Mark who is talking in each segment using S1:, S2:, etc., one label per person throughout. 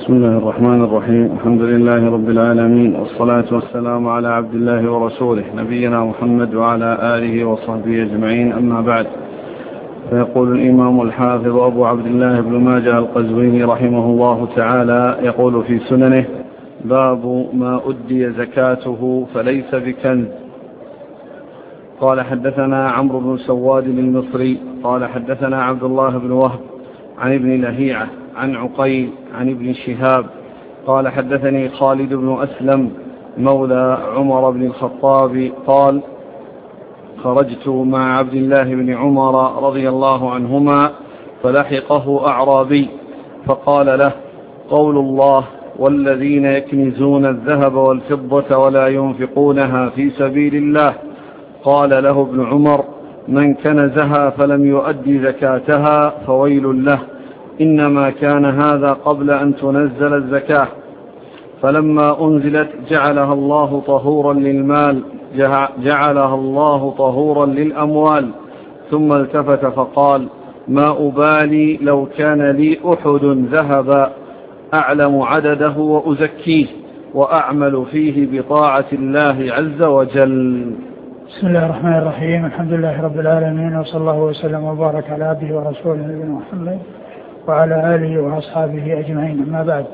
S1: بسم الله الرحمن الرحيم. الحمد لله رب العالمين، والصلاة والسلام على عبد الله ورسوله نبينا محمد وعلى آله وصحبه أجمعين، أما بعد. فيقول الإمام الحافظ أبو عبد الله بن ماجه القزويني رحمه الله تعالى، يقول في سننه: باب ما أدي زكاته فليس بكنز. قال حدثنا عمرو بن سواد المصري قال حدثنا عبد الله بن وهب عن ابن لهيعة عن عقيل عن ابن شهاب قال حدثني خالد بن أسلم مولى عمر بن الخطاب قال: خرجت مع عبد الله بن عمر رضي الله عنهما فلحقه أعرابي فقال له: قول الله: والذين يكنزون الذهب والفضة ولا ينفقونها في سبيل الله. قال له ابن عمر: من كنزها فلم يؤدي زكاتها فويل له، إنما كان هذا قبل أن تنزل الزكاة، فلما أنزلت جعلها الله طهورا للمال، جعلها الله طهورا للأموال. ثم التفت فقال: ما أبالي لو كان لي أحد ذهب أعلم عدده وأزكيه وأعمل فيه بطاعة الله عز وجل.
S2: بسم الله الرحمن الرحيم. الحمد لله رب العالمين، وصلى الله وسلم وبارك على عبده ورسوله نبينا محمد وعلى آله وأصحابه أجمعين، أما بعد.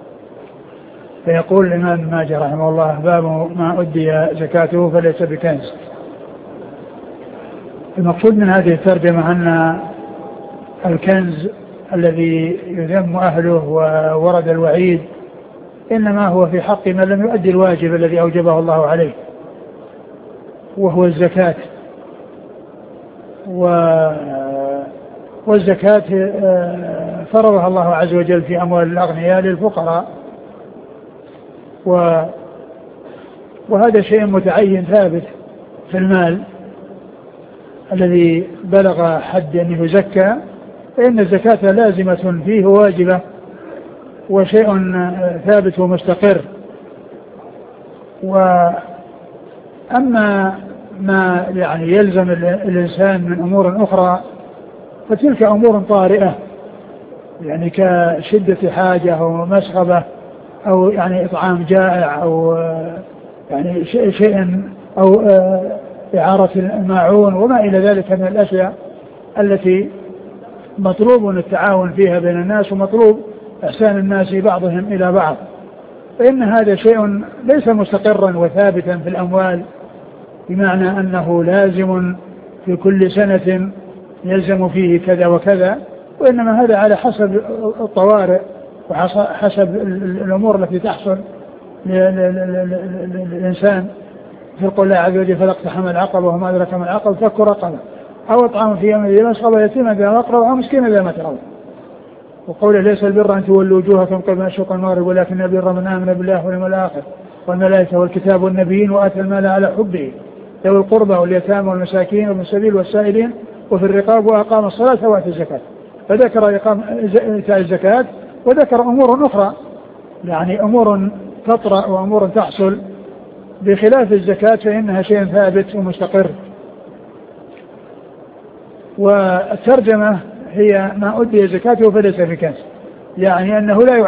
S2: فيقول الإمام ابن ماجه رحمه الله: باب ما أدي زكاته فليس بكنز. المقصود من هذه الترجمة أن الكنز الذي يذم أهله وورد الوعيد إنما هو في حق من لم يؤدي الواجب الذي أوجبه الله عليه، وهو الزكاة. والزكاة فرضها الله عز وجل في أموال الأغنياء للفقراء، وهذا شيء متعين ثابت في المال الذي بلغ حد أن يزكى، فإن الزكاة لازمة فيه واجبة وشيء ثابت ومستقر. وأما ما يعني يلزم الإنسان من أمور أخرى فتلك أمور طارئة، يعني كشدة حاجة أو مسغبة أو يعني إطعام جائع أو يعني شيء أو إعارة الماعون وما إلى ذلك من الأشياء التي مطلوب التعاون فيها بين الناس ومطلوب إحسان الناس بعضهم إلى بعض، فإن هذا شيء ليس مستقرا وثابتا في الأموال، بمعنى أنه لازم في كل سنة يلزم فيه كذا وكذا، وإنما هذا على حسب الطوارئ وحسب الأمور التي تحصل للإنسان. في قول الله عز وجل: فلاقتحم العقبة وما أدرك ما العقبة، فك رقبة أو إطعام في يوم ذي مسغبة يتيما ذا مقربة أو مسكينا ذا متربة. وقوله: ليس البر أن تولوا وجوهكم قبل مشرق المغرب ولكن البر من آمن بالله واليوم الآخر والملائكة والكتاب والنبيين وآتى المال على حبه ذوي القربى واليتامى والمساكين وابن السبيل والسائلين وفي الرقاب وأقام الصلاة وآتى الزكاة. فذكر إيتاء الزكاة وذكر أمور أخرى، يعني أمور تطرأ وأمور تحصل بخلاف الزكاة، فإنها شيء ثابت ومستقر. والترجمة هي: ما أدي زكاته فليس بكنز، يعني أنه لا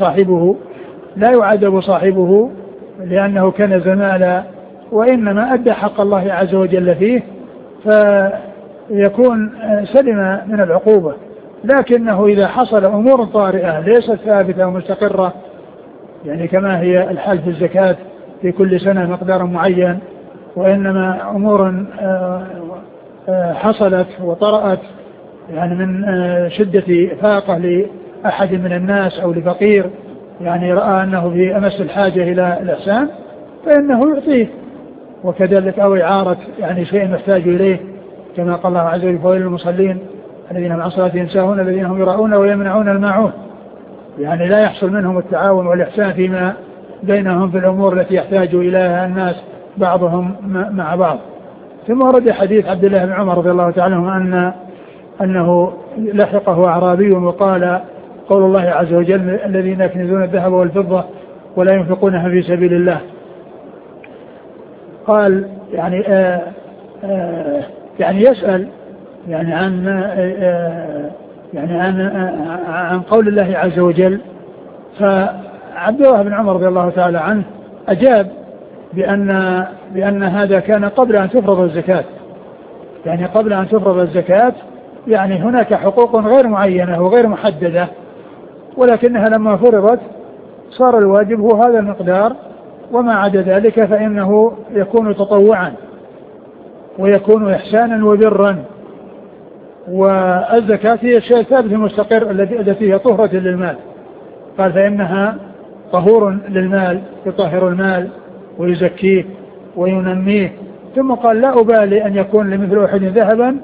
S2: يعذب صاحبه لأنه كنز مالا، وإنما أدى حق الله عز وجل فيه فيكون سلم من العقوبة. لكنه إذا حصل أمور طارئة ليست ثابتة ومستقرة، يعني كما هي الحال في الزكاة في كل سنة مقدار معين، وإنما أمور حصلت وطرأت يعني من شدة فاقة لأحد من الناس أو لفقير، يعني رأى أنه في أمس الحاجة إلى الإحسان فإنه يعطيه، وكذلك أو إعارة يعني شيء محتاج إليه، كما قال الله عز وجل: فويل للمصلين الذين هم عن صلاتهم ساهون الذين هم يراءون ويمنعون الماعون. يعني لا يحصل منهم التعاون والإحسان فيما بينهم في الأمور التي يحتاج إليها الناس بعضهم مع بعض. ثم ورد حديث عبد الله بن عمر رضي الله تعالى عنه أنه لحقه أعرابي وقال: قول الله عز وجل: الذين يكنزون الذهب والفضة ولا ينفقونها في سبيل الله. قال يعني يسأل يعني عن قول الله عز وجل: فعبد الله بن عمر رضي الله تعالى عنه أجاب بأن هذا كان قبل أن تفرض الزكاة، يعني قبل أن تفرض الزكاة يعني هناك حقوق غير معينة وغير محددة، ولكنها لما فرضت صار الواجب هو هذا المقدار، وما عدا ذلك فإنه يكون تطوعا ويكون إحسانا وبرا. والزكاة هي الشيء الثابت المستقر التي هي طهرة للمال، قال فإنها طهور للمال، يطهر المال ويزكيه وينميه. ثم قال لا أبالي أن يكون لمثل أحد ذهبا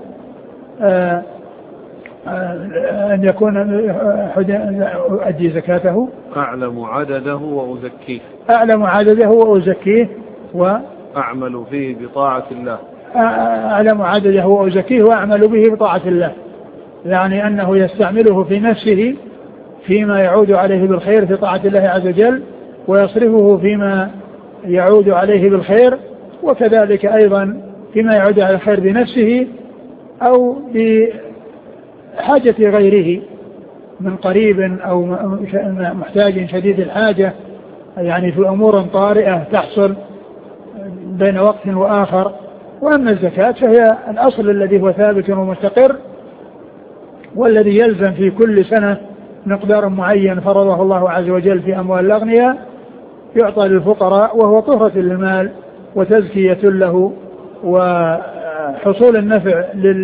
S2: أن يكون أؤدي زكاته،
S1: أعلم عدده وأزكيه،
S2: أعلم عدده وأزكيه
S1: وأعمل فيه بطاعة الله،
S2: أعلم عدده وأزكيه وأعمل به بطاعة الله، يعني أنه يستعمله في نفسه فيما يعود عليه بالخير في طاعة الله عز وجل، ويصرفه فيما يعود عليه بالخير، وكذلك أيضا فيما يعود على الخير بنفسه أو بحاجة غيره من قريب أو محتاج شديد الحاجة، يعني في أمور طارئة تحصل بين وقت وآخر. وأما الزكاة فهي الأصل الذي هو ثابت ومستقر، والذي يلزم في كل سنة مقدار معين فرضه الله عز وجل في أموال الأغنياء يعطى للفقراء، وهو طهرة للمال وتزكية له وحصول النفع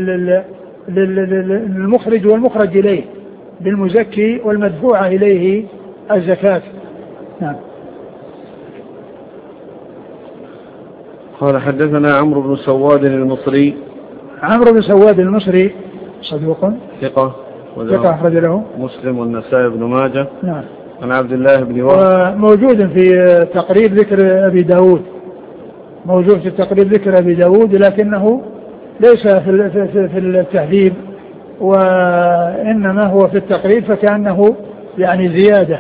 S2: للمخرج والمخرج إليه، للمزكي والمدفوع إليه الزكاة. نعم.
S1: قال حدثنا عمرو بن سواد المصري.
S2: عمرو بن سواد المصري صدوق
S1: ثقة
S2: أخرج له
S1: مسلم والنسائي بن ماجه.
S2: نعم.
S1: عن عبد الله بن وهب.
S2: موجود في تقريب ذكر أبي داود، موجود في تقريب ذكر أبي داود، لكنه ليس في التهذيب، وإنما هو في التقريب، فكأنه يعني زيادة.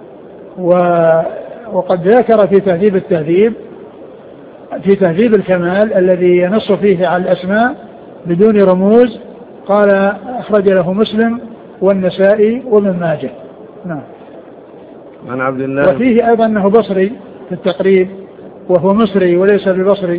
S2: وقد ذكر في تهذيب التهذيب في تهذيب الكمال الذي ينص فيه على الأسماء بدون رموز، قال أخرج له مسلم والنسائي وابن ماجه. نعم.
S1: عن عبد الله.
S2: وفيه أيضا أنه بصري في التقريب، وهو مصري وليس ببصري،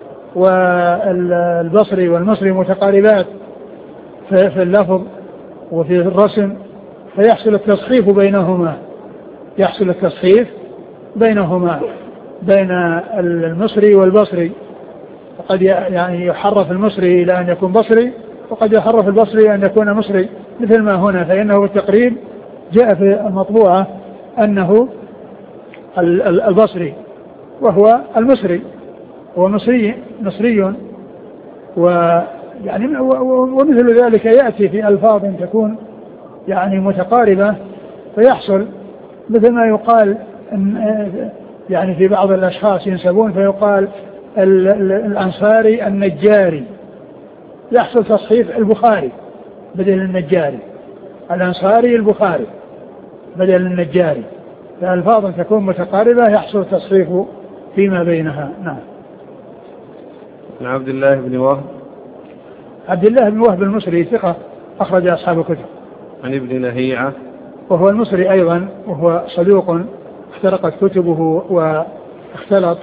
S2: والبصري والمصري متقاربات في اللفظ وفي الرسم، فيحصل التصحيف بينهما، يحصل التصحيف بينهما بين المصري والبصري، وقد يعني يحرف المصري إلى أن يكون بصري، وقد يحرف البصري أن يكون مصري، مثل ما هنا، فإنه بالتقريب جاء في المطبوعة أنه البصري وهو المصري، هو مصري ويعني ومثل ذلك يأتي في ألفاظ تكون يعني متقاربة، فيحصل مثل ما يقال يعني في بعض الأشخاص ينسبون فيقال الأنصاري النجاري، يحصل تصحيف البخاري بدل النجاري، الأنصاري البخاري بدل النجاري، فالألفاظ تكون متقاربة يحصل تصحيف فيما بينها. نعم.
S1: عن عبد الله بن وهب.
S2: عبد الله بن وهب المصري ثقة أخرج أصحاب الكتب.
S1: عن ابن لهيعة
S2: وهو المصري أيضا، وهو صدوق اخترقت كتبه واختلط،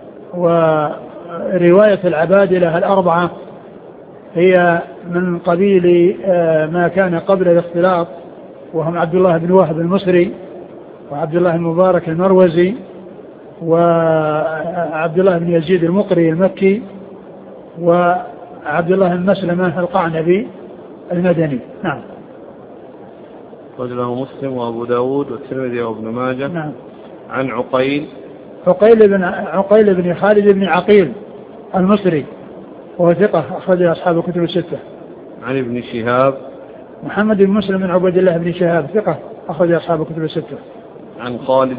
S2: ورواية العبادلة الأربعة هي من قبيل ما كان قبل الاختلاط، وهم عبد الله بن وهب المصري، وعبد الله المبارك المروزي، وعبد الله بن يزيد المقري المكي، وعبد الله بن مسلمة القعنبي المدني. نعم.
S1: رجله مسلم وأبو داود والترمذي وابن ماجه.
S2: نعم.
S1: عن عقيل بن
S2: خالد بن عقيل المصري، وهو ثقة أخرج أصحاب الكتب الستة.
S1: عن ابن شهاب
S2: محمد بن مسلم بن عبد الله بن شهاب ثقة أخرج أصحاب الكتب الستة.
S1: عن خالد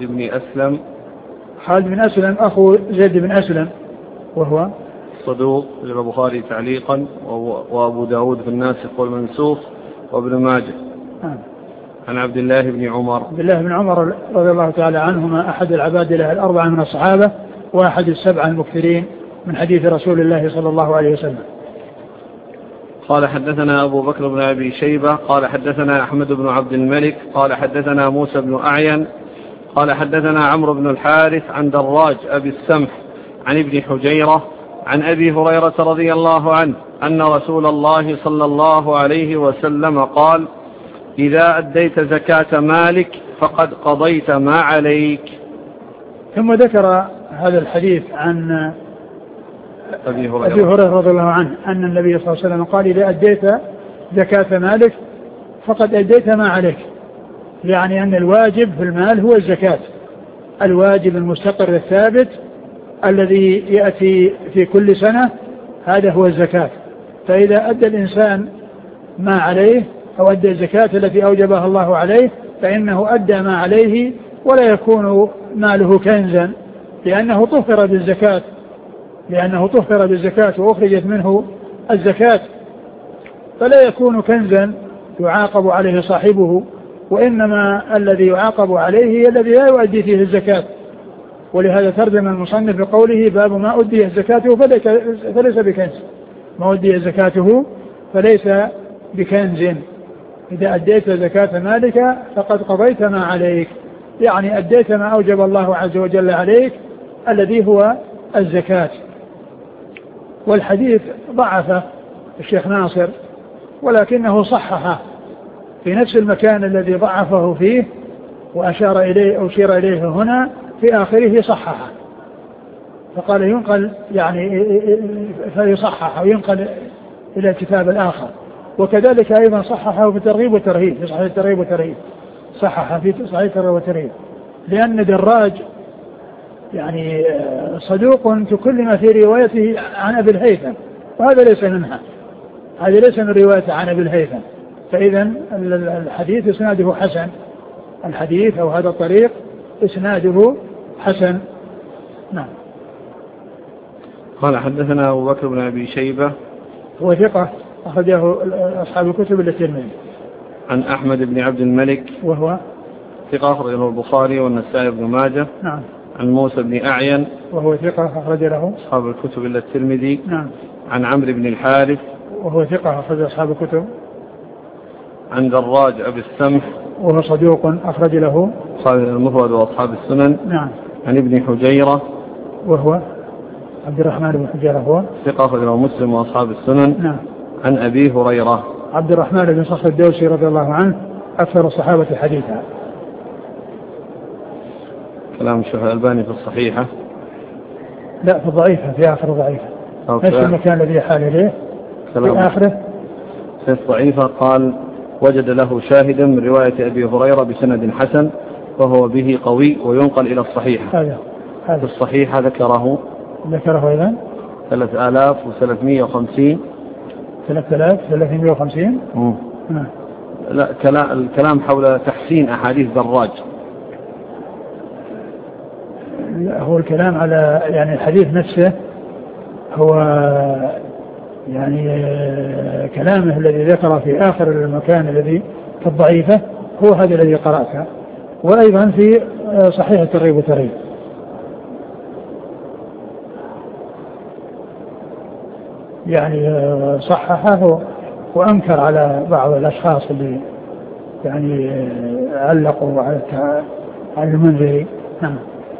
S1: بن أسلم
S2: أخو زيد بن أسلم، وهو
S1: صدوق البخاري تعليقا وأبو داود في الناسخ والمنسوخ وابن ماجه. عن عبد الله بن عمر
S2: رضي الله تعالى عنهما، أحد العبادلة الأربعة من الصحابة، وأحد السبعة المكثرين من حديث رسول الله صلى الله عليه وسلم.
S1: قال حدثنا أبو بكر بن أبي شيبة قال حدثنا أحمد بن عبد الملك قال حدثنا موسى بن أعين قال حدثنا عمرو بن الحارث عن دراج أبي السمح عن ابن حجيرة عن أبي هريرة رضي الله عنه أن رسول الله صلى الله عليه وسلم قال: إذا أديت زكاة مالك فقد قضيت ما عليك.
S2: ثم ذكر هذا الحديث عن أبي هريرة رضي الله عنه أن النبي صلى الله عليه وسلم قال: إذا أديت زكاة مالك فقد أديت ما عليك، يعني أن الواجب في المال هو الزكاة، الواجب المستقر الثابت الذي يأتي في كل سنة، هذا هو الزكاة. فإذا أدى الإنسان ما عليه أو أدى الزكاة التي أوجبها الله عليه فإنه أدى ما عليه، ولا يكون ماله كنزا لأنه طهر بالزكاة وأخرجت منه الزكاة، فلا يكون كنزا يعاقب عليه صاحبه، وإنما الذي يعاقب عليه الذي لا يؤدي فيه الزكاة. ولهذا ترجم المصنف بقوله: باب ما أدي زكاته فليس بكنز، ما أدي زكاته فليس بكنز. إذا أديت زكاة مالك فقد قضيت ما عليك، يعني أديت ما أوجب الله عز وجل عليك الذي هو الزكاة. والحديث ضعف الشيخ ناصر ولكنه صححه في نفس المكان الذي ضعفه فيه، وأشار إليه هنا في آخره صححه، فقال ينقل يعني فيصحح وينقل إلى الكتاب الآخر. وكذلك أيضا صححه في الترغيب والترهيب، في صحيح الترغيب والترهيب، صححه في صحيح الترغيب والترهيب، لأن دراج يعني صدوق تكلم في روايته عن أبي الهيثم، وهذا ليس منها، هذا ليس من روايته عن أبي الهيثم. فإذا الحديث إسناده حسن، الحديث أو هذا الطريق إسناده حسن. نعم.
S1: قال حدثنا أبو بكر بن أبي شيبة
S2: هو ثقة أخرجه أصحاب الكتب الترمذي.
S1: عن أحمد بن عبد الملك
S2: وهو
S1: ثقة أخرجه البخاري والنسائي بن ماجه.
S2: نعم.
S1: عن موسى بن أعين
S2: وهو ثقة أخرج له
S1: أصحاب الكتب الترمذي.
S2: نعم.
S1: عن عمرو بن الحارث
S2: وهو ثقة أخرج أصحاب الكتب.
S1: عن دراج أبي السمح
S2: وهو صدوق أخرج له
S1: أصحاب المفرد وأصحاب السنن.
S2: نعم.
S1: عن ابن حجيرة
S2: وهو عبد الرحمن بن حجيرة هو
S1: ثقة أخرجه مسلم وأصحاب السنن.
S2: نعم.
S1: عن أبي هريرة
S2: عبد الرحمن بن صخر الدوسي رضي الله عنه أكثر الصحابة حديثا.
S1: كلام الشيخ الألباني في الصحيحة،
S2: لا في الضعيفة، في آخر ضعيفة، نفس المكان الذي حال إليه في آخره.
S1: في الضعيفة قال: وجد له شاهدا من رواية أبي هريرة بسند حسن وهو به قوي وينقل إلى الصحيحة.
S2: هذا
S1: في الصحيحة ذكره
S2: إذن
S1: 3350.
S2: 3350.
S1: لا، الكلام حول تحسين أحاديث دراج.
S2: لا، هو الكلام على يعني الحديث نفسه، هو يعني كلامه الذي ذكر في آخر المكان الذي في الضعيفة هو هذا الذي قرأته، وأيضا في صحيح الترغيب والترهيب. يعني صححه وأنكر على بعض الأشخاص اللي يعني علقوا على المنذري. نعم.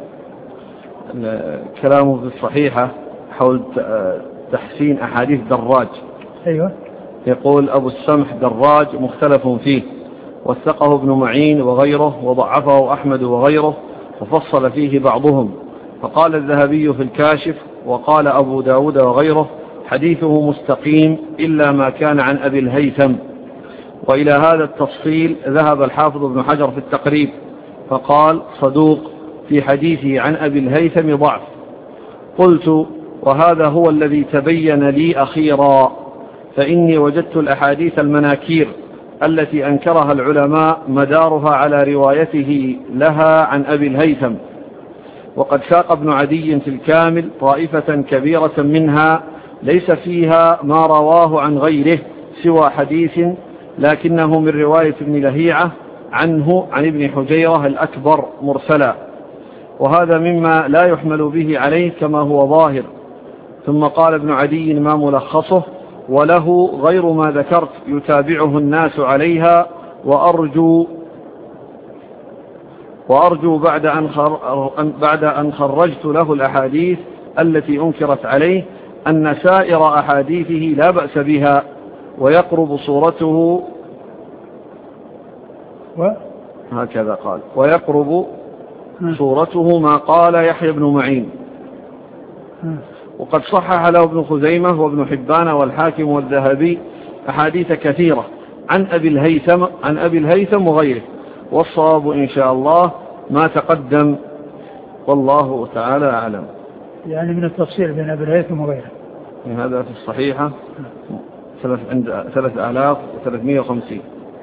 S1: كلامه في الصحيحة حول تحسين أحاديث دراج.
S2: أيوة.
S1: يقول: أبو السمح دراج مختلف فيه، وثقه ابن معين وغيره، وضعفه أحمد وغيره، وفصل فيه بعضهم. فقال الذهبي في الكاشف، وقال أبو داود وغيره: حديثه مستقيم إلا ما كان عن أبي الهيثم. وإلى هذا التفصيل ذهب الحافظ ابن حجر في التقريب فقال: صدوق، في حديثه عن أبي الهيثم ضعف. قلت: وهذا هو الذي تبين لي أخيرا، فإني وجدت الأحاديث المناكير التي أنكرها العلماء مدارها على روايته لها عن أبي الهيثم، وقد ساق ابن عدي في الكامل طائفة كبيرة منها ليس فيها ما رواه عن غيره سوى حديث، لكنه من رواية ابن لهيعة عنه عن ابن حجيرة الأكبر مرسلا، وهذا مما لا يحمل به عليه كما هو ظاهر. ثم قال ابن عدي ما ملخصه: وله غير ما ذكرت يتابعه الناس عليها، وأرجو وأرجو بعد أن خرجت له الأحاديث التي أنكرت عليه أن سائر أحاديثه لا بأس بها ويقرب صورته هكذا قال ويقرب صورته ما قال يحيى بن معين. وقد صحح له ابن خزيمة وابن حبان والحاكم والذهبي أحاديث كثيرة عن أبي الهيثم وغيره، والصواب إن شاء الله ما تقدم والله تعالى أعلم.
S2: يعني من التفصيل بين أبي الهيثم وغيره
S1: هذا في الصحيحة 3350.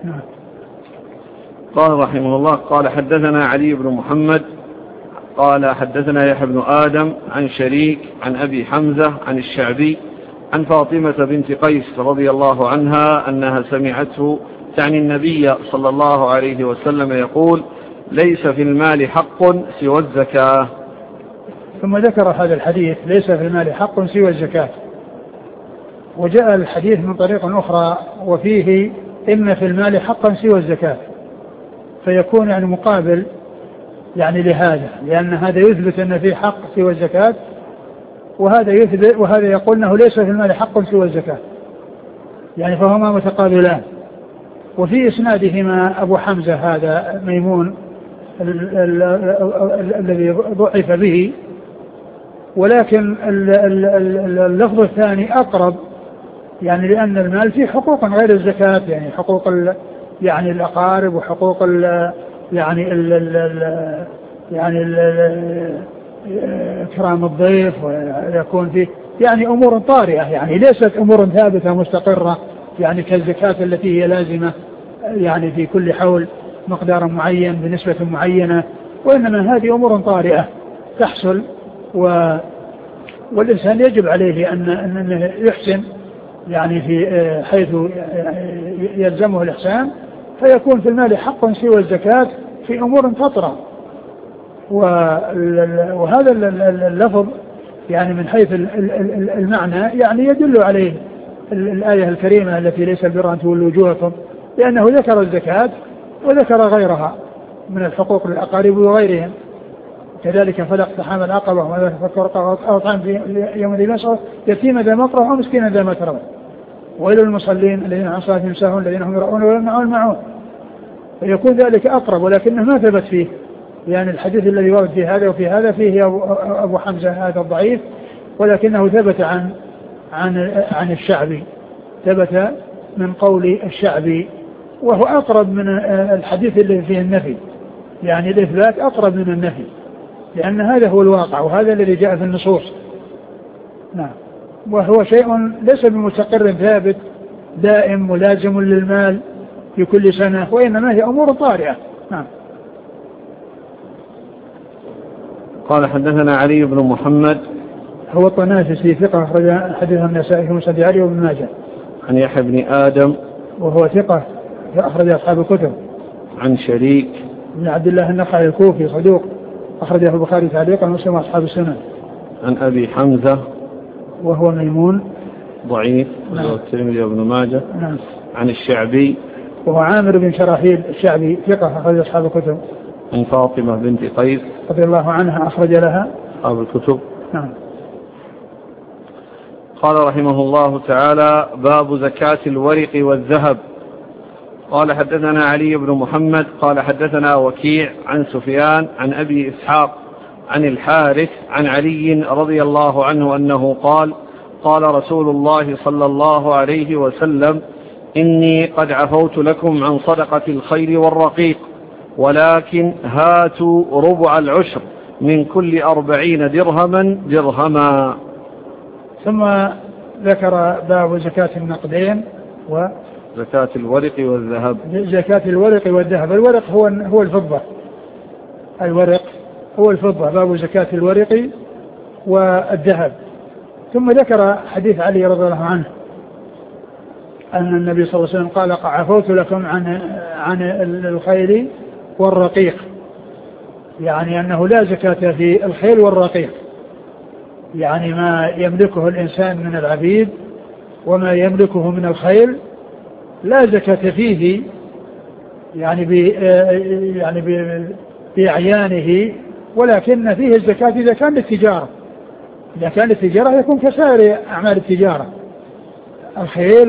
S1: قال رحمه الله قال حدثنا علي بن محمد قال حدثنا يحيى بن آدم عن شريك عن أبي حمزة عن الشعبي عن فاطمة بنت قيس رضي الله عنها أنها سمعته تعني النبي صلى الله عليه وسلم يقول ليس في المال حق سوى الزكاة.
S2: ثم ذكر هذا الحديث ليس في المال حق سوى الزكاة، وجاء الحديث من طريق أخرى وفيه إن في المال حقا سوى الزكاة، فيكون يعني مقابل يعني لهذا، لأن هذا يثبت أن فيه حق سوى الزكاة، وهذا يثبت وهذا يقول أنه ليس في المال حق سوى الزكاة، يعني فهما متقابلان. وفي إسنادهما أبو حمزة هذا ميمون الذي ضعف به، ولكن اللفظ الثاني أقرب، يعني لأن المال فيه حقوق غير الزكاة، يعني حقوق يعني الأقارب وحقوق إكرام الضيف، ويكون فيه يعني أمور طارئة، يعني ليست أمور ثابتة مستقرة يعني كالزكاة التي هي لازمة يعني في كل حول مقدار معين بنسبة معينة، وإنما هذه أمور طارئة تحصل، والإنسان يجب عليه أن يحسن يعني في حيث يلزمه الإحسان، فيكون في المال حق سوى الزكاة في أمور تطرأ. وهذا اللفظ يعني من حيث المعنى يعني يدل عليه الآية الكريمة التي ليس البر أن تولوا وجوهكم، لأنه ذكر الزكاة وذكر غيرها من الحقوق للأقارب وغيرهم. كذلك فلا اقتحام العقبة وما تفكر أو طعام في يوم ذي مسعر يتيما ذا مقربة أو مسكينا ذا متربة وإلى المصلين الذين عن صلاتهم ساهون الذين هم يرؤون ولا يمنعون الماعون، فيكون ذلك أقرب، ولكنه ما ثبت فيه، يعني الحديث الذي ورد في هذا وفي هذا فيه أبو حمزة هذا الضعيف، ولكنه ثبت عن الشعبي، ثبت من قول الشعبي، وهو أقرب من الحديث الذي فيه النفي، يعني الإثبات أقرب من النفي، لأن هذا هو الواقع وهذا الذي جاء في النصوص. نعم. وهو شيء ليس بمستقر ثابت دائم ملازم للمال في كل سنة، وإنما هي أمور طارئة. نعم.
S1: قال حدثنا علي بن محمد
S2: هو الطنافسي ثقة أخرج حديث النسائي في مسند علي وابن ماجه.
S1: عن يحيى بن آدم
S2: وهو ثقة أخرج أصحاب الكتب.
S1: عن شريك
S2: بن عبد الله النخعي الكوفي صدوق أخرجه البخاري تعليقا ومسلم وأصحاب السنن.
S1: عن أبي حمزة
S2: وهو ميمون
S1: ضعيف وهو الترمذي وابن ماجه.
S2: نعم.
S1: عن الشعبي
S2: وهو عامر بن شراحيل الشعبي ثقة أخرج أصحاب الكتب.
S1: عن فاطمة بنت قيس
S2: رضي الله عنها أخرج لها
S1: أصحاب الكتب.
S2: نعم.
S1: قال رحمه الله تعالى باب زكاة الورق والذهب. قال حدثنا علي بن محمد قال حدثنا وكيع عن سفيان عن أبي إسحاق عن الحارث عن علي رضي الله عنه أنه قال قال رسول الله صلى الله عليه وسلم إني قد عفوت لكم عن صدقة الخيل والرقيق، ولكن هاتوا ربع العشر من كل 40 درهما.
S2: ثم ذكر باب زكاة النقدين
S1: زكاة الورق والذهب.
S2: زكاة الورق والذهب. الورق هو الفضة. الورق هو الفضة. باب زكاة الورق والذهب. ثم ذكر حديث علي رضي الله عنه أن النبي صلى الله عليه وسلم قال عفوت لكم عن الخيل والرقيق، يعني أنه لا زكاة في الخيل والرقيق، يعني ما يملكه الإنسان من العبيد وما يملكه من الخيل لا زكاة فيه، يعني بأعيانه، ولكن فيه الزكاة إذا كان للتجارة. إذا كان للتجارة يكون كسائر أعمال التجارة، الخيل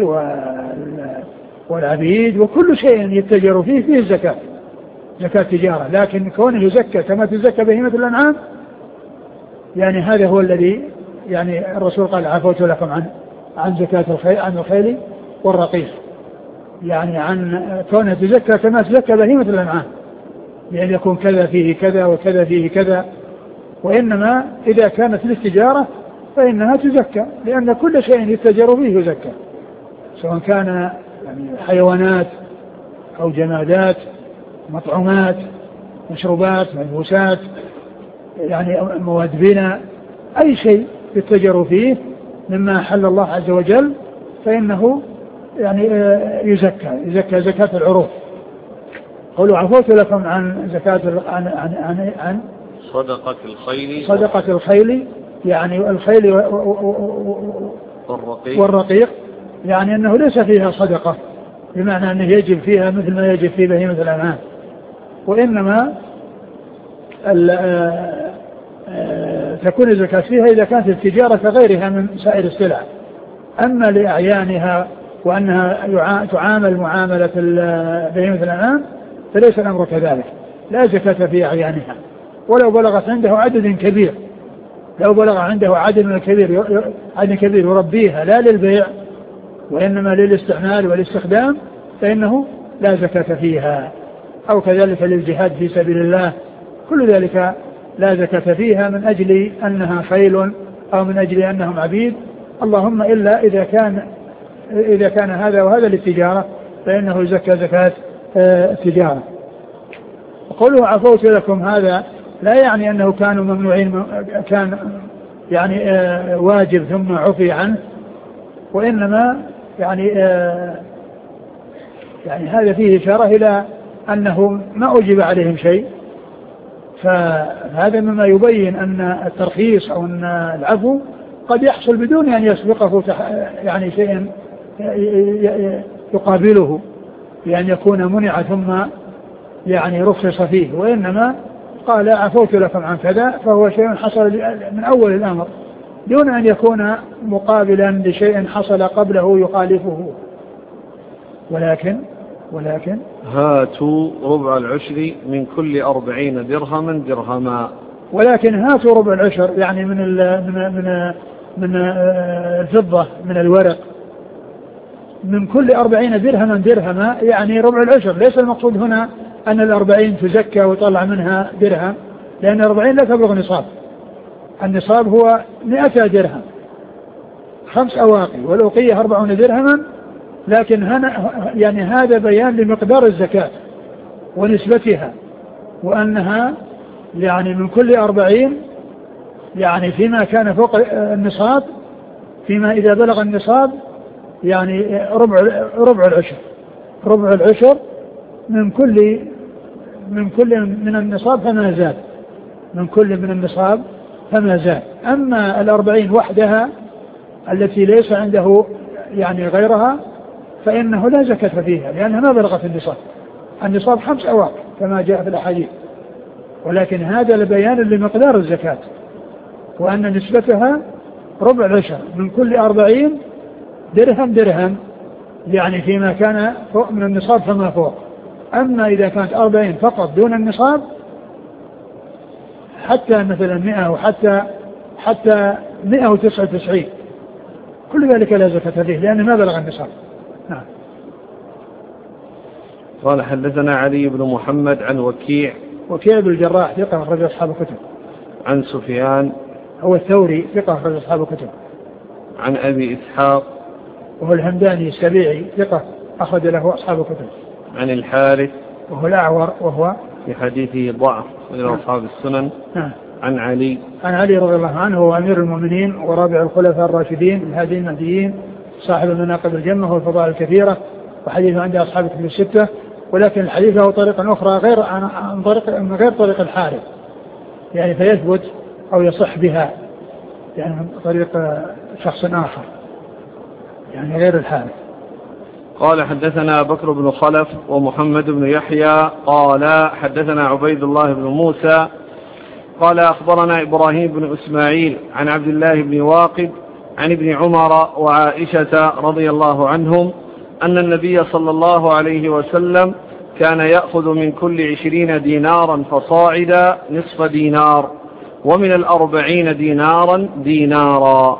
S2: والعبيد وكل شيء يتجر فيه الزكاة، زكاة تجارة. لكن كونه يزكى كما تزكى بهيمة الأنعام، يعني هذا هو الذي يعني الرسول قال عفوت لكم عن زكاة الخيل، عن الخيل والرقيق، يعني عن كونه تزكى كما تزكى بهيمة الأنعام، يعني يكون كذا فيه كذا وكذا فيه كذا. وإنما إذا كانت للتجارة فإنها تزكى، لأن كل شيء يتجر فيه يزكى، سواء كان يعني حيوانات أو جمادات، مطعومات، مشروبات، ملبوسات، يعني مواد بناء، أي شيء يتجر فيه مما حل الله عز وجل فإنه يعني يزكى زكاة العروض. قولوا عفوت لكم عن زكاة عن صدقة الخيل، يعني الخيل والرقيق، يعني أنه ليس فيها صدقة بمعنى أنه يجب فيها مثل ما يجب في بهيمة الأنعام، وإنما تكون الزكاة فيها إذا كانت التجارة كغيرها من سائر السلع. أما لأعيانها وأنها تعامل معاملة بهيمة الأنعام فليس الأمر كذلك، لا زكاة في أعيانها، ولو بلغت عنده عدد كبير، لو بلغ عنده عدد كبير يربيها لا للبيع وإنما للاستعمال والاستخدام فإنه لا زكاة فيها. أو كذلك للجهاد في سبيل الله، كل ذلك لا زكاة فيها من أجل أنها خيل أو من أجل أنهم عبيد، اللهم إلا إذا كان هذا وهذا للتجارة فإنه يزكى زكاة التجارة. وقوله عفوت لكم هذا لا يعني أنه كانوا ممنوعين، كان يعني واجب ثم عفي عنه، وإنما يعني هذا فيه إشارة إلى أنه ما أجب عليهم شيء، فهذا مما يبين أن الترخيص أو أن العفو قد يحصل بدون أن يسبقه يعني شيء يقابله، لأن يكون منع ثم يعني رخص فيه، وإنما قال عفوت لكم عن كذا فهو شيء حصل من أول الأمر دون أن يكون مقابلا لشيء حصل قبله يخالفه. ولكن
S1: هاتوا ربع العشر من كل 40 درهما.
S2: ولكن هاتوا ربع العشر يعني من الفضة، من الورق، من كل 40 درهما يعني ربع العشر. ليس المقصود هنا أن 40 تزكى ويطلع منها درهم، لأن 40 لا تبلغ نصاب. النصاب هو 100 درهم، 5 أواقي، والأوقية 40 درهما. لكن يعني هذا بيان لمقدار الزكاة ونسبتها، وأنها يعني من كل 40 يعني فيما كان فوق النصاب، فيما إذا بلغ النصاب يعني ربع العشر من كل من النصاب فما زاد، من كل من النصاب فما زاد. أما 40 وحدها التي ليس عنده يعني غيرها فإنه لا زكاة فيها، لأنها ما بلغت النصاب 5 أواق كما جاء في الأحاديث. ولكن هذا لبيان لمقدار الزكاة، وأن نسبتها ربع العشر من كل 40 درهم، يعني فيما كان فوق من النصاب فما فوق. أما إذا كانت 40 فقط دون النصاب حتى مثلا 100 وحتى 199 كل ذلك لا زكاة فيه لأنه ما بلغ النصاب. نعم.
S1: قال حدثنا علي بن محمد عن وكيع
S2: بن الجراح ثقة أخرج أصحاب الكتب.
S1: عن سفيان
S2: هو الثوري ثقة أخرج أصحاب الكتب.
S1: عن أبي إسحاق
S2: وهو الهمداني السبيعي ثقة أخرج له أصحاب الكتب.
S1: عن الحارث
S2: وهو الأعور وهو
S1: في حديثه ضعف من أصحاب السنن. عن علي
S2: رضي الله عنه هو أمير المؤمنين ورابع الخلفاء الراشدين الهادي المهديين صاحب المناقب الجمة والفضائل الكثيرة، وحديثه عند أصحاب الكتب الستة. ولكن الحديث له طريقة أخرى غير طريق الحارث، يعني فيثبت أو يصح بها، يعني من طريق شخص آخر يعني غير الحارث.
S1: قال حدثنا بكر بن خلف ومحمد بن يحيى قال حدثنا عبيد الله بن موسى قال أخبرنا إبراهيم بن إسماعيل عن عبد الله بن واقد عن ابن عمر وعائشة رضي الله عنهم أن النبي صلى الله عليه وسلم كان يأخذ من كل 20 دينارا فصاعدا نصف دينار ومن 40 دينارا دينارا.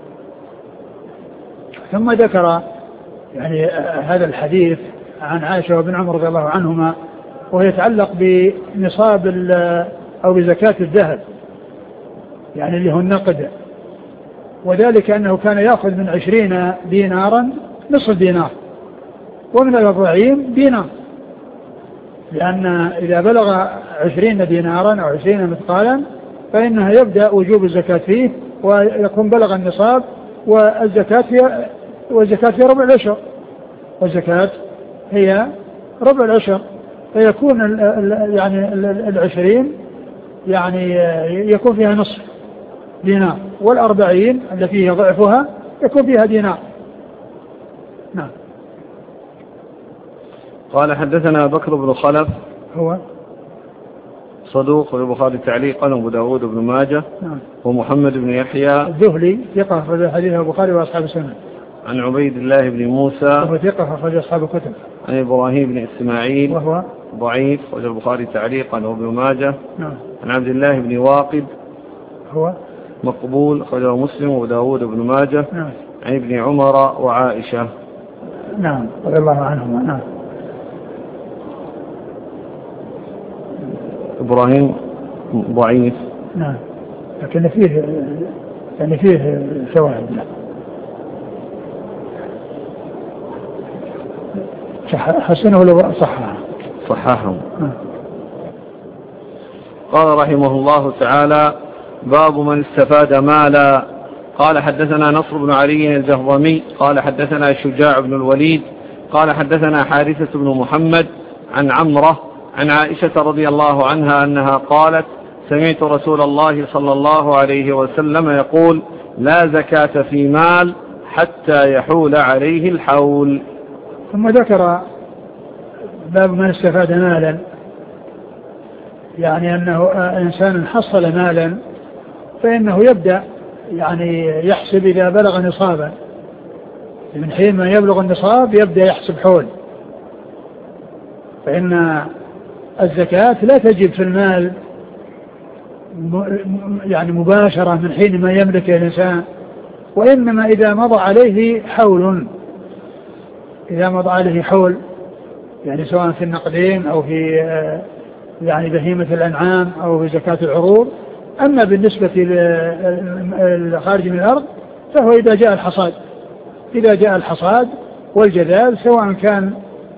S2: ثم ذكر يعني هذا الحديث عن عائشة وابن عمر رضي الله عنهما وهو يتعلق بنصاب أو بزكاة الذهب يعني اللي هو النقد، وذلك أنه كان يأخذ من 20 دينارا نصف دينار ومن 40 دينار، لأن إذا بلغ 20 دينارا أو 20 مثقالا فإنها يبدأ وجوب الزكاة فيه ويكون بلغ النصاب، والزكاة هي ربع العشر، والزكاة هي ربع العشر، فيكون يعني 20 يعني يكون فيها نصف دينار، 40 التي هي ضعفها يكون فيها دينار. نعم.
S1: قال حدثنا بكر بن خلف
S2: هو
S1: صدوق البخاري تعليقا وابو داود بن ماجه.
S2: نعم.
S1: ومحمد بن يحيى
S2: الذهلي ثقة أخرج حديثه البخاري وأصحاب السنن.
S1: عن عبيد الله بن موسى
S2: وهو ثقة أخرج أصحاب الكتب.
S1: عن إبراهيم بن إسماعيل
S2: وهو
S1: ضعيف أخرج البخاري تعليقا وابن ماجه.
S2: نعم.
S1: عن عبد الله بن واقد
S2: هو
S1: مقبول أخرجه مسلم وابو داود بن ماجه.
S2: نعم.
S1: عن ابن عمر وعائشة.
S2: نعم رضي الله عنهما. نعم.
S1: إبراهيم ضعيف.
S2: نعم لكن فيه شواهد. حسنه لو صححه.
S1: قال رحمه الله تعالى باب من استفاد مالا. قال حدثنا نصر بن علي الجهضمي قال حدثنا شجاع بن الوليد قال حدثنا حارثة بن محمد عن عمرة عن عائشة رضي الله عنها أنها قالت سمعت رسول الله صلى الله عليه وسلم يقول لا زكاة في مال حتى يحول عليه الحول.
S2: ثم ذكر باب من استفاد مالا، يعني أنه إنسان حصل مالا فإنه يبدأ يعني يحسب إذا بلغ نصابا، من حين ما يبلغ النصاب يبدأ يحسب حول، فإن الزكاة لا تجب في المال يعني مباشرة من حين ما يملك الإنسان، وإنما إذا مضى عليه حول، إذا مضى عليه حول يعني سواء في النقدين أو في يعني بهيمة الأنعام أو في زكاة العروض. أما بالنسبة للخارج من الأرض فهو إذا جاء الحصاد والجذاذ سواء كان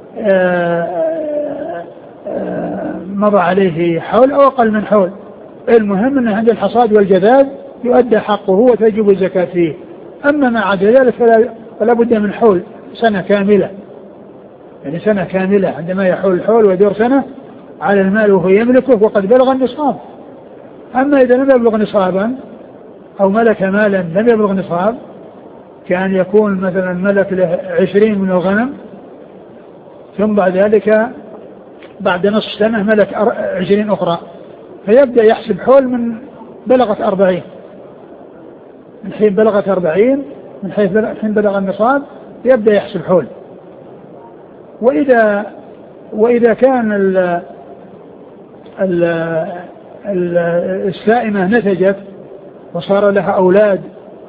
S2: مضى عليه حول أو أقل من حول، المهم أنه عند الحصاد والجذاذ يؤدى حقه وتجب الزكاة فيه. أما ما عدا ذلك فلا بد من حول سنة كاملة، يعني سنة كاملة عندما يحول الحول ويدور سنة على المال وهو يملكه وقد بلغ النصاب. أما إذا لم يبلغ نصابا أو ملك مالا لم يبلغ نصاب، كان يكون مثلا ملك له 20 من الغنم ثم بعد ذلك بعد نصف سنة ملك 20 أخرى، فيبدأ يحسب حول من بلغت 40، من حين بلغت 40 من حين بلغ النصاب يبدأ يحسب حول. وإذا كان السائمة نتجت وصار لها أولاد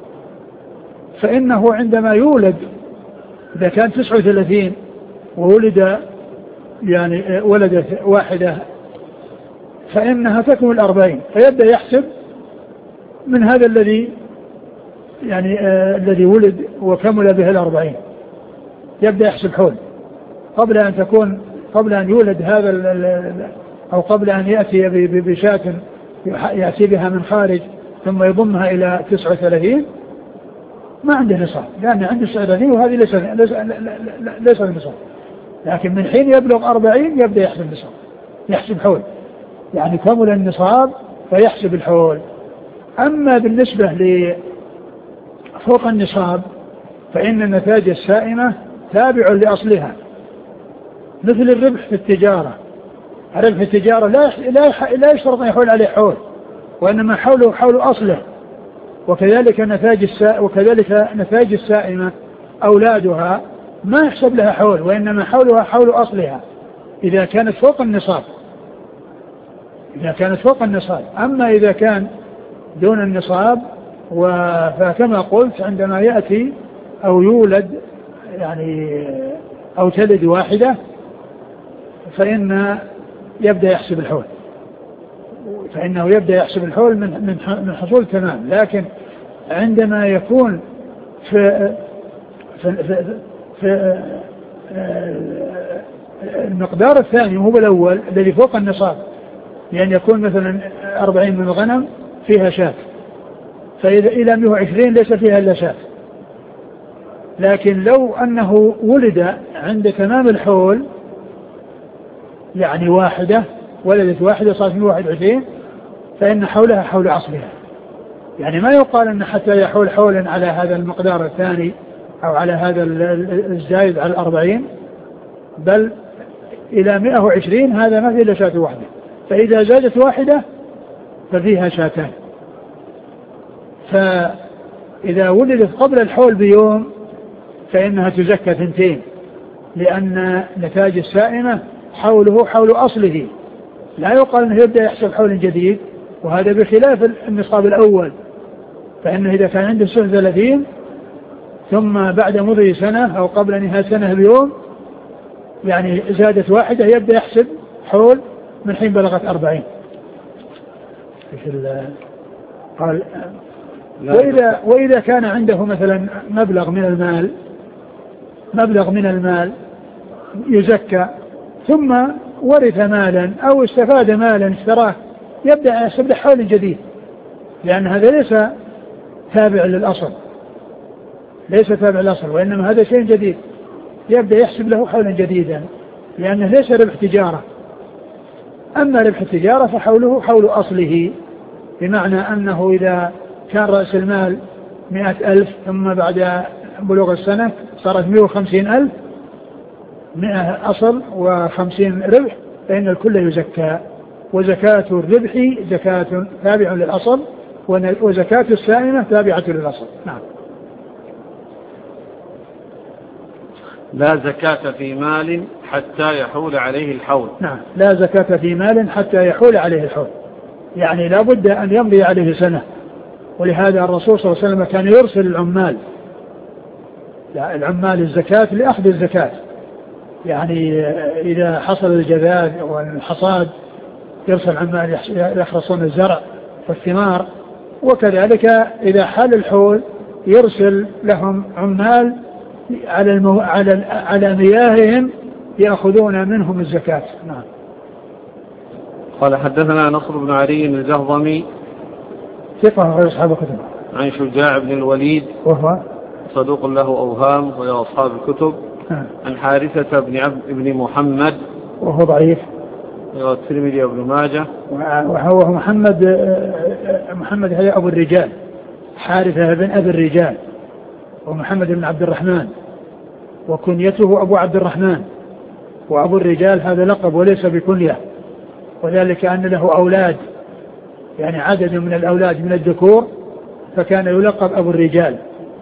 S2: فإنه عندما يولد إذا كان 39 وولد يعني ولدت واحدة فإنها تكمل 40، فيبدأ يحسب من هذا الذي يعني الذي ولد وكمل به 40 يبدأ يحسب حول قبل أن يولد هذا أو قبل أن يأتي بشاة يأتي بها من خارج ثم يضمها إلى 39 ما عنده نصاب، لأن عنده 39 وهذه ليس النصاب، لكن من حين يبلغ 40 يبدأ يحسب النصاب، يحسب حول، يعني كمل النصاب فيحسب الحول. أما بالنسبة لفوق النصاب فإن النتاج السائمة تابع لأصلها، مثل الربح في التجارة. الربح في التجارة لا يشترط أن يحول عليه حول، وإنما حوله حول أصله. وكذلك نتاج السائمة أولادها ما يحسب لها حول، وإنما حولها حول أصلها إذا كانت فوق النصاب. أما إذا كان دون النصاب فكما قلت عندما يأتي أو يولد يعني أو تلد واحدة فإنه يبدأ يحسب الحول من حصول تمام. لكن عندما يكون في المقدار الثاني وهو الأول الذي فوق النصاب، لأن يكون مثلا 40 من الغنم فيها شاة، فإذا إلى 120 ليس فيها إلا شاة. لكن لو أنه ولد عند تمام الحول يعني ولدت واحدة صارت 121 فإن حولها حول أصلها. يعني ما يقال أن حتى يحول حولا على هذا المقدار الثاني أو على هذا الزايد على 40، بل إلى 120 هذا ما فيه إلا شاة واحدة. فإذا زادت واحدة ففيها شاتان. فإذا ولدت قبل الحول بيوم فإنها تزكى 2، لأن نتاج السائمة حوله حول أصله، لا يقال أنه يبدأ يحسب حول جديد، وهذا بخلاف النصاب الأول. فإنه إذا كان عنده 30 ثم بعد مضي سنة أو قبل نهاية سنة بيوم يعني زادت واحدة يبدأ يحسب حول من حين بلغت 40. قال وإذا كان عنده مثلا مبلغ من المال يزكى، ثم ورث مالا أو استفاد مالا اشتراه، يبدأ يحسب له حول جديد، لأن هذا ليس تابع للأصل، وإنما هذا شيء جديد، يبدأ يحسب له حولا جديدا، لأنه ليس ربح تجارة. أما ربح التجارة فحوله حول أصله، بمعنى أنه إذا كان رأس المال 100,000 ثم بعد بلوغ السنة صارت 150,000، 100 أصل و50 ربح، فإن الكل يزكى. وزكاة الربح زكاة تابع للأصل، وزكاة السائمة تابعة للأصل. نعم.
S1: لا زكاة في مال حتى يحول عليه الحول.
S2: نعم، لا زكاة في مال حتى يحول عليه الحول، يعني لا بد أن يمضي عليه سنة. ولهذا الرسول صلى الله عليه وسلم كان يرسل العمال الزكاة لأخذ الزكاة، يعني إذا حصل الجذاذ والحصاد يرسل عمال يحرصون الزرع والثمار، وكذلك إذا حال الحول يرسل لهم عمال على مياههم يأخذون منهم الزكاة. نعم.
S1: قال حدثنا نصر بن علي الجهضمي
S2: ثقة غير أصحاب الكتب.
S1: عن شجاع بن الوليد وهو صدوق له أوهام وهي أصحاب الكتب. عن حارثة بن محمد
S2: وهو ضعيف،
S1: الترمذي وابن ماجه.
S2: وهو محمد هذا أبو الرجال، حارثة بن أبي الرجال، ومحمد بن عبد الرحمن، وكنيته أبو عبد الرحمن. وأبو الرجال هذا لقب وليس بكنية، وذلك أن له أولاد، يعني عدد من الأولاد من الذكور، فكان يلقب أبو الرجال،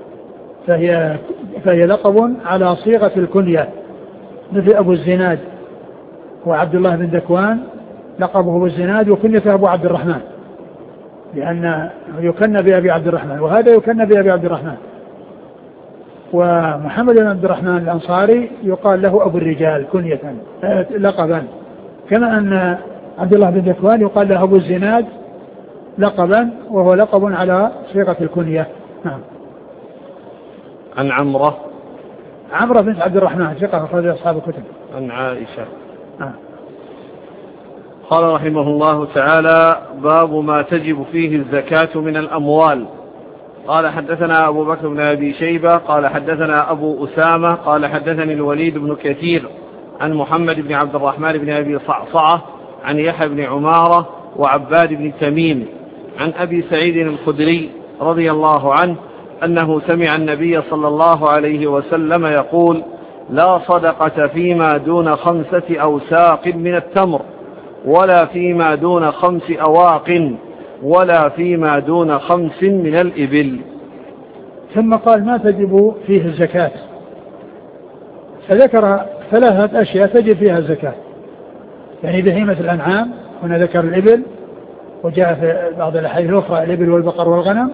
S2: فهي لقب على صيغة الكنية، مثل أبو الزناد وعبد الله بن ذكوان لقبه أبو الزناد وكنيته أبو عبد الرحمن، لأن يكن بأبي عبد الرحمن، وهذا يكن بأبي عبد الرحمن. ومحمد بن عبد الرحمن الأنصاري يقال له أبو الرجال كنية لقبا، كما أن عبد الله بن ذكوان يقال له أبو الزناد لقبا، وهو لقب على صيغة الكنية. نعم.
S1: عن عمرة
S2: بنت عبد الرحمن ثقة أخرج أصحاب الكتب.
S1: عن عائشة. قال رحمه الله تعالى: باب ما تجب فيه الزكاة من الأموال. قال حدثنا أبو بكر بن أبي شيبة قال حدثنا أبو أسامة قال حدثني الوليد بن كثير عن محمد بن عبد الرحمن بن أبي صعصعة عن يحيى بن عمارة وعباد بن تميم عن أبي سعيد الخدري رضي الله عنه أنه سمع النبي صلى الله عليه وسلم يقول: لا صدقة فيما دون 5 أوساق من التمر، ولا فيما دون 5 أواق، ولا فيما دون 5 من الإبل.
S2: ثم قال ما تجب فيه الزكاة، فذكر 3 أشياء تجب فيها الزكاة، يعني بهيمة الأنعام، هنا ذكر الإبل، وجاء في بعض الأحاديث الأخرى الإبل والبقر والغنم،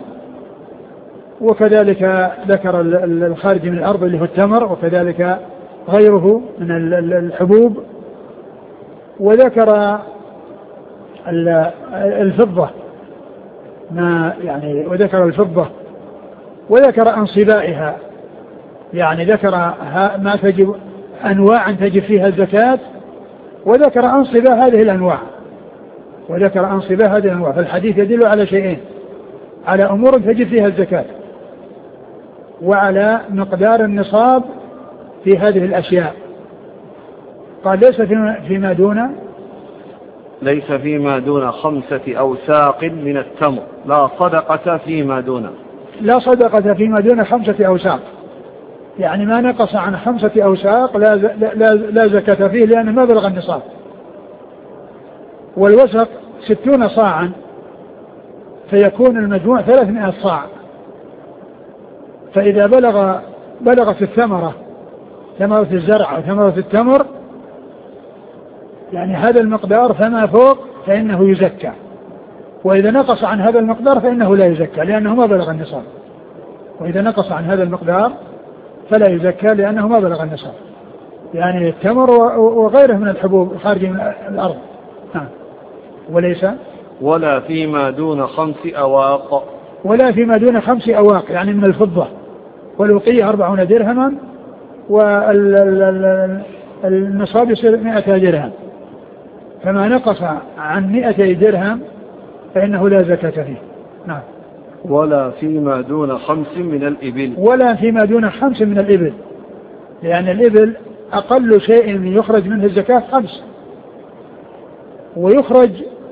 S2: وكذلك ذكر الخارج من الأرض اللي هو التمر، وكذلك غيره من الحبوب، وذكر الفضة، ما يعني وذكر الفضة، وذكر أنصبائها، يعني ذكر ما تجب أنواع تجب فيها الزكاة، وذكر أنصبة هذه الأنواع، فالحديث يدل على شيئين: على أمور تجب فيها الزكاة، وعلى مقدار النصاب في هذه الأشياء. قال ليس فيما دون 5 أوساق من التمر، لا صدقة فيما دون 5 أوساق، يعني ما نقص عن 5 أوساق لا زكاة فيه، لأنه ما بلغ النصاب. والوسق 60 صاعا، فيكون المجموع 300 صاع. فإذا بلغت الثمرة، ثمرة الزرع أو ثمرة التمر، يعني هذا المقدار فما فوق فإنه يزكى، وإذا نقص عن هذا المقدار فإنه لا يزكى لأنه ما بلغ النصاب. وإذا نقص عن هذا المقدار فلا يزكى لأنه ما بلغ النصاب، يعني التمر وغيره من الحبوب الخارجة من الأرض. ولا فيما دون 5 أواق، يعني من الفضة، والوقية 40 درهما، والنصاب يصير 100 درهم، فما نقص عن 200 درهم فإنه لا زكاة فيه. نعم.
S1: ولا فيما دون 5
S2: من الإبل، لأن الإبل أقل شيء يخرج منه الزكاة 5، ويخرج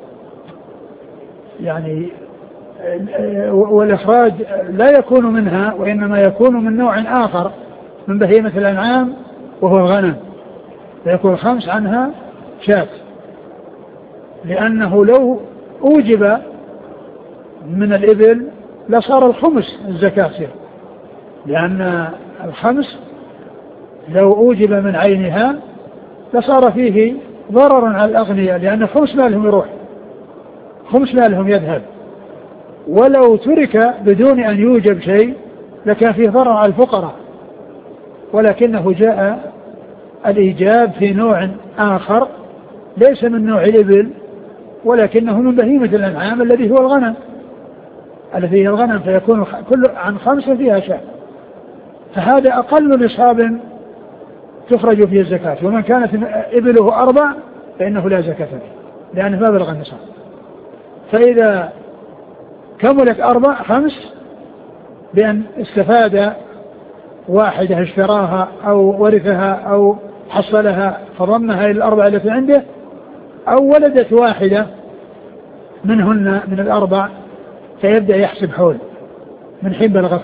S2: يعني والإخراج لا يكون منها، وإنما يكون من نوع آخر من بهيمة الأنعام وهو الغنم، فيكون 5 عنها شاة، لأنه لو أوجب من الإبل لصار الخمس الزكاة فيه، لأن 5 لو أوجب من عينها لصار فيه ضرر على الأغنياء، لأن 5 مالهم يروح، 5 مالهم يذهب. ولو ترك بدون أن يوجب شيء لكان فيه ضرر على الفقراء، ولكنه جاء الإيجاب في نوع آخر ليس من نوع الإبل، ولكنه من بهيمة الأنعام الذي هو الغنم، فيكون كل عن 5 فيها شاة، فهذا أقل نصاب تخرج فيه الزكاة. ومن كانت إبله 4 فإنه لا زكاة فيه لأنه ما بلغ النصاب. فإذا كملت 5 بأن استفاد واحدة اشتراها أو ورثها أو حصلها فضمها إلى 4 التي عنده، أو ولدت واحدة منهن من 4، فيبدأ يحسب حول من حين بلغت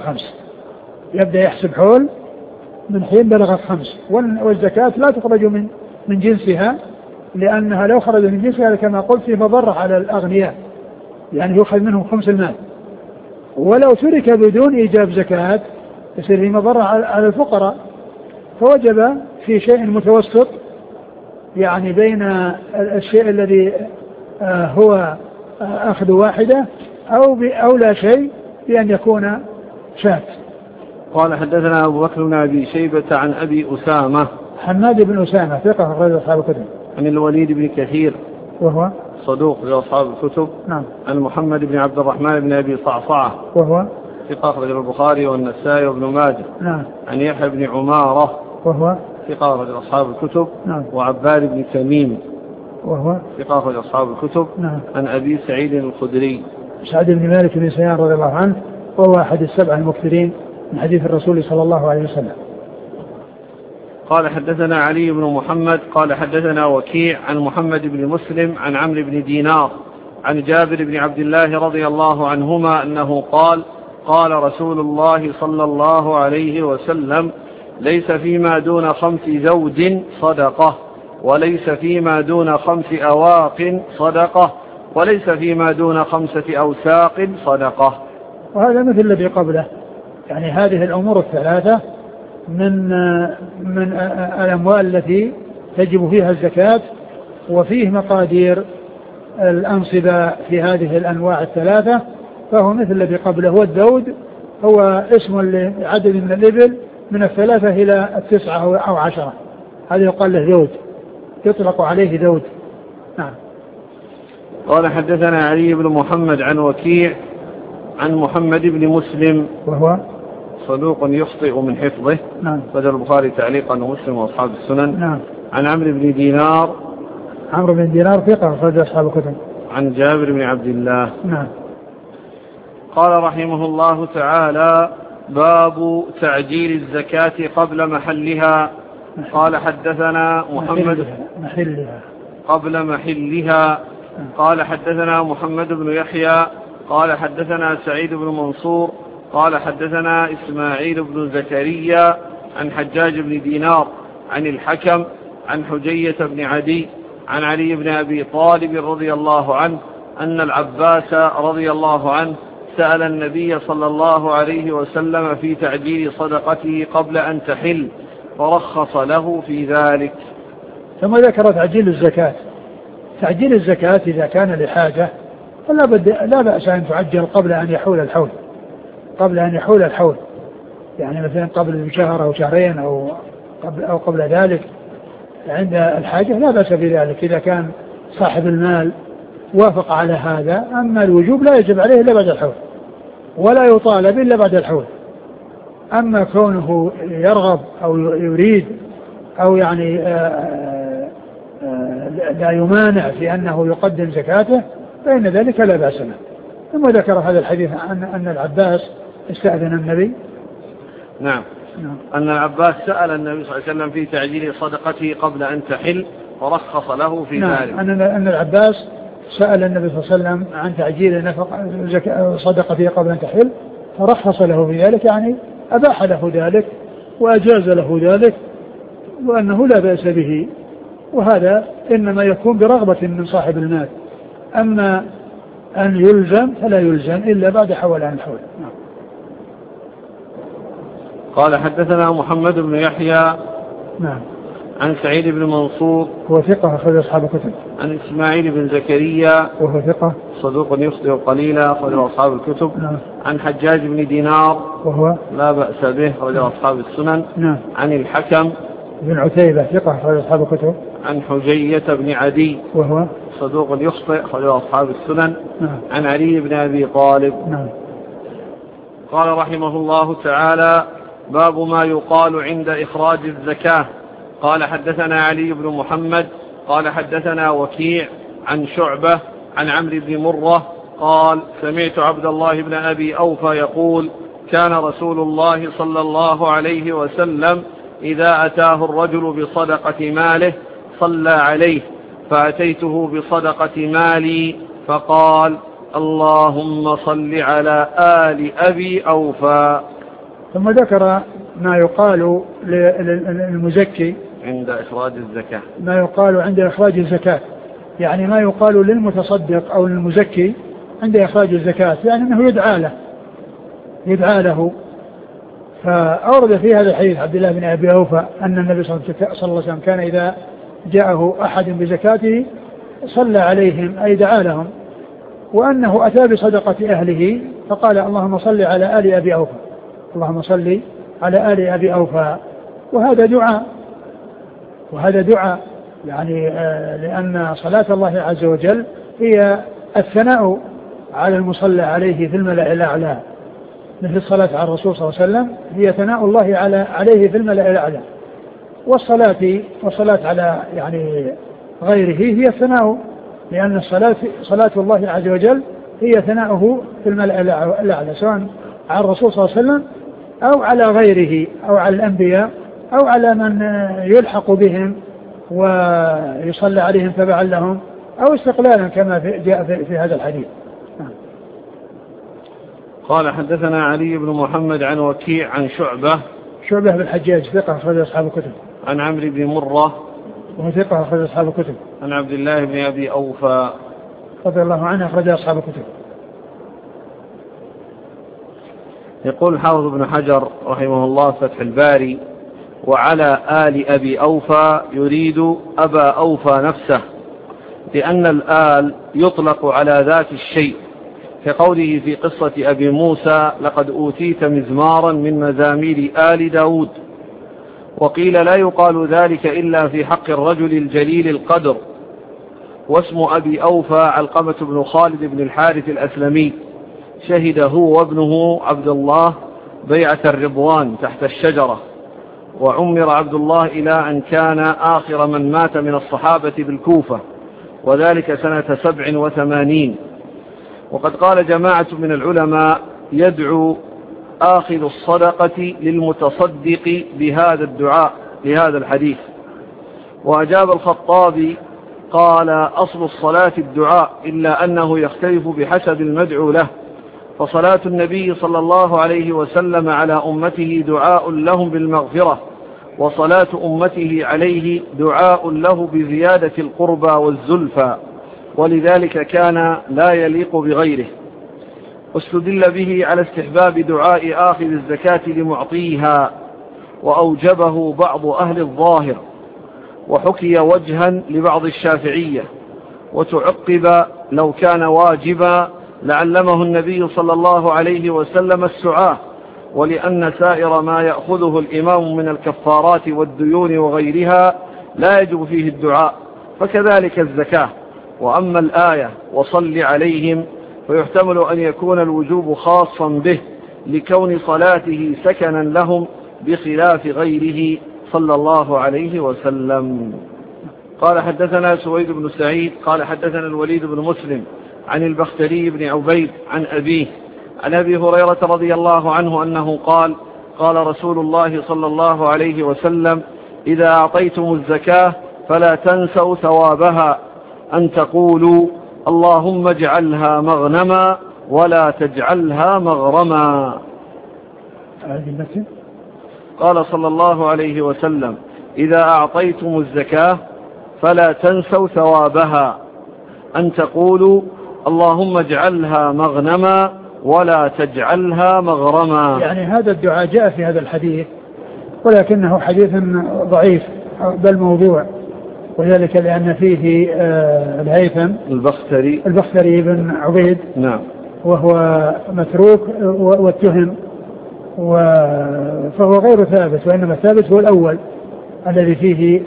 S2: 5، والزكاة لا تخرج من جنسها، لأنها لو خرج من جنسها كما قلت في مضرة على الأغنياء، يعني يؤخذ منهم 5 المال. ولو ترك بدون إيجاب زكاة يصير في مضرة على الفقراء، فوجب في شيء متوسط، يعني بين الشيء الذي هو أخذ واحدة أو لا شيء، بأن يكون شاة.
S1: قال حدثنا أبو بكر بن أبي شيبة عن أبي أسامة
S2: حماد بن أسامة ثقة غير أصحاب الكتب،
S1: عن الوليد بن كثير وهو صدوق لأصحاب الكتب.
S2: نعم.
S1: عن محمد بن عبد الرحمن بن أبي صعصعة
S2: وهو
S1: ثقة أخرج البخاري والنسائي وابن ماجه.
S2: نعم.
S1: عن يحيى بن عمارة
S2: وهو
S1: ثقة أخرج أصحاب الكتب.
S2: نعم.
S1: وعباد بن تميم
S2: وهو
S1: ثقة أخرج أصحاب الكتب.
S2: نعم.
S1: عن أبي سعيد الخدري
S2: سعد بن مالك بن سنان رضي الله عنه، وهو أحد ال7 المكثرين من حديث الرسول صلى الله عليه وسلم.
S1: قال حدثنا علي بن محمد قال حدثنا وكيع عن محمد بن مسلم عن عمرو بن دينار عن جابر بن عبد الله رضي الله عنهما أنه قال قال رسول الله صلى الله عليه وسلم: ليس فيما دون 5 زوج صدقة، وليس فيما دون 5 أواق صدقة، وليس فيما دون 5 أوساق صدقة.
S2: وهذا مثل الذي قبله، يعني هذه الأمور الثلاثة من الأموال التي تجب فيها الزكاة، وفيه مقادير الأنصبة في هذه الأنواع الثلاثة، فهو مثل الذي قبله. والذود هو اسم لعدد من الإبل من 3 إلى 9 أو 10، هذا يقال له ذود، يطلق عليه ذود. نعم.
S1: قال حدثنا علي بن محمد عن وكيع عن محمد بن مسلم
S2: وهو
S1: صدوق يخطئ من حفظه.
S2: نعم.
S1: بدل البخاري تعليقا ومسلم وأصحاب السنن.
S2: نعم.
S1: عن عمرو بن دينار.
S2: عمرو بن دينار ثقة أخرج أصحاب الكتب.
S1: عن جابر بن عبد الله.
S2: نعم.
S1: قال رحمه الله تعالى: باب تعجيل الزكاة قبل محلها. قال حدثنا محمد قبل محلها. قال حدثنا محمد بن يحيى قال حدثنا سعيد بن منصور قال حدثنا إسماعيل بن زكريا عن حجاج بن دينار عن الحكم عن حجية بن عدي عن علي بن أبي طالب رضي الله عنه أن العباس رضي الله عنه سأل النبي صلى الله عليه وسلم في تعجيل صدقته قبل أن تحل، فرخص له في ذلك.
S2: ثم ذكر تعجيل الزكاة. تعجيل الزكاة إذا كان لحاجة لا بأس أن تعجل قبل أن يحول الحول، قبل أن يحول الحول، يعني مثلا قبل شهر أو شهرين أو قبل ذلك عند الحاجة لا بأس بذلك إذا كان صاحب المال وافق على هذا. أما الوجوب لا يجب عليه إلا بعد الحول، ولا يطالب إلا بعد الحول. أما كونه يرغب أو يريد أو يعني لا يمانع في أنه يقدم زكاته فإن ذلك لا بأس له. ثم ذكر هذا الحديث أن العباس استأذن النبي.
S1: نعم. أن العباس سأل النبي صلى الله عليه وسلم في تعجيل صدقته قبل أن تحل فرخص له في ذلك.
S2: أن العباس سأل النبي صلى الله عليه وسلم عن تعجيل صدقته قبل أن تحل فرخص له في ذلك، يعني أباح له ذلك وأجاز له ذلك، وأنه لا بأس به. وهذا إنما يكون برغبة من صاحب المال. أما أن يلزم فلا يلزم إلا بعد حولان الحول.
S1: قال حدثنا محمد بن يحيى.
S2: نعم.
S1: عن سعيد بن منصور
S2: وهو ثقة أخرج أصحاب الكتب.
S1: عن إسماعيل بن زكريا
S2: وهو ثقة
S1: صدوق يخطئ قليلا أخرج أصحاب الكتب.
S2: نعم.
S1: عن حجاج بن دينار
S2: وهو
S1: لا بأس به أخرج أصحاب السنن.
S2: نعم.
S1: عن الحكم
S2: بن عتيبة ثقة أخرج أصحاب الكتب.
S1: عن حجية بن عدي وهو صدوق يخطئ أخرج أصحاب السنن.
S2: نعم.
S1: عن علي بن أبي طالب.
S2: نعم.
S1: قال رحمه الله تعالى: باب ما يقال عند إخراج الزكاة. قال حدثنا علي بن محمد قال حدثنا وكيع عن شعبة عن عمرو بن مرة قال: سمعت عبد الله بن أبي أوفى يقول: كان رسول الله صلى الله عليه وسلم إذا أتاه الرجل بصدقة ماله صلى عليه، فأتيته بصدقة مالي فقال: اللهم صل على آل أبي أوفى.
S2: ثم ذكر ما يقال للمزكي
S1: عند إخراج الزكاة،
S2: ما يقال عند إخراج الزكاة، يعني ما يقال للمتصدق أو للمزكي عند إخراج الزكاة، يعني أنه يدعى له. فأورد في هذا الحديث عبد الله بن أبي أوفى أن النبي صلى الله عليه وسلم كان إذا جاءه أحد بزكاته صلى عليهم أي دعا لهم، وأنه أتى بصدقة أهله فقال: اللهم صل على آل أبي أوفى، اللهم صل على آل أبي أوفى. وهذا دعاء يعني لأن صلاة الله عز وجل هي الثناء على المصلى عليه في الملأ الأعلى، مثل الصلاة على الرسول صلى الله عليه وسلم هي ثناء الله عليه في الملأ الأعلى، والصلاة على يعني غيره هي الثناء، لأن الصلاة صلاة الله عز وجل هي ثناؤه في الملأ الأعلى، سواء على الرسول صلى الله عليه وسلم أو على غيره أو على الأنبياء أو على من يلحق بهم ويصلى عليهم تبعا لهم أو استقلالا كما جاء في هذا الحديث.
S1: قال حدثنا علي بن محمد عن وكيع عن
S2: شعبة بن الحجاج ثقة أخرج أصحاب الكتب.
S1: عن عمرو بن مرة
S2: وهو ثقة أخرج أصحاب الكتب.
S1: عن عبد الله بن أبي أوفى
S2: رضي الله عنه أخرج أصحاب الكتب.
S1: يقول الحافظ ابن حجر رحمه الله فتح الباري: وعلى آل أبي أوفى يريد أبا أوفى نفسه، لأن الآل يطلق على ذات الشيء، كقوله في قصة أبي موسى: لقد أوتيت مزمارا من مزامير آل داود. وقيل لا يقال ذلك إلا في حق الرجل الجليل القدر. واسم أبي أوفى علقمة بن خالد بن الحارث الأسلمي، شهد هو وابنه عبد الله بيعة الرضوان تحت الشجرة، وعمر عبد الله إلى أن كان آخر من مات من الصحابة بالكوفة، وذلك سنة 87. وقد قال جماعة من العلماء: يدعو آخذ الصدقة للمتصدق بهذا الدعاء لهذا الحديث. وأجاب الخطابي قال: أصل الصلاة الدعاء، إلا أنه يختلف بحسب المدعو له، فصلاة النبي صلى الله عليه وسلم على أمته دعاء لهم بالمغفرة، وصلاة أمته عليه دعاء له بزيادة القربى والزلفى، ولذلك كان لا يليق بغيره. واستدل به على استحباب دعاء آخذ الزكاة لمعطيها، وأوجبه بعض أهل الظاهر، وحكي وجها لبعض الشافعية، وتعقب: لو كان واجبا لعلمه النبي صلى الله عليه وسلم السعاة، ولأن سائر ما يأخذه الإمام من الكفارات والديون وغيرها لا يجب فيه الدعاء، فكذلك الزكاة. وأما الآية: وصل عليهم، فيحتمل أن يكون الوجوب خاصا به لكون صلاته سكنا لهم بخلاف غيره صلى الله عليه وسلم. قال: حدثنا سويد بن سعيد قال: حدثنا الوليد بن مسلم عن البختري بن عبيد عن أبيه عن أبي هريرة رضي الله عنه أنه قال: قال رسول الله صلى الله عليه وسلم: إذا أعطيتم الزكاة فلا تنسوا ثوابها، أن تقولوا: اللهم اجعلها مغنما ولا تجعلها مغرما. قال صلى الله عليه وسلم: إذا أعطيتم الزكاة فلا تنسوا ثوابها، أن تقولوا: اللهم اجعلها مغنما ولا تجعلها مغرما.
S2: يعني هذا الدعاء جاء في هذا الحديث، ولكنه حديث ضعيف بل موضوع، وذلك لأن فيه الهيثم البختري بن عبيد،
S1: نعم،
S2: وهو متروك واتهم، فهو غير ثابت، وإنما الثابت هو الأول الذي فيه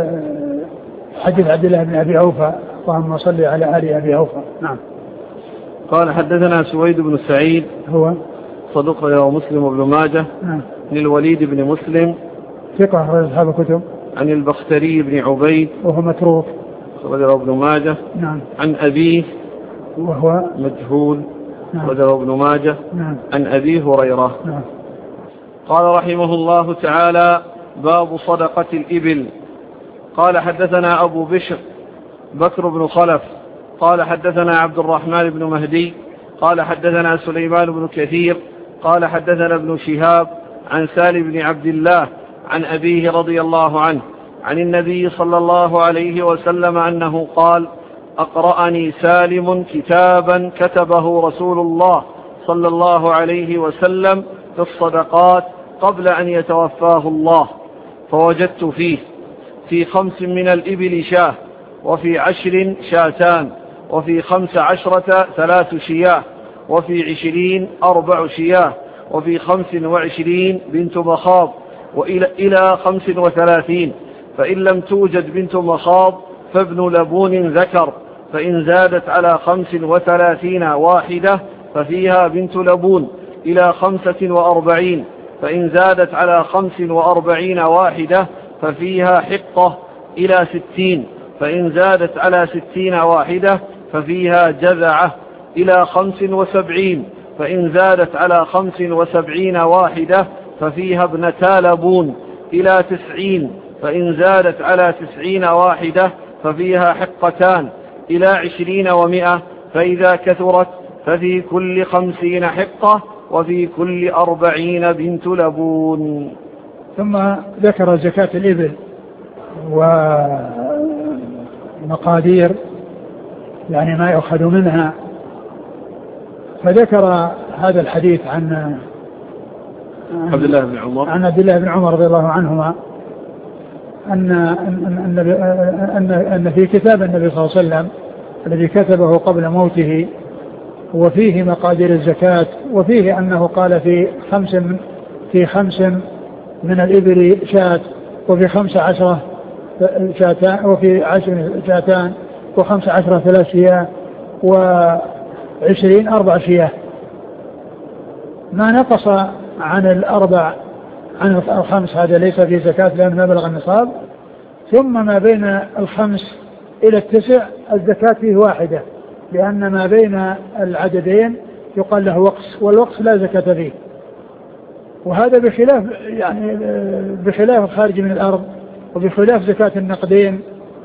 S2: حديث عبد الله بن أبي أوفى: اللهم صل على آل أبي أوفى. نعم.
S1: قال: حدثنا سويد بن سعيد هو صدوق رواه مسلم وابن ماجه.
S2: نعم.
S1: عن الوليد بن مسلم ثقة
S2: أخرج أصحاب الكتب.
S1: عن البختري بن عبيد
S2: وهو متروك
S1: رواه ابن ماجه.
S2: نعم.
S1: عن أبيه
S2: وهو
S1: مجهول.
S2: نعم.
S1: رواه ابن ماجه.
S2: نعم.
S1: عن أبي هريرة.
S2: نعم.
S1: قال رحمه الله تعالى: باب صدقة الإبل. قال: حدثنا أبو بشر بكر بن خلف قال: حدثنا عبد الرحمن بن مهدي قال: حدثنا سليمان بن كثير قال: حدثنا ابن شهاب عن سالم بن عبد الله عن أبيه رضي الله عنه عن النبي صلى الله عليه وسلم أنه قال: أقرأني سالم كتابا كتبه رسول الله صلى الله عليه وسلم في الصدقات قبل أن يتوفاه الله، فوجدت فيه في 5 من الإبل شاه، وفي 10 شاتان، وفي 15 3 شياه، وفي 20 4 شياه، وفي 25 بنت مخاض، وإلى 35، فإن لم توجد بنت مخاض فابن لبون ذكر، فإن زادت على 35 واحدة ففيها بنت لبون، إلى 45، فإن زادت على 45 واحدة ففيها حقة، إلى 60، فإن زادت على 60 واحدة ففيها جذعة، إلى 75، فإن زادت على 75 واحدة ففيها ابنتا لبون، إلى 90، فإن زادت على 90 واحدة ففيها حقتان، إلى 20 و100، فإذا كثرت ففي كل 50 حقة، وفي كل 40 بنت لبون.
S2: ثم ذكر زكاة الإبل ومقادير يعني ما يؤخذ منها، فذكر هذا الحديث عن
S1: عبد الله بن عمر
S2: رضي الله عنهما أن في كتاب النبي صلى الله عليه وسلم الذي كتبه قبل موته وفيه مقادير الزكاة، وفيه أنه قال في خمس من الإبل شاة، وفي 15 شاتان، وفي 10 شاتان، و15 3 شياه، و20 4 شياه. ما نقص عن الخمس هذا ليس في زكاة لأنه ما بلغ النصاب. ثم ما بين 5 إلى 9 الزكاة فيه واحدة، لأن ما بين العددين يقال له وقص، والوقص لا زكاة فيه. وهذا بخلاف الخارج من الأرض، وبخلاف زكاة النقدين،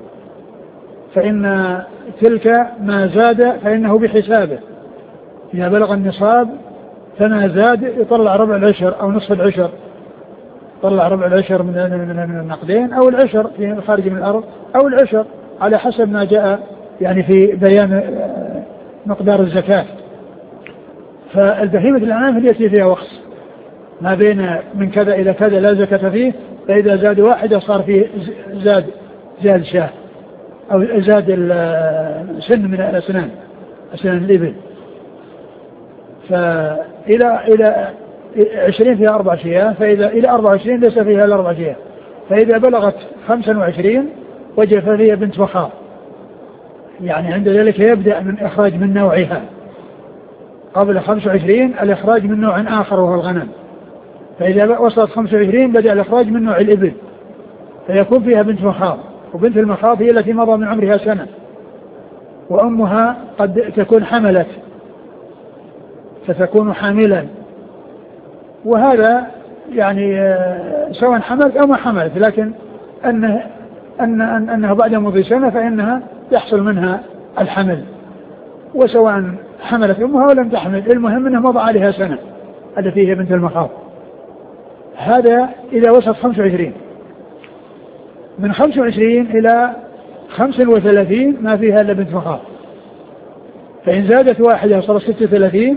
S2: فإن تلك ما زاد فإنه بحسابه، إذا بلغ النصاب فما زاد يطلع ربع العشر أو نصف العشر، يطلع ربع العشر من النقدين، أو العشر في الخارج من الأرض، أو العشر على حسب ما جاء يعني في بيان مقدار الزكاة. فالبهيمة الأنعام هي التي فيها وقص، ما بين من كذا إلى كذا لا زكاة فيه، فإذا زاد واحدة صار فيه زاد شاه، أو زاد سن من أسنان الإبل. فإلى 20 فيها 4 شياه، فإذا إلى 24 ليس فيها إلا 4 شياه. فإذا بلغت 25 وجب فيها بنت مخاض، يعني عند ذلك يبدأ من إخراج من نوعها. قبل 25 الإخراج من نوع آخر وهو الغنم، فإذا وصلت 25 بدأ الإخراج من نوع الإبل، فيكون فيها بنت مخاض. وبنت المخاض هي التي مضى من عمرها سنة، وأمها قد تكون حملت فتكون حاملا، وهذا يعني سواء حملت أو ما حملت، لكن أنه بعد مضي سنة فإنها يحصل منها الحمل، وسواء حملت أمها ولم تحمل، المهم أنه مضى عليها سنة التي هي بنت المخاض. هذا إذا وصلت 25. من 25 إلى 35 ما فيها إلا بنت مخاض، فإن زادت واحدة وصلت 36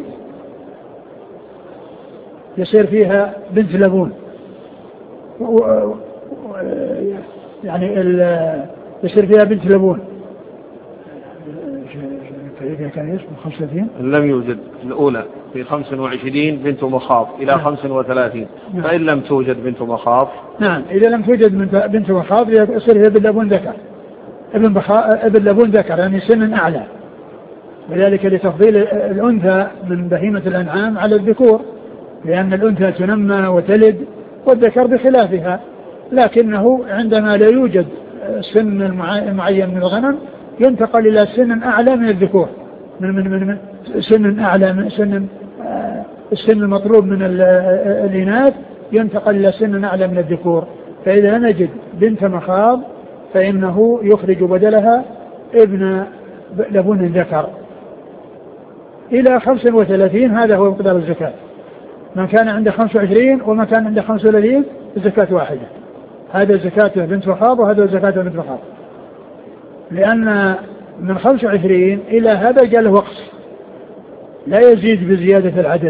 S2: يصير فيها بنت لبون، يعني يصير فيها بنت لبون. كان اسمه 35
S1: لم يوجد الأولى في 25 بنت مخاض إلى 35. فإن لم توجد بنت مخاض،
S2: نعم، إذا لم توجد بنت مخاض يصير فيها ابن لبون ذكر، ابن لبون ذكر يعني سن أعلى، وذلك لتفضيل الأنثى من بهيمة الأنعام على الذكور، لأن الأنثى تنمى وتلد والذكر بخلافها، لكنه عندما لا يوجد سن المعين من الغنم ينتقل إلى سن أعلى من الذكور، من سن أعلى من السن المطلوب من الإناث ينتقل إلى سن أعلى من الذكور. فإذا نجد بنت مخاض فإنه يخرج بدلها ابن لبون ذكر. إلى 35 هذا هو مقدار الزكاة، من كان عنده 25 ومن كان عنده 35 الزكاة واحدة، هذا زكاة بنت مخاض وهذا زكاة بنت مخاض، لأن من 25 إلى هذا جاء له وقص لا يزيد بزيادة العدد،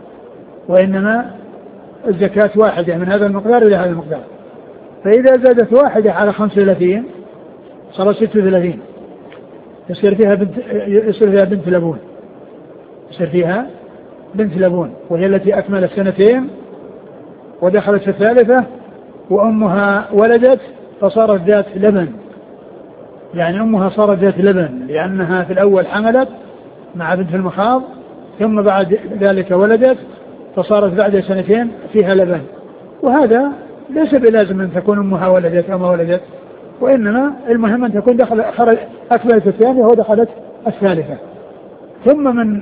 S2: وإنما الزكاة واحدة من هذا المقدار إلى هذا المقدار. فإذا زادت واحدة على 35 صارت 36 يصير فيها بنت لبون، يصير فيها بنت لبون، وهي التي أكملت 2 ودخلت في 3 وأمها ولدت فصارت ذات لبن، يعني أمها صارت ذات لبن لأنها في الأول حملت مع بنت المخاض، ثم بعد ذلك ولدت فصارت بعد 2 فيها لبن. وهذا ليس بلازم أن تكون أمها ولدت أو ما ولدت، وإنما المهم أن تكون أكملت 2 ودخلت 3. ثم من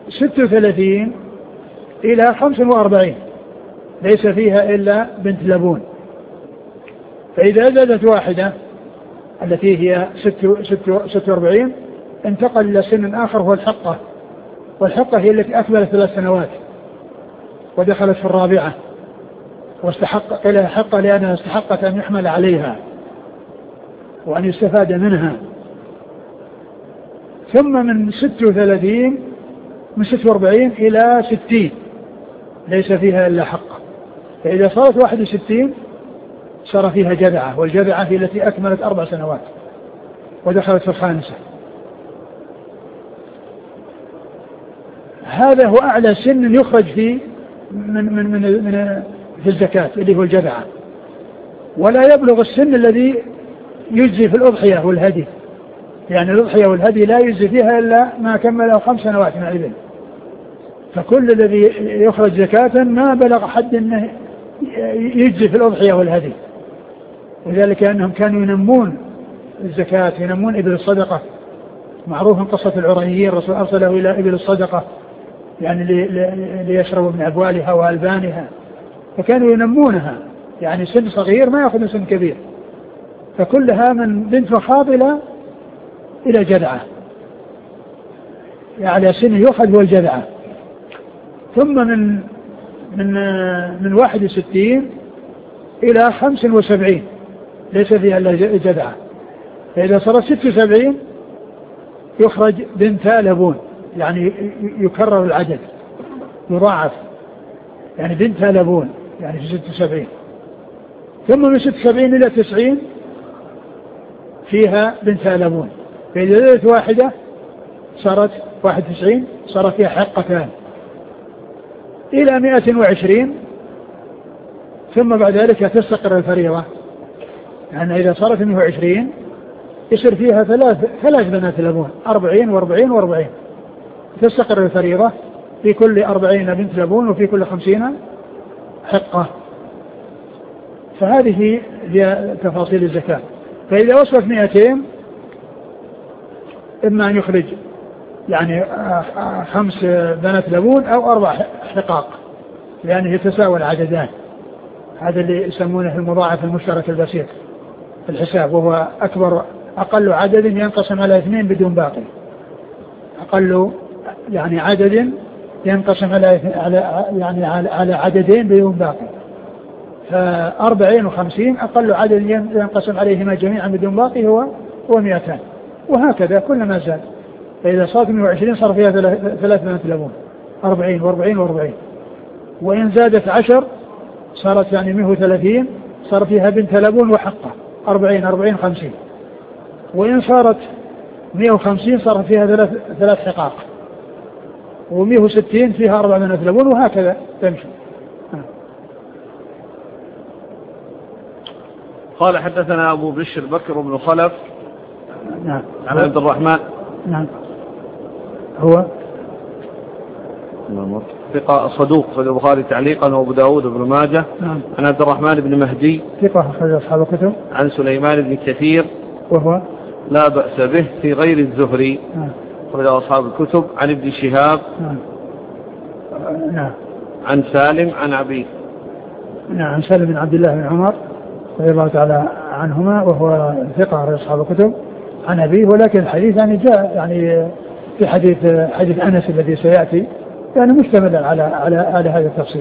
S2: 36 إلى 45 ليس فيها إلا بنت لبون. فإذا زادت واحدة التي هي 46 انتقل إلى سن آخر هو الحقة، والحقة هي التي أكملت 3 سنوات ودخلت في 4. واستحق إلى حقة لأنها استحقت أن يحمل عليها وأن يستفاد منها. ثم من 46 إلى 60 ليس فيها إلا حقة. فإذا صارت 61 صار فيها جذعة، والجذعة هي التي أكملت 4 سنوات ودخلت في الخامسة. هذا هو أعلى سن يخرج في في الزكاة اللي هو الجذعة، ولا يبلغ السن الذي يجزي في الأضحية والهدي، يعني الأضحية والهدي لا يجزي فيها إلا ما كمل 5 سنوات من الإبل. فكل الذي يخرج زكاة ما بلغ حد أنه يجزي في الأضحية والهدي، وذلك أنهم كانوا ينمون الزكاة، ينمون إبل الصدقة. معروف قصة العرينيين، الرسول أرسله إلى إبل الصدقة يعني ليشربوا من أبوالها وألبانها، فكانوا ينمونها، يعني سن صغير ما يأخذ سن كبير. فكلها من بنت مخاض إلى جذعة، يعني سن يؤخذ هو الجذعة. ثم من 61 إلى 75 ليس فيها إلا جذعة. فإذا صار 76 يخرج بنتا لبون، يعني يكرر العدد يضاعف، يعني بنتا لبون يعني في 76. ثم من 76 إلى 90 فيها بنتا لبون. فإذا زادت واحدة صارت 91 صار فيها حقتان إلى 120. ثم بعد ذلك تستقر الفريضة، يعني إذا صارت 120 يصير فيها ثلاث بنات لبون، 40 و40 و40. تستقر الفريضة في كل 40 بنت لبون وفي كل 50 حقة. فهذه هي تفاصيل الزكاة. فإذا وصلت 200 إما أن يخرج يعني 5 بنات لبون أو 4 حقاق، لأنه يتساوى العددان. هذا اللي يسمونه المضاعف المشترك البسيط في الحساب، وهو أقل عدد ينقسم على 2 بدون باقي. أقل يعني عدد ينقسم على عددين بدون باقي. ف40 و50 أقل عدد ينقسم عليهما جميعا بدون باقي هو 200، وهكذا كلما زاد. فإذا صارت 120 صار فيها 3 بنات لبون، 40 و40 و40. وإن زادت 10 صارت يعني 130 صار فيها بنت لبون وحقة، 40 40 50. وإن صارت 150 صار فيها 3 حقاق، و160 فيها 4 بنات لبون، وهكذا تمشي.
S1: قال حدثنا أبو بشر بكر بن خلف
S2: نعم
S1: عن عبد الرحمن
S2: نعم هو
S1: ثقة صدوق في البخاري تعليقا وابو داود بن ماجه.
S2: نعم.
S1: عن عبد الرحمن بن مهدي
S2: ثقة أخرج أصحاب الكتب.
S1: عن سليمان بن كثير
S2: وهو
S1: لا بأس به في غير الزهري.
S2: نعم.
S1: أخرج أصحاب الكتب. عن ابن شهاب
S2: نعم. نعم.
S1: عن سالم عن أبيه.
S2: نعم. عن سالم بن عبد الله بن عمر رضي الله تعالى عنهما، وهو ثقة أخرج أصحاب الكتب عن أبيه. ولكن الحديث يعني جاء يعني في حديث أنس الذي سيأتي يعني مشتملا على هذا التفصيل.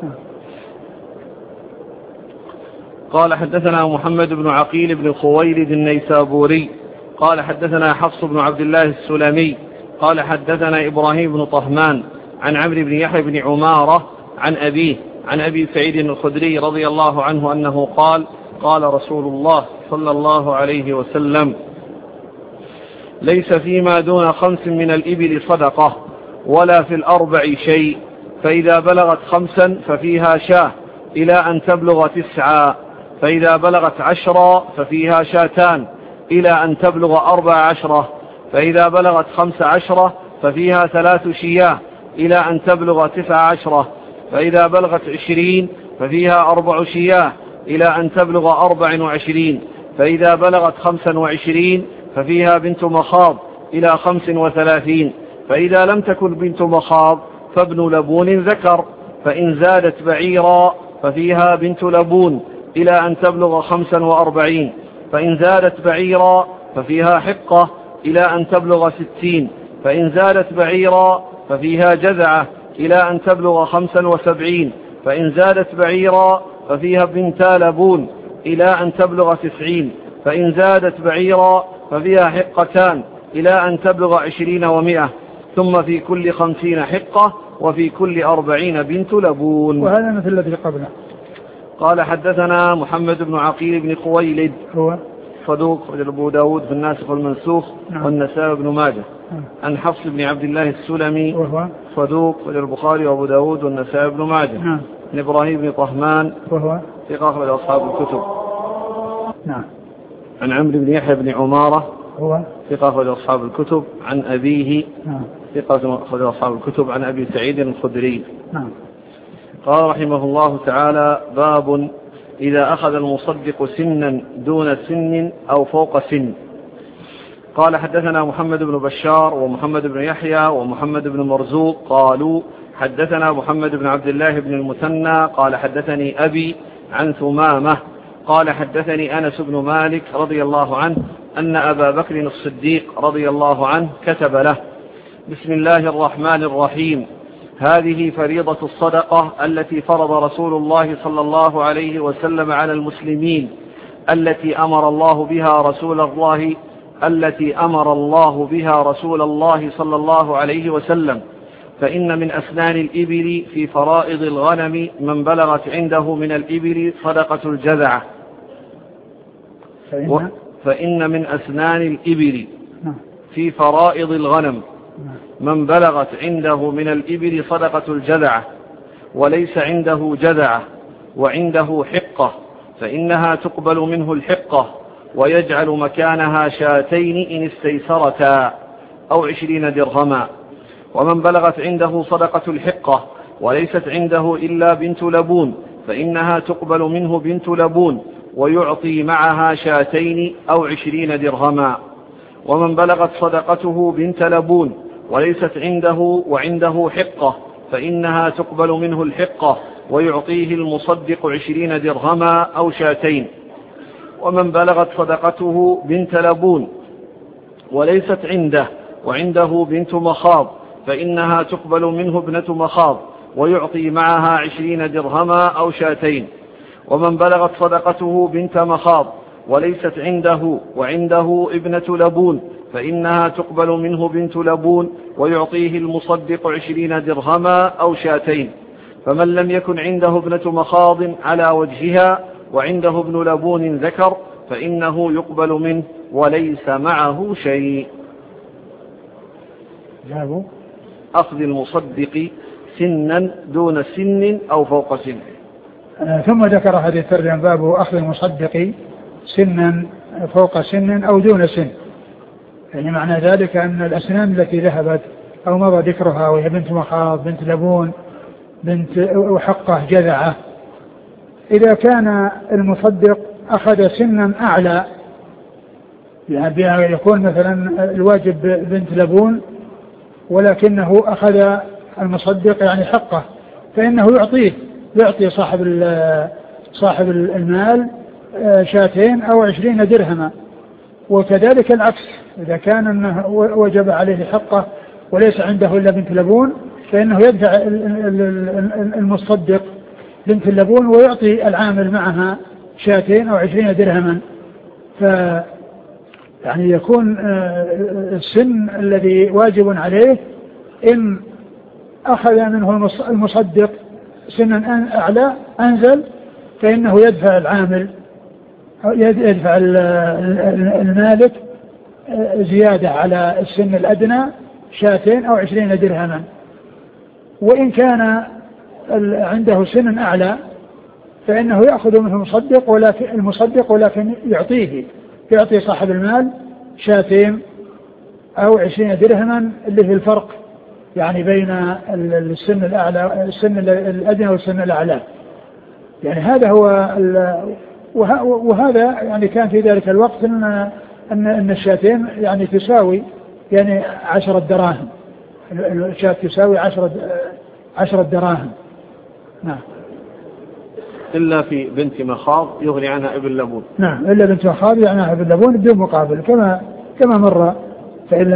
S1: قال حدثنا محمد بن عقيل بن خويلد النيسابوري قال حدثنا حفص بن عبد الله السلمي قال حدثنا إبراهيم بن طهمان عن عمرو بن يحيى بن عمارة عن أبيه عن أبي سعيد الخدري رضي الله عنه أنه قال قال رسول الله صلى الله عليه وسلم ليس فيما دون 5 من الإبل صدقة ولا في الأربع شيء، فإذا بلغت 5 ففيها شاة إلى أن تبلغ 9، فإذا بلغت 10 ففيها شاتان إلى أن تبلغ 14، فإذا بلغت 15 ففيها 3 شياه إلى أن تبلغ 19، فإذا بلغت 20 ففيها 4 شياه إلى أن تبلغ 24، فإذا بلغت 25 ففيها بنت مخاض إلى 35، فإذا لم تكن بنت مخاض فابن لبون ذكر، فإن زادت بعيرا ففيها بنت لبون إلى أن تبلغ 45، فإن زادت بعيرا ففيها حقة إلى أن تبلغ 60، فإن زادت بعيرا ففيها جذعة إلى أن تبلغ 75، فإن زادت بعيرا ففيها بنتا لبون إلى أن تبلغ 90. فإن زادت بعيرا ففيها حقتان إلى أن تبلغ 20 و100. ثم في كل 50 حقة وفي كل 40 بنت لبون.
S2: وهذا مثل الذي قبله.
S1: قال حدثنا محمد بن عقيل بن خويلد
S2: هو
S1: صدوق أبو داود في الناسخ والمنسوخ والنسائي بن ماجه. عن حفص بن عبد الله السلمي
S2: وهو
S1: صدوق البخاري وأبو داود والنسائي بن ماجه. عن إبراهيم بن طهمان
S2: وهو
S1: ثقة أخرج أصحاب الكتب.
S2: نعم.
S1: عن عمرو بن يحيى بن عمارة
S2: هو
S1: ثقة أخرج أصحاب الكتب. عن أبيه ثقة أخرج أصحاب الكتب. عن أبي سعيد الخدري.
S2: نعم.
S1: قال رحمه الله تعالى: باب إذا أخذ المصدق سنا دون سن أو فوق سن. قال حدثنا محمد بن بشار ومحمد بن يحيى ومحمد بن مرزوق قالوا حدثنا محمد بن عبد الله بن المثنى قال حدثني أبي عن ثمامة قال حدثني أنس بن مالك رضي الله عنه أن أبا بكر الصديق رضي الله عنه كتب له: بسم الله الرحمن الرحيم، هذه فريضة الصدقة التي فرض رسول الله صلى الله عليه وسلم على المسلمين، التي أمر الله بها رسول الله صلى الله عليه وسلم. فإن من أسنان الإبل في فرائض الغنم من بلغت عنده من الإبل صدقة الجذعة. فإن من أسنان الإبل في فرائض الغنم من بلغت عنده من الإبل صدقة الجذعة وليس عنده جذعة وعنده حقة فإنها تقبل منه الحقة ويجعل مكانها شاتين إن استيسرتا أو 20 درهما. ومن بلغت عنده صدقة الحقة وليست عنده إلا بنت لبون فإنها تقبل منه بنت لبون ويعطي معها شاتين أو 20 درهما. ومن بلغت صدقته بنت لبون وليست عنده وعنده حقة فإنها تقبل منه الحقة ويعطيه المصدق 20 درهما أو شاتين. ومن بلغت صدقته بنت لبون وليست عنده وعنده بنت مخاض فإنها تقبل منه ابنة مخاض ويعطي معها 20 درهما أو شاتين. ومن بلغت صدقته بنت مخاض وليست عنده وعنده ابنة لبون فإنها تقبل منه بنت لبون ويعطيه المصدق 20 درهما أو شاتين. فمن لم يكن عنده ابنة مخاض على وجهها وعنده ابن لبون ذكر فإنه يقبل منه وليس معه شيء. أخذ المصدق سنا دون سن أو فوق سن.
S2: ثم ذكر هذه الترجمة: باب أخذ المصدق سنا فوق سن أو دون سن. يعني معنى ذلك أن الأسنان التي ذهبت أو مضى ذكرها وهي بنت مخاض بنت لبون بنت وحقة جذعة، إذا كان المصدق أخذ سنا أعلى، يعني يكون مثلا الواجب بنت لبون ولكنه أخذ المصدق يعني حقه، فإنه يعطي صاحب المال شاتين أو 20 درهما. وكذلك العكس، إذا كان أنه وجب عليه حقه وليس عنده إلا بنت لبون فإنه يدفع المصدق بنت اللبون ويعطي العامل معها شاتين أو 20 درهما. يعني يكون السن الذي واجب عليه إن أخذ منه المصدق سنا أعلى أنزل فإنه يدفع العامل يدفع المالك زيادة على السن الأدنى شاتين أو 20 درهما. وإن كان عنده سن أعلى فإنه يأخذ منه المصدق ولكن يعطي صاحب المال شاتين أو 20 درهما اللي في الفرق يعني بين السن الأدنى والسن الأعلى. يعني هذا هو وهذا يعني كان في ذلك الوقت أن الشاتين يعني تساوي يعني 10 دراهم، الشاة تساوي 10 دراهم. نعم.
S1: إلا في بنت مخاض يغني عنها ابن لبون.
S2: نعم، إلا بنت مخاض يغني عنها ابن لبون بدون مقابل كما مر. فإن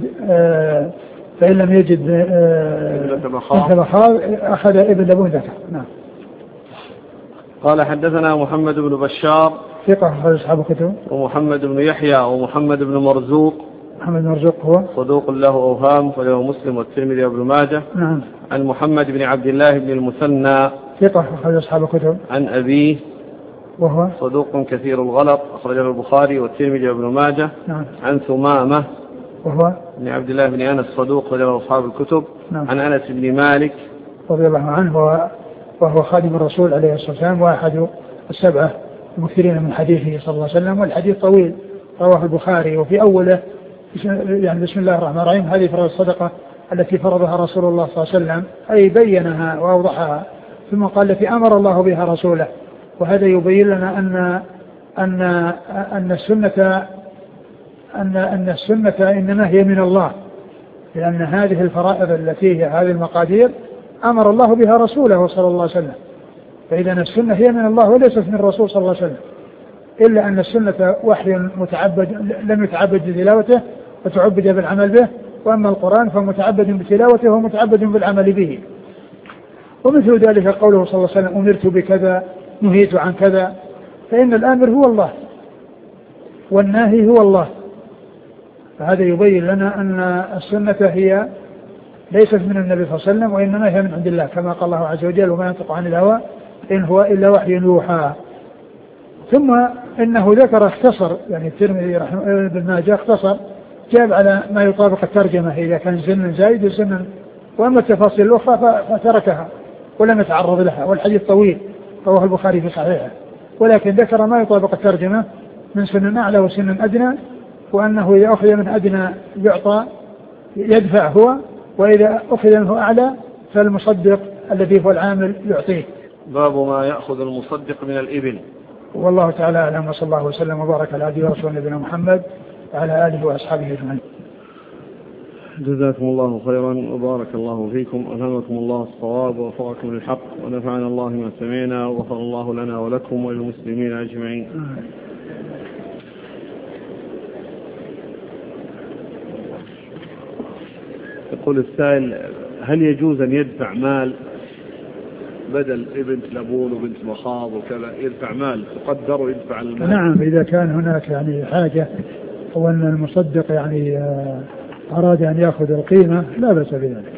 S2: لم يجد بنت مخاض أخذ ابن لبون ذكر. نعم.
S1: قال حدثنا محمد بن بشار
S2: ثقة أخرج أصحاب الكتب.
S1: ومحمد بن يحيى ومحمد بن مرزوق.
S2: محمد بن مرزوق هو
S1: صدوق له أوهام وله مسلم والترمذي وابن ماجه.
S2: نعم.
S1: عن محمد بن عبد الله بن المثنى
S2: ثقة أخرج أصحاب الكتب.
S1: عن أبيه
S2: وهو
S1: صدوق كثير الغلط أخرجه البخاري والترمذي وابن ماجه.
S2: نعم.
S1: عن ثمامة
S2: وهو
S1: بن عبد الله بن أنس صدوق أخرجه أصحاب الكتب.
S2: نعم.
S1: عن أنس بن مالك
S2: رضي الله عنه وهو خادم الرسول عليه الصلاة والسلام وأحد السبعة المكثرين من حديثه صلى الله عليه وسلم. والحديث طويل رواه البخاري وفي أوله يعني بسم الله الرحمن الرحيم هذه فرض الصدقة التي فرضها رسول الله صلى الله عليه وسلم أي بينها وأوضحها ثم قال التي أمر الله بها رسوله. وهذا يبين لنا أن السنة إنما هي من الله لأن هذه الفرائض التي هي هذه المقادير أمر الله بها رسوله صلى الله عليه وسلم. فإذا السنة هي من الله وليست من الرسول صلى الله عليه وسلم إلا أن السنة وحي متعبد لم يتعبد بتلاوته وتعبد بالعمل به. وأما القرآن فمتعبد بتلاوته ومتعبد بالعمل به. ومثل ذلك قوله صلى الله عليه وسلم أمرت بكذا نهيت عن كذا فإن الآمر هو الله والناهي هو الله. فهذا يبين لنا أن السنة هي ليست من النبي صلى الله عليه وسلم وإنما هي من عند الله كما قال الله عز وجل وما ينطق عن الهوى إن هو إلا وحي يوحى. ثم إنه ذكر اختصر يعني الترمذي رحمه الله بن ماجه اختصر جاب على ما يطابق الترجمة إذا كان سن زايد وسن وأما التفاصيل الأخرى فتركها ولم يتعرض لها. والحديث طويل رواه البخاري في صحيحه ولكن ذكر ما يطابق الترجمة من سن أعلى وسن أدنى وأنه إذا أخذ من أدنى يعطى يدفع هو وإذا أخذ منه أعلى فالمصدق الذي هو العامل يعطيه.
S1: باب ما يأخذ المصدق من الإبل.
S2: والله تعالى أعلم وصلى الله وسلم وبارك على عبده ورسوله نبينا محمد وعلى آله وأصحابه أجمعين.
S1: جزاكم الله خيرا وبارك الله فيكم ألهمكم الله الصواب ووفقكم للحق ونفعنا الله ما سمعنا وغفر الله لنا ولكم وللمسلمين أجمعين. يقول السائل هل يجوز أن يدفع مال بدل ابنة لبون وبنت مخاض وكذا يدفع مال تقدر ويدفع المال؟
S2: نعم إذا كان هناك يعني حاجة أو أن المصدق يعني أراد أن يأخذ القيمة لا بأس بذلك.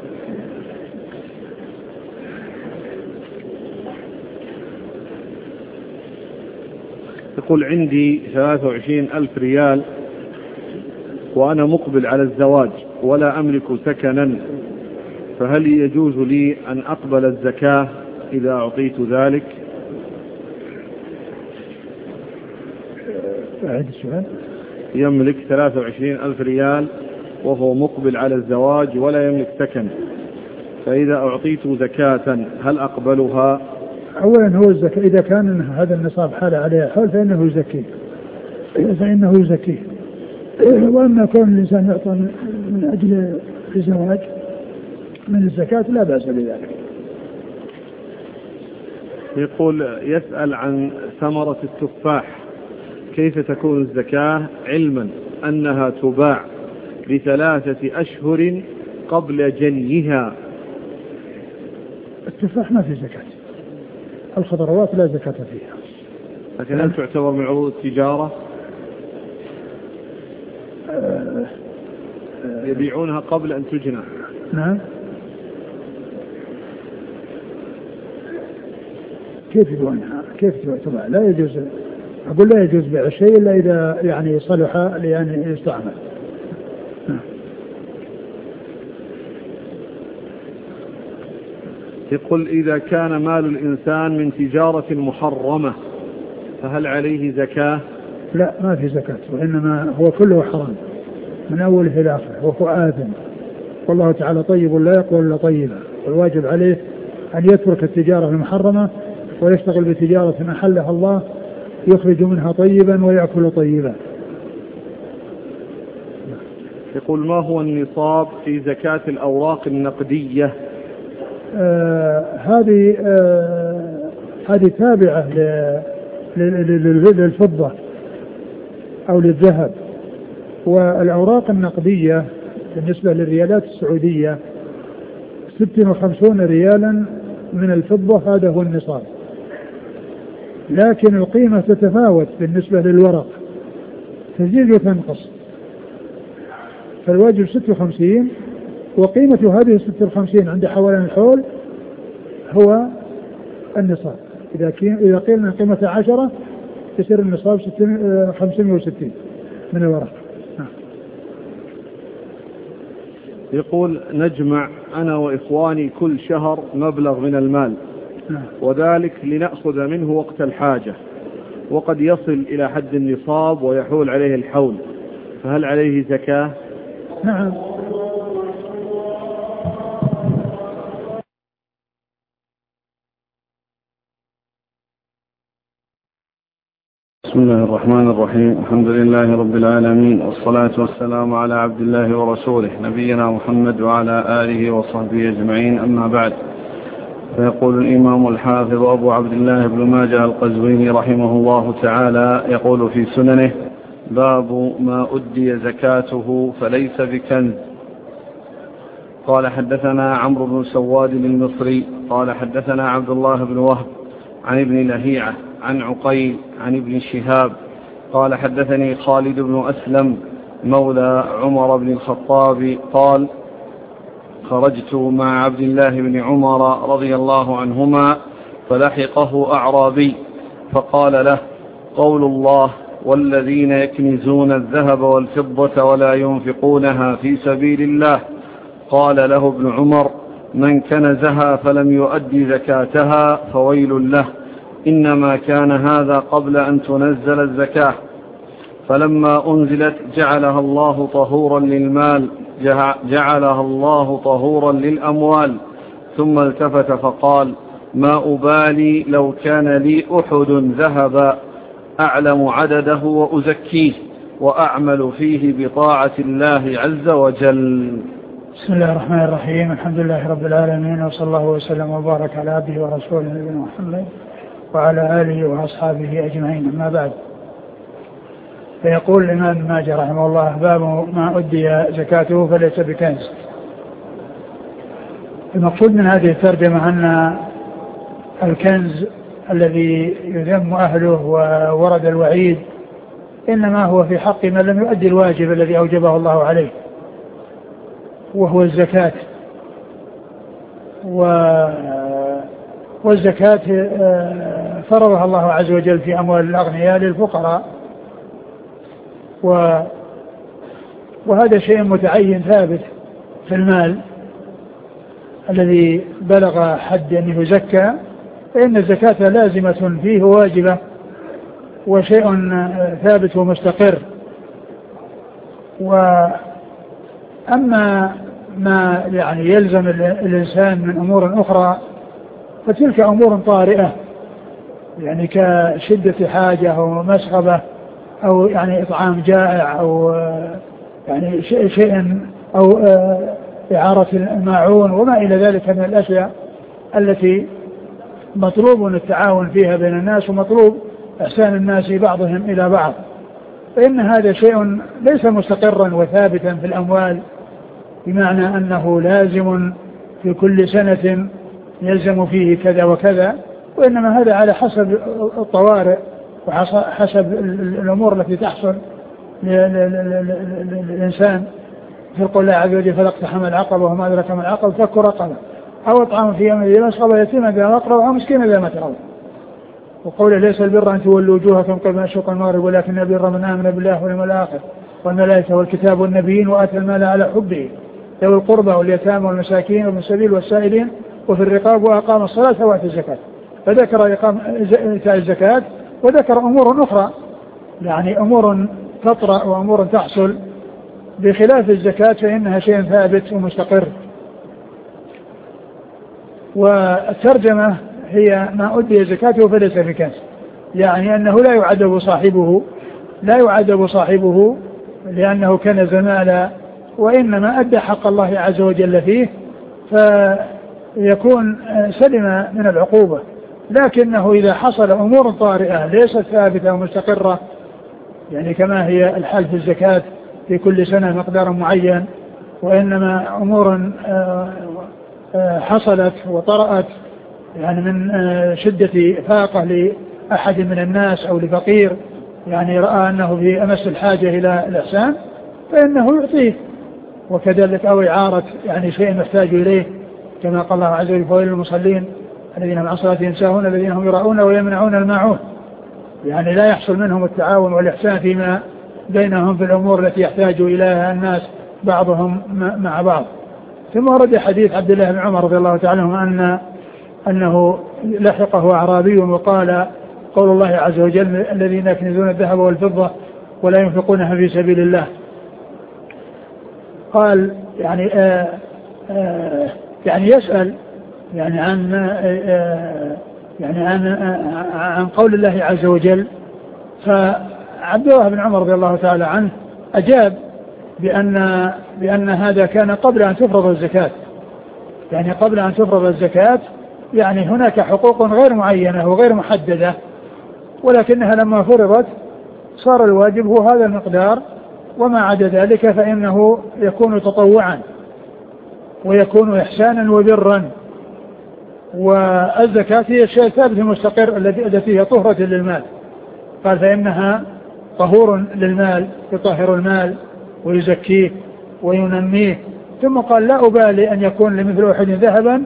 S1: يقول عندي 23,000 ريال وأنا مقبل على الزواج ولا أملك سكنا فهل يجوز لي أن أقبل الزكاة إذا أعطيت ذلك؟
S2: أعيد السؤال.
S1: يملك 23,000 ريال وهو مقبل على الزواج ولا يملك سكن فإذا أعطيت زكاة هل أقبلها؟
S2: أولا هو الزكاة إذا كان هذا النصاب حال عليه حول فإنه يزكيه وأما كون الإنسان يعطى من أجل الزواج من الزكاة لا بأس بذلك.
S1: يقول يسأل عن ثمرة التفاح كيف تكون الزكاة علما أنها تباع ب3 أشهر قبل جنيها؟
S2: التفاح ما في زكاة، الخضروات لا زكاة فيها.
S1: لكن هل تعتبر من عروض التجارة؟ يبيعونها قبل أن تجنى.
S2: نعم. كيف يبيعونها؟ كيف تباع؟ لا يجوز. أقول لا يجوز بيع الشيء إلا إذا يعني صلح لأن يستعمل.
S1: يقول إذا كان مال الإنسان من تجارة محرمة فهل عليه زكاة؟
S2: لا ما في زكاة وإنما هو كله حرام من أوله إلى آخره وهو آثم. والله تعالى طيب لا يقبل إلا طيبا والواجب عليه أن يترك التجارة المحرمة ويشتغل بتجارة أحلها الله يخرج منها طيبا ويأكل طيبا.
S1: يقول ما هو النصاب في زكاة الأوراق النقدية؟
S2: هذه تابعة للفضة أو للذهب. والأوراق النقدية بالنسبة للريالات السعودية 56 ريالا من الفضة هذا هو النصاب. لكن القيمة تتفاوت بالنسبة للورق، تزيد وتنقص. فالواجب 56، وقيمة هذه 56 عند حوالين الحول هو النصاب. إذا قيل من قيمة 10 يصير النصاب 560 من الورق.
S1: يقول نجمع أنا وإخواني كل شهر مبلغ من المال، وذلك لنأخذ منه وقت الحاجة، وقد يصل إلى حد النصاب ويحول عليه الحول، فهل عليه زكاة؟
S2: نعم.
S1: بسم الله الرحمن الرحيم. الحمد لله رب العالمين، والصلاة والسلام على عبد الله ورسوله نبينا محمد وعلى آله وصحبه أجمعين، أما بعد. فيقول الإمام الحافظ أبو عبد الله بن ماجه القزويني رحمه الله تعالى، يقول في سننه: باب ما أدي زكاته فليس بكنز. قال حدثنا عمرو بن سواد المصري قال حدثنا عبد الله بن وهب عن ابن لهيعة عن عقيل عن ابن شهاب قال حدثني خالد بن أسلم مولى عمر بن الخطاب قال: خرجت مع عبد الله بن عمر رضي الله عنهما فلحقه أعرابي فقال له: قول الله: والذين يكنزون الذهب والفضة ولا ينفقونها في سبيل الله. قال له ابن عمر: من كنزها فلم يؤدي زكاتها فويل له، إنما كان هذا قبل أن تنزل الزكاة، فلما أنزلت جعلها الله طهورا للمال، جعلها الله طهورا للأموال. ثم التفت فقال: ما أبالي لو كان لي أحد ذهبا أعلم عدده وأزكيه وأعمل فيه بطاعة الله عز وجل.
S2: بسم الله الرحمن الرحيم. الحمد لله رب العالمين، وصلى الله وسلم وبارك على عبده ورسوله نبينا محمد وعلى آله وأصحابه أجمعين، أما بعد. فيقول الإمام ابن ماجه رحمه الله: باب ما أدي زكاته فليس بكنز. المقصود من هذه الترجمة أن الكنز الذي يذم أهله وورد الوعيد إنما هو في حق من لم يؤدي الواجب الذي أوجبه الله عليه، وهو الزكاة. والزكاة فرضها الله عز وجل في أموال الأغنياء للفقراء، وهذا شيء متعين ثابت في المال الذي بلغ حد أن يزكى، فإن الزكاة لازمة فيه واجبة وشيء ثابت ومستقر. وأما ما يعني يلزم الإنسان من أمور أخرى فتلك أمور طارئة، يعني كشدة حاجة أو مسغبة أو يعني إطعام جائع أو يعني شيء أو إعارة الماعون وما إلى ذلك من الأشياء التي مطلوب التعاون فيها بين الناس ومطلوب إحسان الناس بعضهم إلى بعض، فإن هذا شيء ليس مستقرا وثابتا في الأموال، بمعنى أنه لازم في كل سنة يلزم فيه كذا وكذا، وإنما هذا على حسب الطوارئ وحسب الأمور التي تحصل للإنسان. في قول الله عز وجل: فلاقتحم العقبة وما أدرك ما العقبة فك رقبة أو إطعام في يوم ذي مسغبة يتيما ذا مقربة أو مسكينا ذا متربة. وقوله: ليس البر أن تولوا وجوهكم قبل مشرق المغرب ولكن البر من آمن بالله واليوم الآخر والملائكة والكتاب والنبيين وآتى المال على حبه ذوي القربى واليتامى والمساكين وابن السبيل والسائلين وفي الرقاب وأقام الصلاة وآتى الزكاة. فذكر إيتاء الزكاة وذكر أمور أخرى، يعني أمور تطرأ وأمور تحصل بخلاف الزكاة فإنها شيء ثابت ومستقر. والترجمة هي ما أدي زكاته فليس بكنز، يعني أنه لا يعذب صاحبه لأنه كنز مالا، وإنما أدى حق الله عز وجل فيه فيكون سلم من العقوبة. لكنه إذا حصل أمور طارئة ليست ثابتة ومستقرة، يعني كما هي الحال في الزكاة في كل سنة مقدار معين، وإنما أمور حصلت وطرأت يعني من شدة فاقة أحد من الناس أو لفقير يعني رأى أنه في أمس الحاجة إلى الإحسان فإنه يعطيه، وكذلك أو إعارة يعني شيء محتاج إليه، كما قال الله عز وجل فويل للمصلين الذين هم عن صلاتهم ساهون الذين هم يراءون ويمنعون الماعون. يعني لا يحصل منهم التعاون والإحسان فيما بينهم في الأمور التي يحتاج إليها الناس بعضهم مع بعض. ثم ورد حديث عبد الله بن عمر رضي الله تعالى عنه أنه لحقه أعرابي وقال قول الله عز وجل الذين يكنزون الذهب والفضة ولا ينفقونها في سبيل الله. قال يعني يسأل يعني عن قول الله عز وجل. فعبد الله بن عمر رضي الله تعالى عنه أجاب بأن هذا كان قبل أن تفرض الزكاة، يعني قبل أن تفرض الزكاة يعني هناك حقوق غير معينة وغير محددة، ولكنها لما فرضت صار الواجب هو هذا المقدار، وما عدا ذلك فإنه يكون تطوعا ويكون إحسانا وبرا. والزكاة هي الشيء الثابت المستقر التي هي طهرة للمال. قال فإنها طهور للمال، يطهر المال ويزكيه وينميه. ثم قال لا أبالي أن يكون لمثل أحد ذهبا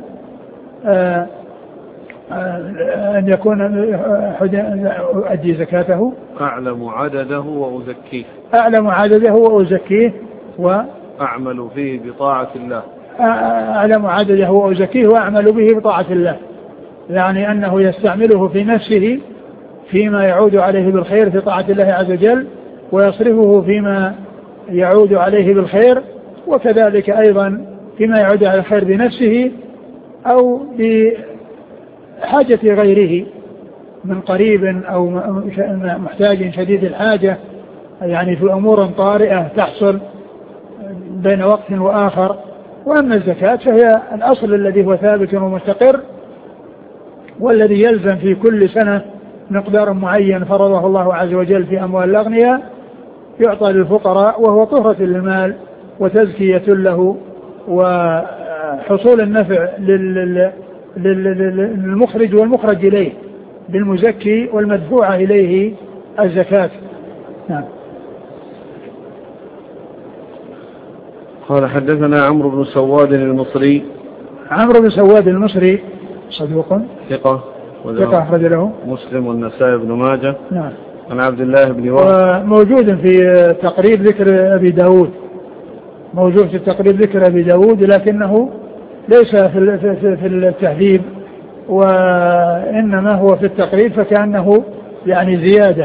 S2: أن يكون أدي زكاته
S1: أعلم عدده وأزكيه،
S2: أعلم عدده وأزكيه
S1: وأعمل فيه بطاعة الله،
S2: أعلم عدده وأزكيه وأعمل به بطاعة الله، يعني أنه يستعمله في نفسه فيما يعود عليه بالخير في طاعة الله عز وجل، ويصرفه فيما يعود عليه بالخير، وكذلك أيضا فيما يعود على الخير بنفسه أو بحاجة غيره من قريب أو محتاج شديد الحاجة، يعني في أمور طارئة تحصل بين وقت وآخر. وأما الزكاة فهي الأصل الذي هو ثابت ومستقر، والذي يلزم في كل سنة مقدار معين فرضه الله عز وجل في أموال الأغنياء يعطى للفقراء، وهو طهرة للمال وتزكية له وحصول النفع للمخرج والمخرج إليه، للمزكي والمدفوع إليه الزكاة. نعم.
S1: قال حدثنا عمرو بن سواد المصري.
S2: عمرو بن سواد المصري صدوق
S1: ثقة
S2: أخرج له
S1: مسلم والنسائي بن ماجه.
S2: نعم.
S1: عن عبد الله بن وهب،
S2: موجود في تقريب ذكر أبي داود، موجود في تقريب ذكر أبي داود، لكنه ليس في التهذيب، وإنما هو في التقريب، فكأنه يعني زيادة.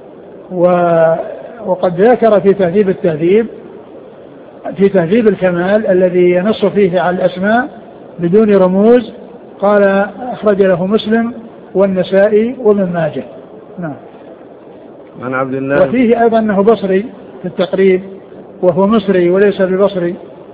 S2: وقد ذكر في تهذيب التهذيب في تهذيب الكمال الذي ينص فيه على الأسماء بدون رموز، قال أخرج له مسلم والنسائي وابن ماجه. نعم.
S1: عن عبد الله.
S2: وفيه أيضا أنه بصري في التقريب، وهو مصري وليس ببصري،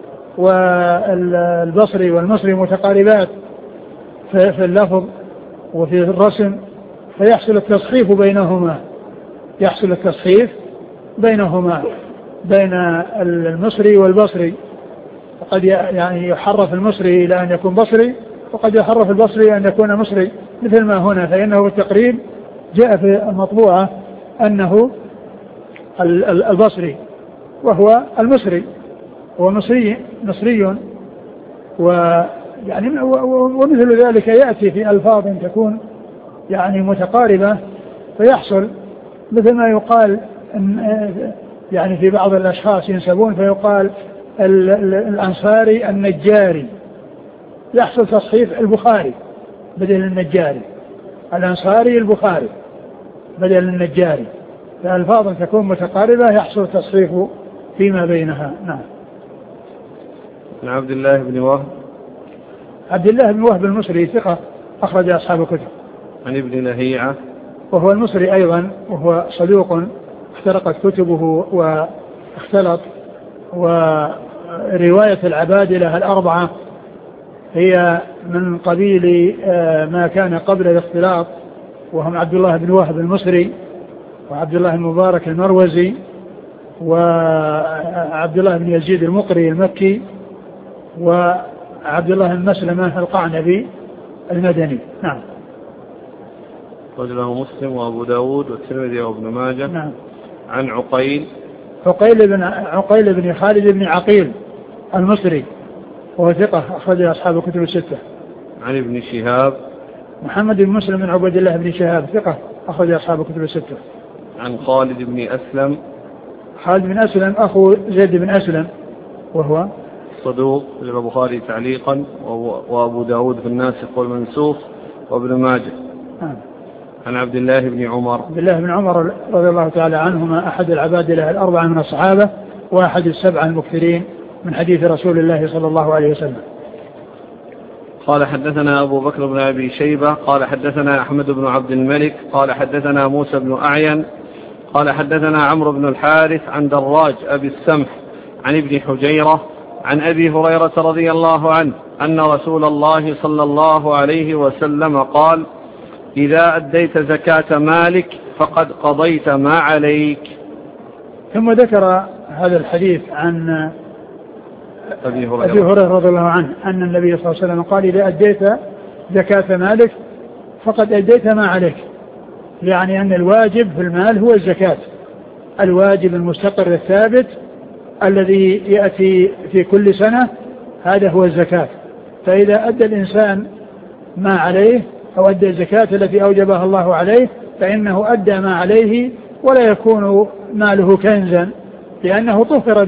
S2: والبصري والمصري متقاربات في اللفظ وفي الرسم، فيحصل التصحيف بينهما، يحصل التصحيف بينهما بين المصري والبصري. وقد يعني يحرف المصري إلى أن يكون بصري، وقد يحرف البصري أن يكون مصري، مثل ما هنا. فإنه بالتقريب جاء في المطبوعة أنه البصري، وهو المصري، هو مصري. ويعني ومثل ذلك يأتي في ألفاظ تكون يعني متقاربة، فيحصل مثل ما يقال يعني في بعض الأشخاص ينسبون فيقال الأنصاري النجاري، يحصل تصحيف البخاري بدل النجاري، الأنصاري البخاري بدل النجاري، فألفاظ تكون متقاربة يحصل تصحيف فيما بينها. نعم.
S1: عن عبد الله بن وهب.
S2: عبد الله بن وهب المصري ثقة أخرج أصحاب الكتب.
S1: عن ابن لهيعة،
S2: وهو المصري أيضا، وهو صدوق افترقت كتبه واختلط. ورواية العبادلة الأربعة هي من قبيل ما كان قبل الاختلاط، وهم عبد الله بن وهب المصري، وعبد الله المبارك المروزي، وعبد الله بن يزيد المقري المكي، وعبد الله بن مسلمة القعنبي المدني. نعم.
S1: رجله مسلم وأبو داود والترمذي وابن ماجه.
S2: نعم.
S1: عن عقيل
S2: بن خالد بن عقيل المصري وهو ثقة أخرج أصحاب الكتب الستة.
S1: عن ابن شهاب
S2: محمد بن مسلم بن عبد الله بن شهاب ثقة أخرج أصحاب الكتب الستة.
S1: عن خالد بن أسلم
S2: أخو زيد بن أسلم وهو
S1: صدوق البخاري تعليقا وأبو داود في الناسخ والمنسوخ وابن ماجه. عن عبد الله بن عمر
S2: رضي الله تعالى عنهما أحد العبادلة الأربعة من الصحابة وأحد السبعة المكثرين من حديث رسول الله صلى الله عليه وسلم.
S1: قال حدثنا أبو بكر بن أبي شيبة قال حدثنا أحمد بن عبد الملك قال حدثنا موسى بن أعين قال حدثنا عمرو بن الحارث عن دراج أبي السمح عن ابن حجيرة عن أبي هريرة رضي الله عنه أن رسول الله صلى الله عليه وسلم قال: إذا أديت زكاة مالك فقد قضيت ما عليك.
S2: ثم ذكر هذا الحديث عن أبي هريرة رضي الله عنه أن النبي صلى الله عليه وسلم قال: إذا أديت زكاة مالك فقد أديت ما عليك، يعني أن الواجب في المال هو الزكاة، الواجب المستقر الثابت الذي يأتي في كل سنة، هذا هو الزكاة. فإذا أدى الإنسان ما عليه أو أدى الزكاة التي أوجبها الله عليه فإنه أدى ما عليه، ولا يكون ماله كنزا لأنه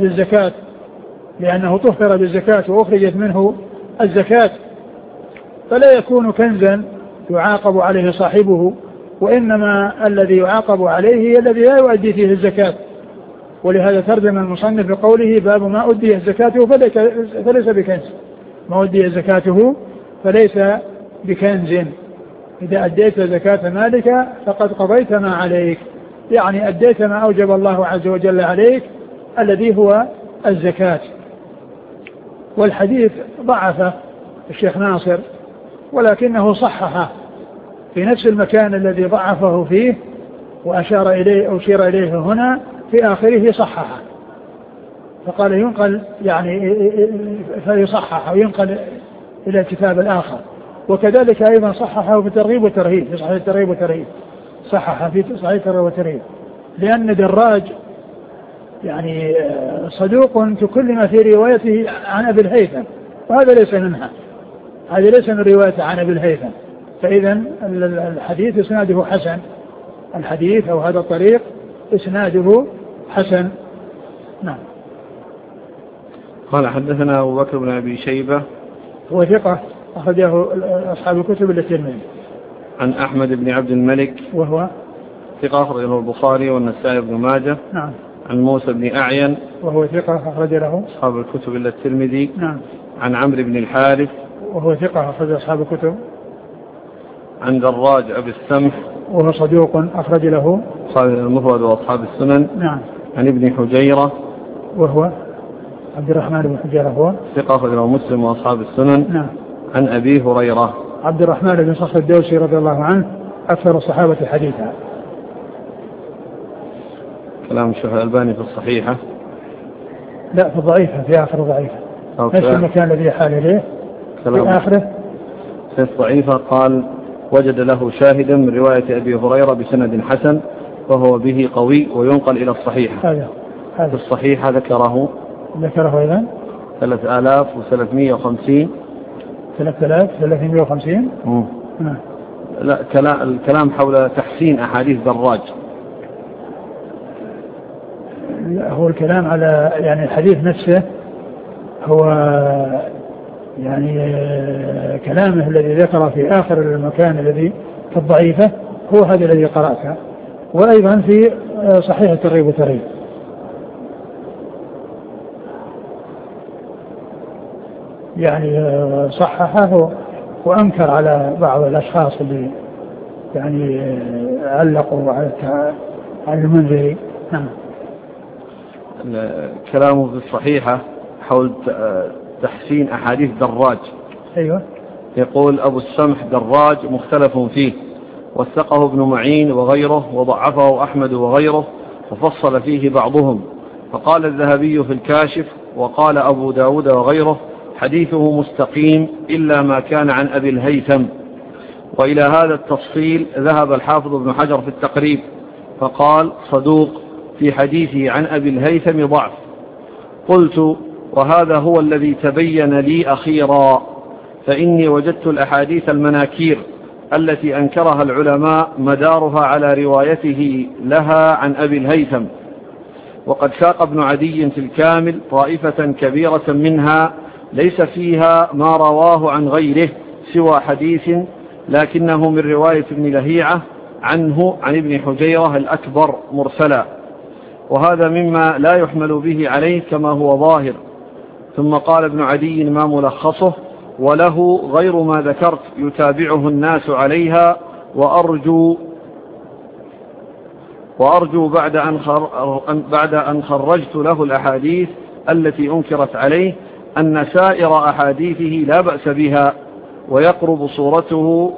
S2: طهر بالزكاة وأخرجت منه الزكاة، فلا يكون كنزا يعاقب عليه صاحبه، وإنما الذي يعاقب عليه الذي لا يؤدي فيه الزكاة. ولهذا ترجم المصنف بقوله: باب ما أدي زكاته فليس بكنز. ما أدي زكاته فليس بكنز. إذا أديت زكاة مالك فقد قضيت ما عليك، يعني أديت ما أوجب الله عز وجل عليك الذي هو الزكاة. والحديث ضعف الشيخ ناصر ولكنه صححه في نفس المكان الذي ضعفه فيه وأشار إليه هنا في آخره صححه، فقال ينقل يعني فيصحح وينقل إلى الكتاب الآخر. وكذلك أيضا صححه في الترغيب والترهيب، في صحيح الترغيب والترهيب، صححه في صحيح الترغيب والترهيب، لأن دراج يعني صدوق تكلم في روايته عن أبي الهيثم، وهذا ليس منها، هذا ليس من روايته عن أبي الهيثم. فإذا الحديث إسناده حسن، الحديث أو هذا الطريق إسناده حسن. نعم.
S1: قال حدثنا أبو بكر بن أبي شيبة
S2: هو ثقة أخرجه أصحاب الكتب الترمذي.
S1: عن أحمد بن عبد الملك
S2: وهو
S1: ثقة أخرجه البخاري والنسائي بن ماجه.
S2: نعم.
S1: عن موسى بن أعين
S2: وهو ثقة أخرج له
S1: أصحاب الكتب إلا الترمذي.
S2: نعم.
S1: عن عمرو بن الحارث
S2: وهو ثقة أخرج أصحاب الكتب.
S1: عن دراج أبي السمح
S2: وهو صدوق أخرج له
S1: أصحاب المفرد وأصحاب السنن.
S2: نعم.
S1: عن ابن حجيرة
S2: وهو عبد الرحمن بن حجيرة هو
S1: ثقة أخرجه مسلم وأصحاب السنن.
S2: نعم.
S1: عن أبي هريرة
S2: عبد الرحمن بن صخر الدوسي رضي الله عنه أكثر الصحابة حديثا.
S1: كلام الشيخ الألباني في الصحيحة،
S2: لا في الضعيفة، في آخر ضعيفة، نفس المكان الذي حال إليه في آخره.
S1: في الضعيفة قال: وجد له شاهدا من رواية أبي هريرة بسند حسن وهو به قوي وينقل إلى الصحيحة.
S2: هذا
S1: في الصحيحة ذكره
S2: إذن
S1: 3350.
S2: 3350.
S1: لا، الكلام حول تحسين أحاديث دراج.
S2: لا، هو الكلام على يعني الحديث نفسه، هو يعني كلامه الذي ذكر في آخر المكان الذي في الضعيفة هو هذا الذي قرأته، وأيضا في صحيح الترغيب والترهيب. يعني صححه وأنكر على بعض الأشخاص اللي يعني علقوا على المنذري. نعم.
S1: كلامه في الصحيحة حول تحسين أحاديث دراج.
S2: أيوة.
S1: يقول: أبو السمح دراج مختلف فيه، وثقه ابن معين وغيره، وضعفه أحمد وغيره، وفصل فيه بعضهم. فقال الذهبي في الكاشف، وقال أبو داود وغيره: حديثه مستقيم إلا ما كان عن أبي الهيثم. وإلى هذا التفصيل ذهب الحافظ ابن حجر في التقريب فقال صدوق في حديثه عن أبي الهيثم ضعف. قلت وهذا هو الذي تبين لي أخيرا، فإني وجدت الأحاديث المناكير التي أنكرها العلماء مدارها على روايته لها عن أبي الهيثم، وقد ساق ابن عدي في الكامل طائفة كبيرة منها ليس فيها ما رواه عن غيره سوى حديث لكنه من رواية ابن لهيعة عنه عن ابن حجيرة الأكبر مرسلا، وهذا مما لا يحمل به عليه كما هو ظاهر. ثم قال ابن عدي ما ملخصه وله غير ما ذكرت يتابعه الناس عليها، وأرجو بعد أن خرجت له الأحاديث التي أنكرت عليه أن سائر أحاديثه لا بأس بها ويقرب صورته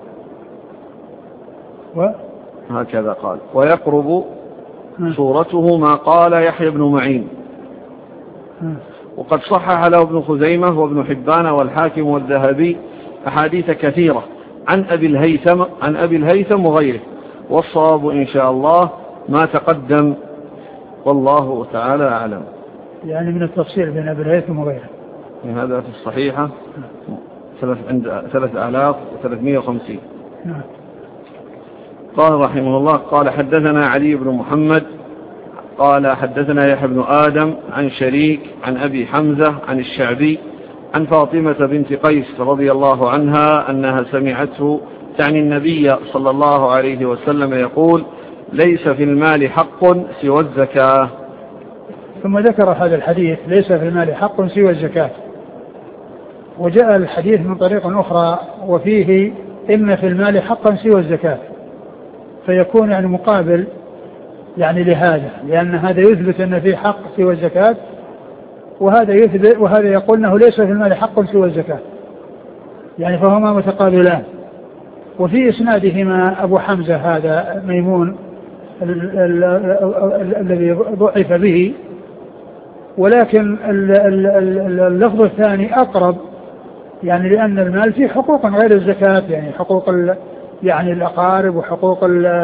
S1: هكذا قال ويقرب صورته ما قال يحيى بن معين. وقد صحح له ابن خزيمة وابن حبان والحاكم والذهبي أحاديث كثيرة عن أبي الهيثم وغيره، والصواب إن شاء الله ما تقدم والله تعالى أعلم.
S2: يعني من التفصيل بين أبي الهيثم وغيره
S1: هذا في الصحيحة 3350. قال رحمه الله قال حدثنا علي بن محمد قال حدثنا يحيى بن آدم عن شريك عن أبي حمزة عن الشعبي عن فاطمة بنت قيس رضي الله عنها أنها سمعته تعني النبي صلى الله عليه وسلم يقول ليس في المال حق سوى الزكاة.
S2: ثم ذكر هذا الحديث ليس في المال حق سوى الزكاة، وجاء الحديث من طريق أخرى وفيه إن في المال حقا سوى الزكاة، فيكون يعني مقابل يعني لهذا، لأن هذا يثبت أن فيه حق سوى الزكاة، وهذا يثبت وهذا يقول أنه ليس في المال حق سوى الزكاة، يعني فهما متقابلان. وفي إسنادهما أبو حمزة هذا ميمون الذي ضعف به، ولكن اللفظ الثاني أقرب، يعني لأن المال فيه حقوق غير الزكاة، يعني حقوق يعني الأقارب وحقوق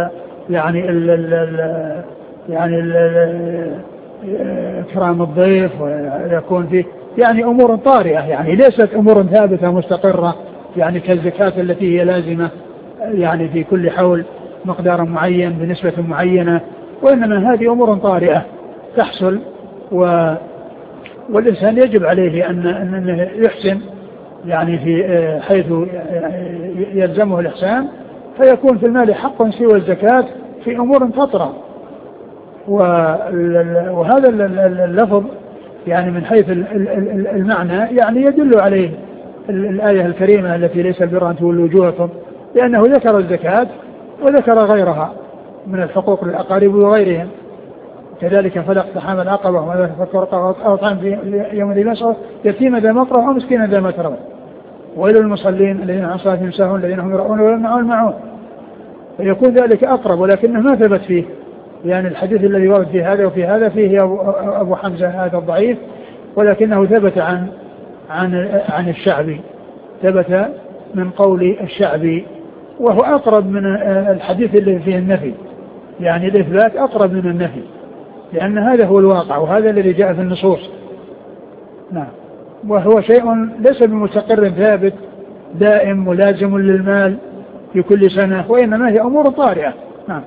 S2: إكرام الضيف، ويكون فيه يعني أمور طارئة، يعني ليست أمور ثابتة مستقرة يعني كالزكاة التي هي لازمة يعني في كل حول مقدار معين بنسبة معينة، وإنما هذه أمور طارئة تحصل، والإنسان يجب عليه أن يحسن يعني في حيث يلزمه الإحسان، فيكون في المال حق سوى الزكاة في أمور تطرأ. وهذا اللفظ يعني من حيث المعنى يعني يدل عليه الآية الكريمة التي ليس البر أن تولوا وجوهكم، لأنه ذكر الزكاة وذكر غيرها من الحقوق للأقارب وغيرهم. كذلك فلا اقتحام العقبة وما تفكر أو طعام في يوم ذي مسعر يتيما ذا مقربة ومسكينا ذا متربة وإلى المصلين الذين عن صلاتهم ساهون الذين هم يرؤون ويمنعون الماعون، فيكون ذلك أقرب،ولكنه ما ثبت فيه، يعني الحديث الذي ورد في هذا وفي هذا فيه أبو حمزة هذا الضعيف، ولكنه ثبت عن الشعبي، ثبت من قول الشعبي، وهو أقرب من الحديث الذي فيه النفي، يعني الإثبات أقرب من النفي، لأن هذا هو الواقع وهذا الذي جاء في النصوص. نعم. وهو شيء ليس بمستقر ثابت دائم ملازم للمال في كل سنة، وإنما هي أمور طارئة. نعم.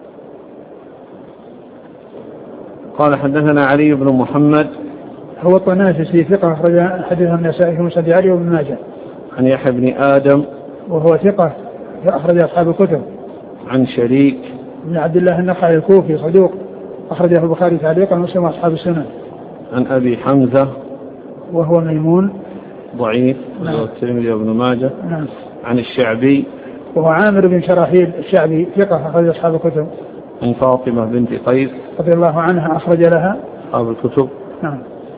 S1: قال حدثنا علي بن محمد
S2: هو الطنافسي ثقة أخرج حديث النسائي في مسند علي وابن ماجه.
S1: عن يحيى بن آدم
S2: وهو ثقة أخرج أصحاب الكتب.
S1: عن شريك
S2: بن عبد الله النخعي الكوفي صدوق أخرجه البخاري تعليقا ومسلم وأصحاب السنن.
S1: عن أبي حمزة
S2: وهو ميمون
S1: ضعيف والترمذي وابن ماجه.
S2: نعم.
S1: عن الشعبي
S2: وهو عامر بن شراحيل الشعبي ثقة أخرج أصحاب الكتب.
S1: عن فاطمة بنت قيس
S2: رضي الله عنها أخرج لها
S1: أصحاب الكتب.
S2: نعم.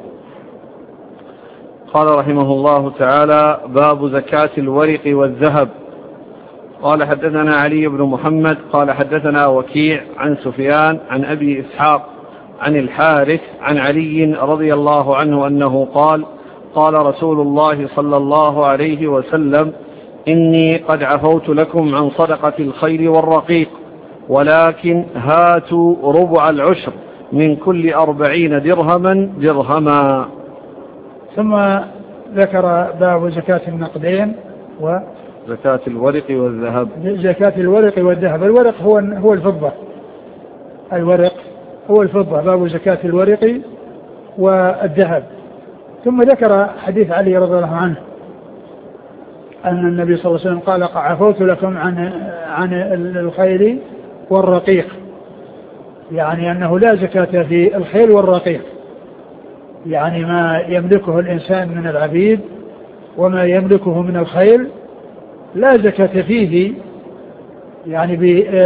S1: قال رحمه الله تعالى باب زكاة الورق والذهب. قال حدثنا علي بن محمد قال حدثنا وكيع عن سفيان عن أبي إسحاق عن الحارث عن علي رضي الله عنه أنه قال قال رسول الله صلى الله عليه وسلم إني قد عفوت لكم عن صدقة الخيل والرقيق، ولكن هاتوا ربع العشر من كل 40 درهما درهما.
S2: ثم ذكر باب زكاة النقدين
S1: زكاة الورق والذهب.
S2: زكاة الورق والذهب. الورق هو الفضة. الورق هو الفضة. باب زكاة الورق والذهب. ثم ذكر حديث علي رضي الله عنه أن النبي صلى الله عليه وسلم قال عفوت لكم عن الخيل والرقيق، يعني أنه لا زكاة في الخيل والرقيق، يعني ما يملكه الإنسان من العبيد وما يملكه من الخيل لا زكاة فيه، يعني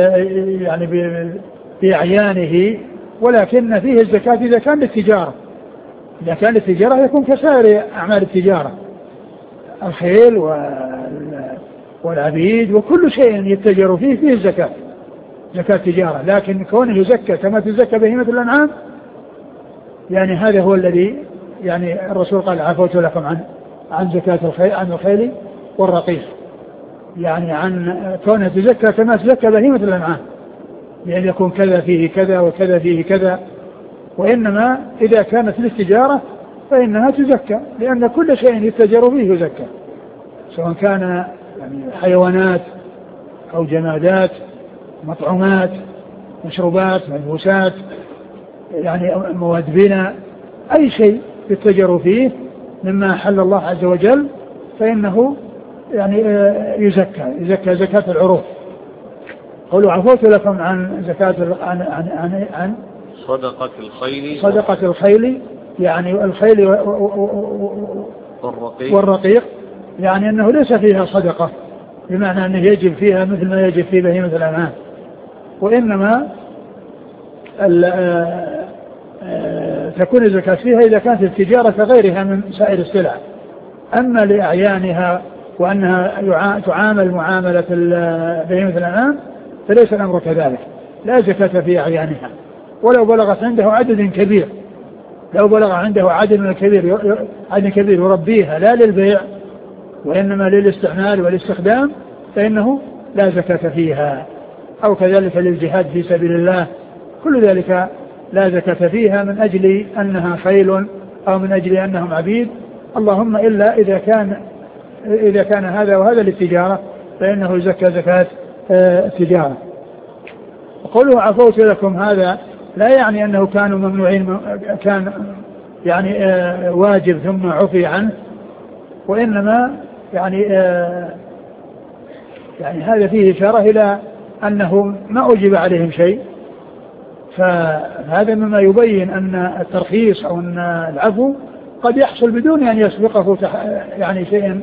S2: بأعيانه، ولكن فيه الزكاة إذا كان للتجارة. إذا كان للتجارة يكون كسائر أعمال التجارة، الخيل والعبيد وكل شيء يتجر فيه الزكاة، زكاة تجارة. لكن كونه يزكى كما تزكى بهيمة الأنعام، يعني هذا هو الذي يعني الرسول قال عفوت لكم عن زكاة الخيل، عن الخيل والرقيق، يعني عن كونه تزكى كما تزكى بهيمة الأنعام، يعني يكون كذا فيه كذا وكذا فيه كذا. وإنما إذا كانت للتجارة فإنها تزكى، لأن كل شيء يتجر فيه يزكى، سواء كان يعني حيوانات أو جمادات، مطعومات، مشروبات، ملبوسات، يعني مواد بناء، أي شيء يتجر فيه مما حل الله عز وجل فإنه يعني يزكى زكاة العروض. قولوا عفوت لكم عن زكاة عن صدقة الخيل، يعني الخيل والرقيق، يعني أنه ليس فيها صدقة بمعنى أنه يجب فيها مثل ما يجب في بهيمة الأنعام، وإنما تكون الزكاة فيها إذا كانت التجارة كغيرها من سائر السلع. أما لأعيانها وأنها تعامل معاملة بهيمة الأنعام فليس الأمر كذلك، لا زكاة في أعيانها، ولو بلغت عنده عدد كبير، لو بلغ عنده عدد كبير يربيها لا للبيع وإنما للاستعمال والاستخدام فإنه لا زكاة فيها. أو كذلك للجهاد في سبيل الله، كل ذلك لا زكاة فيها من أجل أنها خيل أو من أجل أنهم عبيد، اللهم إلا إذا كان هذا وهذا للتجارة فإنه يزكى زكاة التجارة. وقوله عفوت لكم هذا لا يعني أنه كانوا ممنوعين، كان يعني واجب ثم عفي عنه، وإنما يعني هذا فيه إشارة إلى أنه ما أجب عليهم شيء، فهذا مما يبين أن الترخيص أو أن العفو قد يحصل بدون أن يسبقه يعني شيء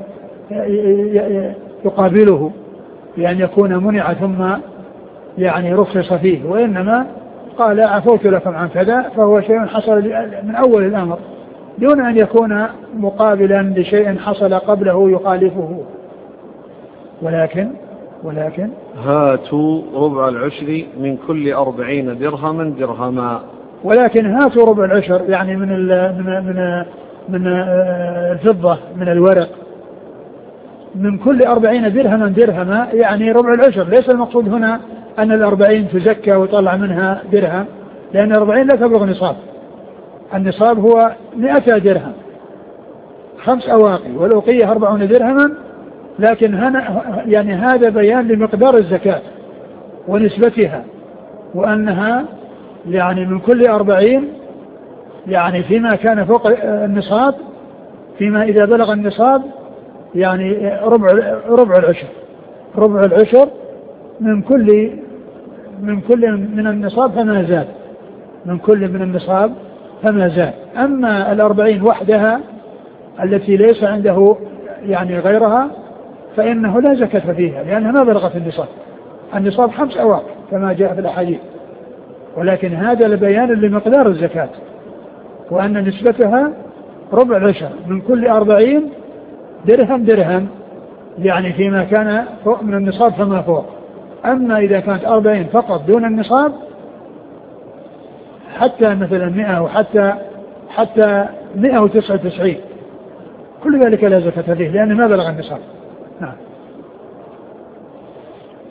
S2: يقابله، لأن يكون منع ثم يعني رخص فيه، وإنما قال عفوت لكم عن كذا فهو شيء حصل من أول الأمر دون أن يكون مقابلا لشيء حصل قبله يخالفه. ولكن
S1: هاتوا ربع العشر من كل 40 درهما درهما.
S2: ولكن هاتوا ربع العشر يعني من الفضة، من الورق، من كل 40 درهما درهما، يعني ربع العشر. ليس المقصود هنا أن 40 تزكى ويطلع منها درهم، لأن 40 لا تبلغ نصاب. النصاب هو 100 درهم، 5 أواقي، والأوقية 40 درهما. لكن يعني هذا بيان لمقدار الزكاة ونسبتها، وأنها يعني من كل 40 يعني فيما كان فوق النصاب، فيما إذا بلغ النصاب يعني ربع العشر. ربع العشر من كل من النصاب فما زاد، من كل من النصاب فما زاد. أما 40 وحدها التي ليس عنده يعني غيرها فإنه لا زكاة فيها، لأنها ما بلغت النصاب. النصاب 5 أواق كما جاء في الأحاديث، ولكن هذا لبيان لمقدار الزكاة، وأن نسبتها ربع العشر من كل 40 درهم، يعني فيما كان فوق من النصاب فما فوق. أما إذا كانت 40 فقط دون النصاب حتى مثلا 100 وحتى 199 كل ذلك لا زكاة فيه، لأنه ما بلغ النصاب. نعم.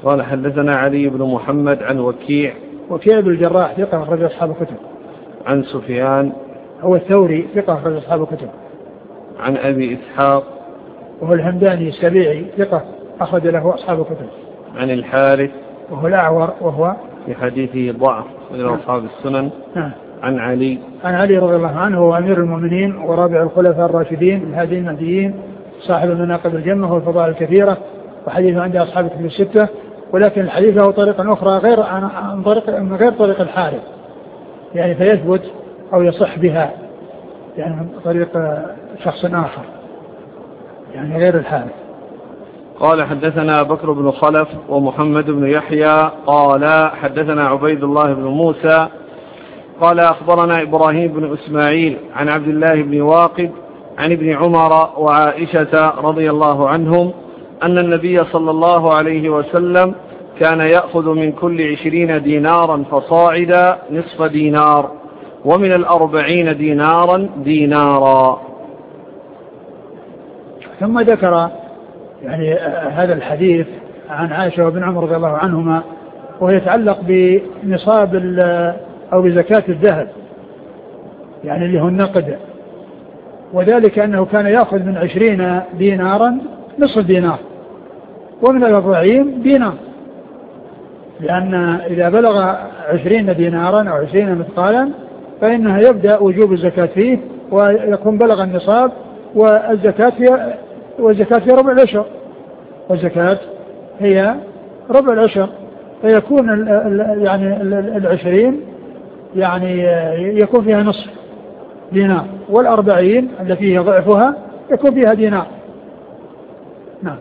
S1: قال حدثنا علي بن محمد عن وكيع
S2: بن الجراح ثقة أخرج أصحاب الكتب.
S1: عن سفيان
S2: هو الثوري ثقة أخرج أصحاب الكتب.
S1: عن أبي إسحاق
S2: وهو الهمداني السبيعي ثقة أخرج له أصحاب الكتب.
S1: عن الحارث
S2: وهو الأعور وهو
S1: في حديثه ضعف إلى أصحاب السنن. عن علي
S2: رضي الله عنه هو أمير المؤمنين ورابع الخلفاء الراشدين الهادي المهديين صاحب المناقب الجمة والفضائل الكثيرة وحديثه عند أصحاب الكتب الستة، ولكن الحديث له طريقة أخرى غير طريق الحارث يعني فيثبت أو يصح بها يعني من طريق شخص آخر يعني غير الحارث.
S1: قال حدثنا بكر بن خلف ومحمد بن يحيى قال حدثنا عبيد الله بن موسى قال أخبرنا إبراهيم بن إسماعيل عن عبد الله بن واقد عن ابن عمر وعائشة رضي الله عنهم أن النبي صلى الله عليه وسلم كان يأخذ من كل 20 دينارا فصاعدا نصف دينار ومن 40 دينارا دينارا.
S2: ثم ذكر يعني هذا الحديث عن عائشة وابن عمر رضي الله عنهما وهو يتعلق بنصاب أو بزكاة الذهب يعني اللي هو النقد، وذلك أنه كان يأخذ من 20 دينارا نصف دينار ومن 40 دينار، لأن إذا بلغ 20 دينارا أو 20 مثقالا فإنها يبدأ وجوب الزكاة فيه ويكون بلغ النصاب والزكاة هي ربع العشر، والزكاة هي ربع العشر، فيكون يعني 20 يعني يكون فيها نصف دينار، 40 التي هي ضعفها يكون فيها دينار. نعم.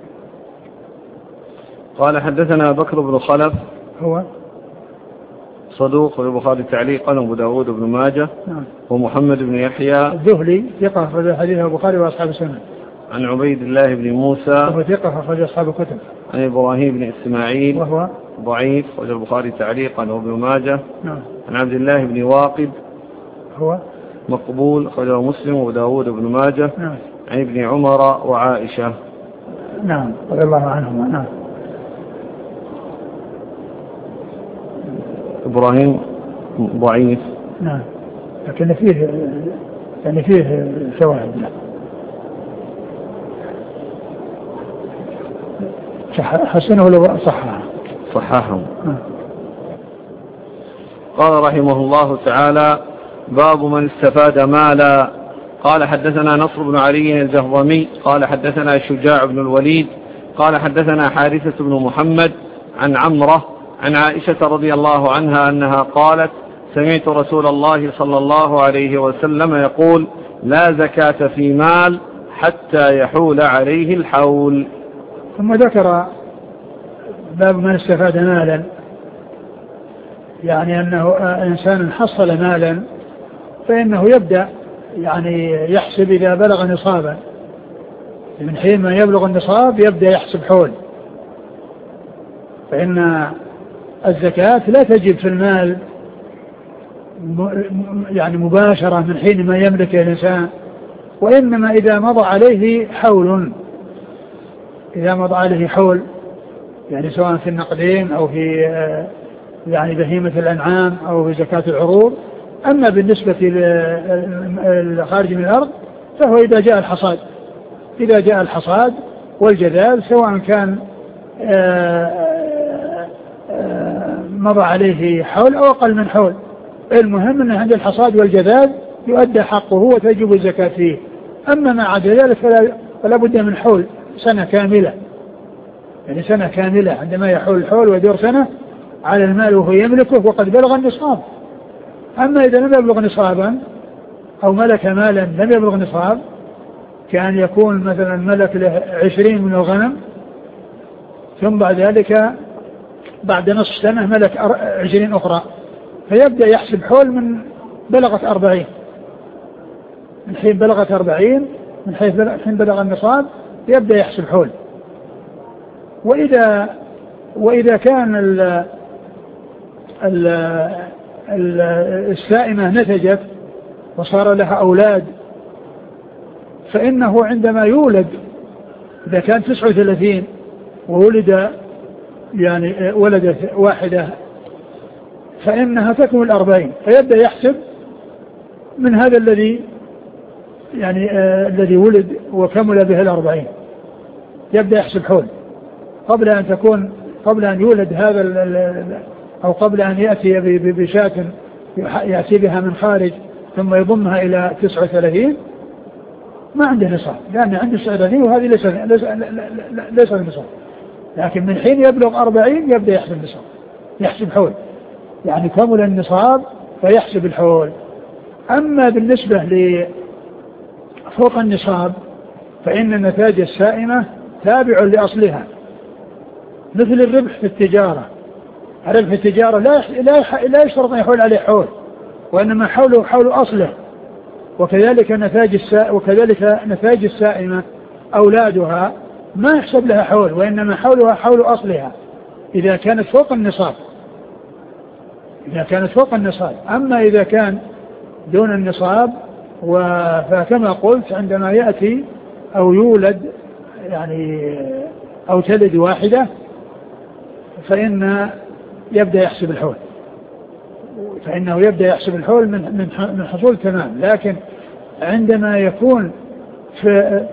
S1: قال حدثنا بكر بن خلف
S2: هو
S1: صدوق والبخاري تعليقا وابو داود بن ماجه.
S2: نعم.
S1: ومحمد بن يحيى
S2: الذهلي ثقة أخرج حديثه البخاري وأصحاب السنن.
S1: عن عبيد الله بن موسى
S2: وهو ثقة أخرج أصحاب الكتب.
S1: عن إبراهيم بن إسماعيل
S2: وهو
S1: ضعيف أخرج البخاري تعليقا وابن ماجه.
S2: نعم.
S1: عن عبد الله بن واقد
S2: هو
S1: مقبول أخرجه مسلم وابو داود بن ماجه.
S2: نعم.
S1: عن ابن عمر وعائشة.
S2: نعم رضي الله عنهما. نعم.
S1: إبراهيم ضعيف.
S2: نعم لكن فيه شواهد. حسنه ولا صححه.
S1: قال رحمه الله تعالى باب من استفاد مالا. قال حدثنا نصر بن علي الجهضمي قال حدثنا شجاع بن الوليد قال حدثنا حارثة بن محمد عن عمرة عن عائشة رضي الله عنها أنها قالت سمعت رسول الله صلى الله عليه وسلم يقول لا زكاة في مال حتى يحول عليه الحول.
S2: ثم ذكر باب من استفاد مالا، يعني أنه إنسان حصل مالا فإنه يبدأ يعني يحسب إذا بلغ نصابا، من حين ما يبلغ النصاب يبدأ يحسب حول، فإن الزكاة لا تجب في المال يعني مباشرة من حين ما يملك الإنسان، وإنما إذا مضى عليه حول، إذا مضى عليه حول يعني سواء في النقدين أو في يعني بهيمة الأنعام أو في زكاة العروض. أما بالنسبة للخارج من الأرض فهو إذا جاء الحصاد والجذاذ سواء كان مضى عليه حول أو أقل من حول، المهم أنه عند الحصاد والجذاذ يؤدى حقه وتجب الزكاة فيه. أما ما عدا ذلك فلا بد من حول سنة كاملة، يعني سنة كاملة عندما يحول الحول ويدور سنة على المال وهو يملكه وقد بلغ النصاب. أما إذا لم يبلغ نصابا أو ملك مالا لم يبلغ نصاب، كان يكون مثلا ملك له 20 من الغنم ثم بعد ذلك بعد نصف سنة ملك 20 أخرى، فيبدأ يحسب حول من بلغت 40، من حين بلغت 40 من حين بلغ النصاب يبدأ يحسب حول. وإذا كان السائمة نتجت وصار لها أولاد فإنه عندما يولد إذا كان 39 وولد يعني ولدت واحدة فإنها تكمل 40، فيبدأ يحسب من هذا الذي يعني الذي ولد وكمل به 40، يبدأ يحسب حول قبل أن يولد هذا أو قبل أن يأتي بشاة يأتي بها من خارج ثم يضمها إلى 39 ما عنده نصاب، لأن عنده 39 وهذه ليس النصاب. لكن من حين يبلغ 40 يبدأ يحسب النصاب، يحسب حول، يعني كمل النصاب فيحسب الحول. أما بالنسبة لفوق النصاب فإن النتاج السائمة تابع لأصلها، مثل الربح في التجارة. الربح في التجارة لا يشترط أن يحول عليه حول، وإنما حوله حول أصله. وكذلك نتاج السائمة أولادها ما يحسب لها حول، وإنما حولها حول أصلها إذا كانت فوق النصاب. أما إذا كان دون النصاب فكما قلت عندما يأتي أو يولد يعني أو تلد واحدة فإنه يبدأ يحسب الحول من حصول تمام. لكن عندما يكون في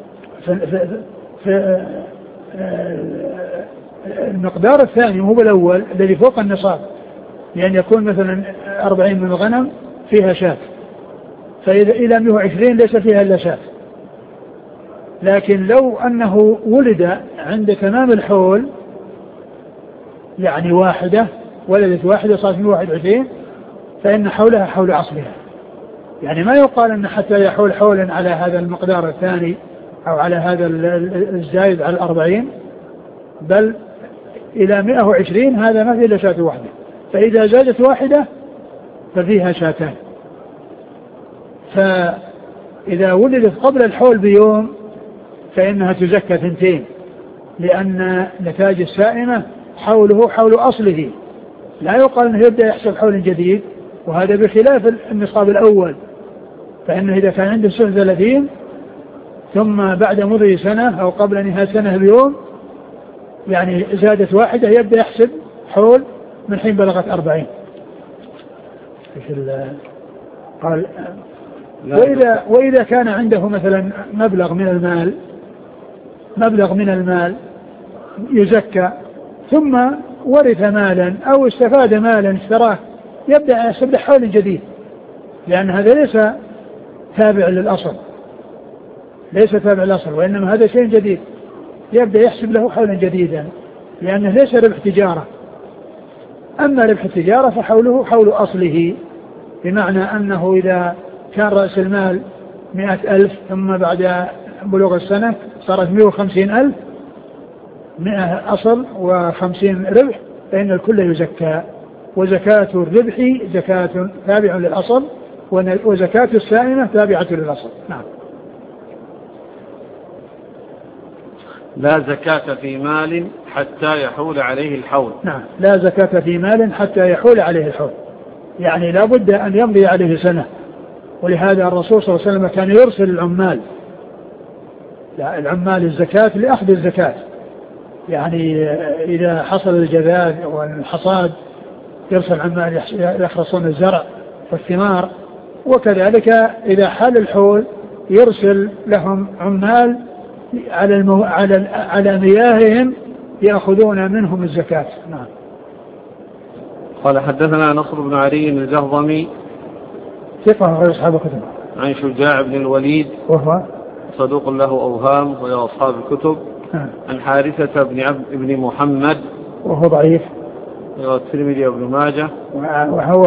S2: المقدار الثاني وهو الأول الذي فوق النصاب، لأن يكون مثلا 40 من الغنم فيها شاة، فإذا إلى 120 ليس فيها إلا شاة. لكن لو أنه ولد عند تمام الحول يعني ولدت واحدة صارت 121 فإن حولها حول أصلها. يعني ما يقال أن حتى يحول حولا على هذا المقدار الثاني أو على هذا الزايد على 40، بل إلى 120 هذا ما فيه إلا شاة واحدة، فإذا زادت واحدة ففيها شاتان. فإذا ولدت قبل الحول بيوم فإنها تزكى 2، لأن نتاج السائمة حوله حول أصله، لا يقال أنه يبدأ يحسب حول جديد، وهذا بخلاف النصاب الأول. فإنه إذا كان عنده 30 ثم بعد مضي سنة أو قبل نهاية سنة بيوم يعني زادت واحدة يبدأ يحسب حول من حين بلغت 40. قال وإذا كان عنده مثلا مبلغ من المال يزكى، ثم ورث مالا أو استفاد مالا اشتراه، يبدأ يحسب له حول جديد، لأن هذا ليس تابع للأصل، وإنما هذا شيء جديد، يبدأ يحسب له حولا جديدا، لأنه ليس ربح تجارة. أما ربح التجارة فحوله حول أصله، بمعنى أنه إذا كان رأس المال 100,000 ثم بعد بلوغ السنة صارت 150,000، 100 أصل و50 ربح، فإن الكل يزكى. وزكاة الربح زكاة تابع للأصل، وزكاة السائمة تابعة للأصل. نعم.
S1: لا زكاة في مال حتى يحول عليه الحول.
S2: نعم، لا زكاة في مال حتى يحول عليه الحول، يعني لا بد أن يمضي عليه سنة. ولهذا الرسول صلى الله عليه وسلم كان يرسل العمال الزكاة لأخذ الزكاة، يعني إذا حصل الجذاذ والحصاد يرسل عمال يحرصون الزرع والثمار، وكذلك إذا حال الحول يرسل لهم عمال على مياههم يأخذون منهم الزكاة. نعم.
S1: قال حدثنا نصر بن علي الجهضمي
S2: ثقة غير أصحاب الكتب،
S1: عن شجاع بن الوليد
S2: وهو صدوق
S1: له أوهام ويا أصحاب الكتب. عن حارثة بن محمد
S2: وهو ضعيف،
S1: الترمذي وابن ماجه.
S2: وهو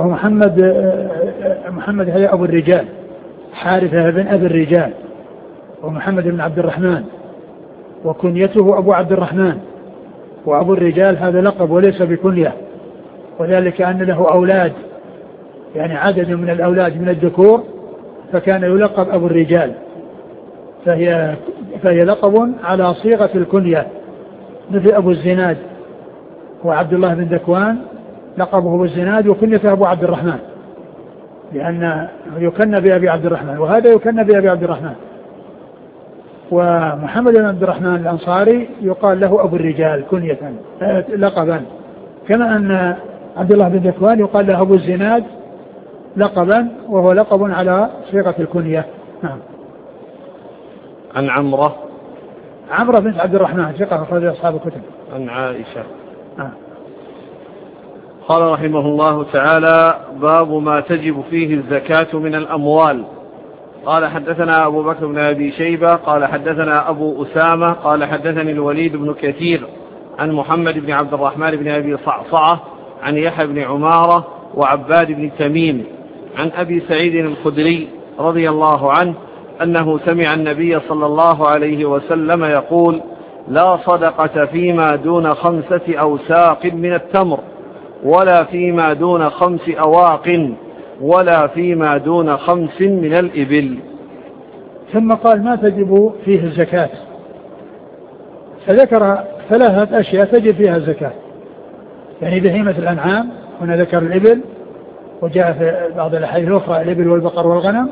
S2: محمد هي أبو الرجال، حارثة بن أبي الرجال، ومحمد بن عبد الرحمن، وكنيته أبو عبد الرحمن. وأبو الرجال هذا لقب وليس بكنية، وذلك أن له أولاد، يعني عدد من الأولاد من الذكور، فكان يلقب أبو الرجال، فهي لقب على صيغة الكنية، مثل أبو الزناد وعبد الله بن ذكوان لقبه أبو الزناد وكنيته أبو عبد الرحمن، لأن يكن بأبي عبد الرحمن، وهذا يكن بأبي عبد الرحمن. ومحمد بن عبد الرحمن الأنصاري يقال له أبو الرجال كنية لقبا، كما أن عبد الله بن ذكوان يقال له أبو الزناد لقبا، وهو لقب على صيغة الكنية. نعم.
S1: عن عمرة
S2: بنت عبد الرحمن ثقة أخرج أصحاب الكتب.
S1: عن عائشة. قال رحمه الله تعالى: باب ما تجب فيه الزكاة من الأموال. قال حدثنا أبو بكر بن أبي شيبة قال حدثنا أبو أسامة قال حدثني الوليد بن كثير عن محمد بن عبد الرحمن بن أبي صعصعة عن يحيى بن عمارة وعباد بن تميم عن أبي سعيد الخدري رضي الله عنه أنه سمع النبي صلى الله عليه وسلم يقول: لا صدقة فيما دون 5 أوساق من التمر، ولا فيما دون 5 أواق، ولا فيما دون 5 من الإبل.
S2: ثم قال: ما تجب فيه الزكاة، فذكر 3 أشياء تجب فيها الزكاة، يعني بهيمة الأنعام، هنا ذكر الإبل، وجاء في بعض الأحاديث الأخرى الإبل والبقر والغنم،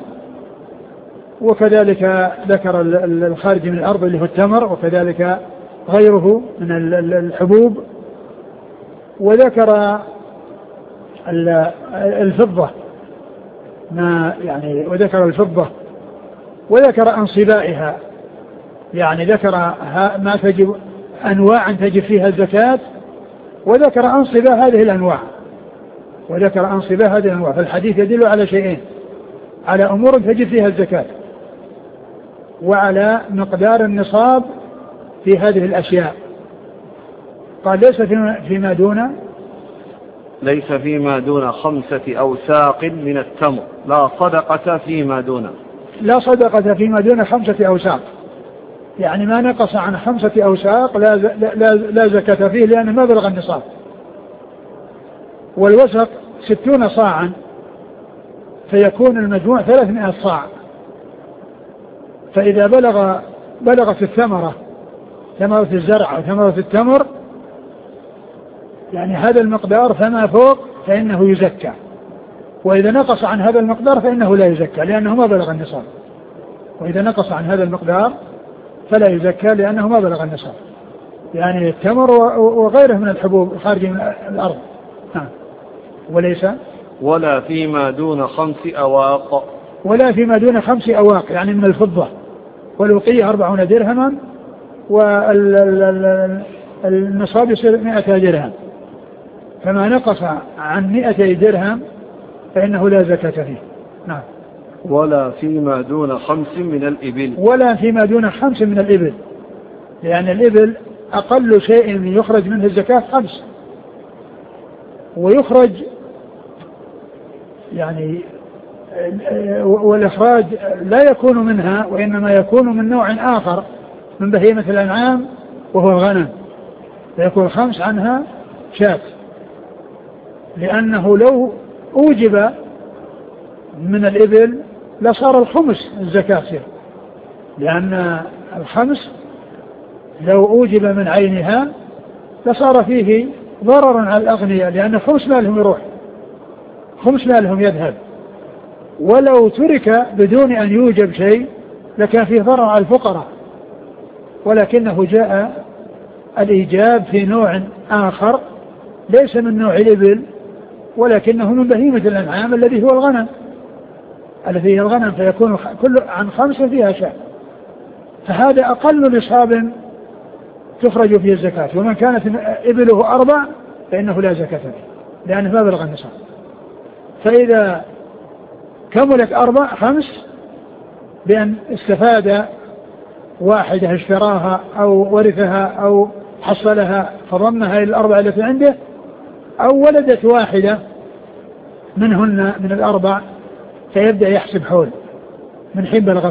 S2: وكذلك ذكر الخارج من الأرض اللي هو التمر، وكذلك غيره من الحبوب، وذكر الفضة، وذكر الفضة، وذكر أنصبائها، يعني ذكر ما تجب أنواع تجب فيها الزكاة، وذكر أنصبة هذه الأنواع، فالحديث يدل على شيئين: على أمور تجب فيها الزكاة، وعلى مقدار النصاب في هذه الأشياء. قال: ليس فيما دون 5 أوساق من التمر لا صدقة فيما دون 5 أوساق، يعني ما نقص عن 5 أوساق لا زكاة فيه، لأنه ما بلغ النصاب. والوسق 60 صاعا، فيكون المجموع 300 صاع. فإذا بلغت الثمرة، ثمرة الزرع أو ثمرة التمر، يعني هذا المقدار فما فوق فإنه يزكى، وإذا نقص عن هذا المقدار فإنه لا يزكى لأنه ما بلغ النصاب. وإذا نقص عن هذا المقدار فلا يزكى لأنه ما بلغ النصاب، يعني التمر وغيره من الحبوب الخارجة من الأرض. ولا فيما دون 5 أواق، يعني من الفضة، والوقية 40 درهما، والنصاب يصير 100 درهم، فما نقص عن 200 درهم فإنه لا زكاة فيه. نعم.
S1: ولا فيما دون 5
S2: من الإبل، لأن الإبل أقل شيء يخرج منه الزكاة 5، ويخرج يعني والإخراج لا يكون منها، وإنما يكون من نوع آخر من بهيمة الأنعام وهو الغنم، فيكون 5 عنها شاة، لأنه لو أوجب من الإبل لصار الخمس الزكاة، لأن الخمس لو أوجب من عينها لصار فيه ضرر على الأغنياء، لأن خمس مالهم يروح، خمس مالهم يذهب. ولو ترك بدون أن يوجب شيء لكان فيه ضرر على الفقراء، ولكنه جاء الإيجاب في نوع آخر ليس من نوع الإبل، ولكنه من بهيمة الأنعام الذي هو الغنم، فيكون كل عن 5 فيها شاة، فهذا أقل نصاب تخرج فيه الزكاة. ومن كانت إبله 4 فإنه لا زكاة فيه لأنه ما بلغ النصاب. فإذا كملت 5 بأن استفاد واحدة اشتراها أو ورثها أو حصلها فضمها إلى 4 التي عنده، أو ولدت واحدة منهن من 4، فيبدأ يحسب حول من حين بلغت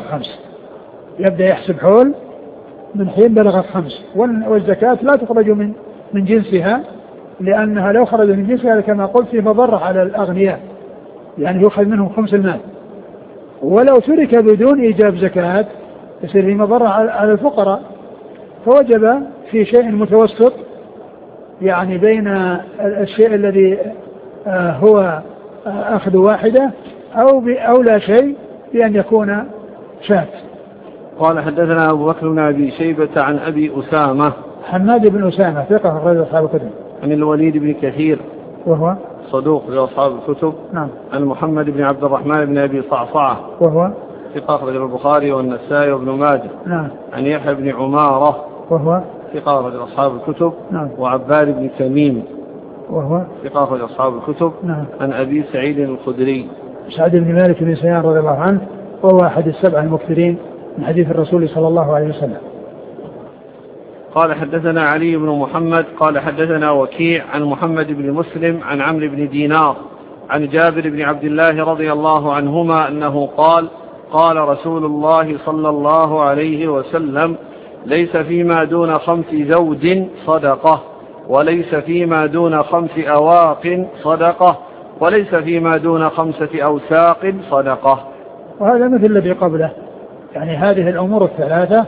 S2: 5، والزكاة لا تخرج من جنسها، لأنها لو خرج من جنسها كما قلت في مضرة على الأغنياء، يعني يؤخذ منهم 5 المال. ولو ترك بدون إيجاب زكاة يصير في مضرة على الفقراء، فوجب في شيء متوسط، يعني بين الشيء الذي هو أخذ واحدة أو لا شيء، بأن يكون شاة.
S1: قال حدثنا أبو بكر بن أبي شيبة عن أبي أسامة
S2: حماد بن أسامة ثقة أخرج أصحاب الكتب.
S1: عن الوليد بن كثير
S2: وهو
S1: صدوق لأصحاب الكتب.
S2: نعم.
S1: عن محمد بن عبد الرحمن بن أبي صعصعة
S2: وهو
S1: ثقة أخرج البخاري والنسائي وابن ماجه.
S2: نعم.
S1: عن يحيى بن عمارة وهو ثقة أخرج أصحاب الكتب.
S2: نعم.
S1: وعباد بن تميم
S2: وهو
S1: ثقة أخرج أصحاب الكتب.
S2: نعم.
S1: عن أبي سعيد الخدري
S2: سعد بن مالك بن سنان رضي الله عنه وهو أحد السبع المكثرين من حديث الرسول صلى الله عليه وسلم.
S1: قال حدثنا علي بن محمد قال حدثنا وكيع عن محمد بن مسلم عن عمرو بن دينار عن جابر بن عبد الله رضي الله عنهما أنه قال قال رسول الله صلى الله عليه وسلم ليس فيما دون 5 زوج صدقة وليس فيما دون 5 أواق صدقة وليس فيما دون 5 أوساق صدقة.
S2: وهذا مثل الذي قبله، يعني هذه الأمور الثلاثة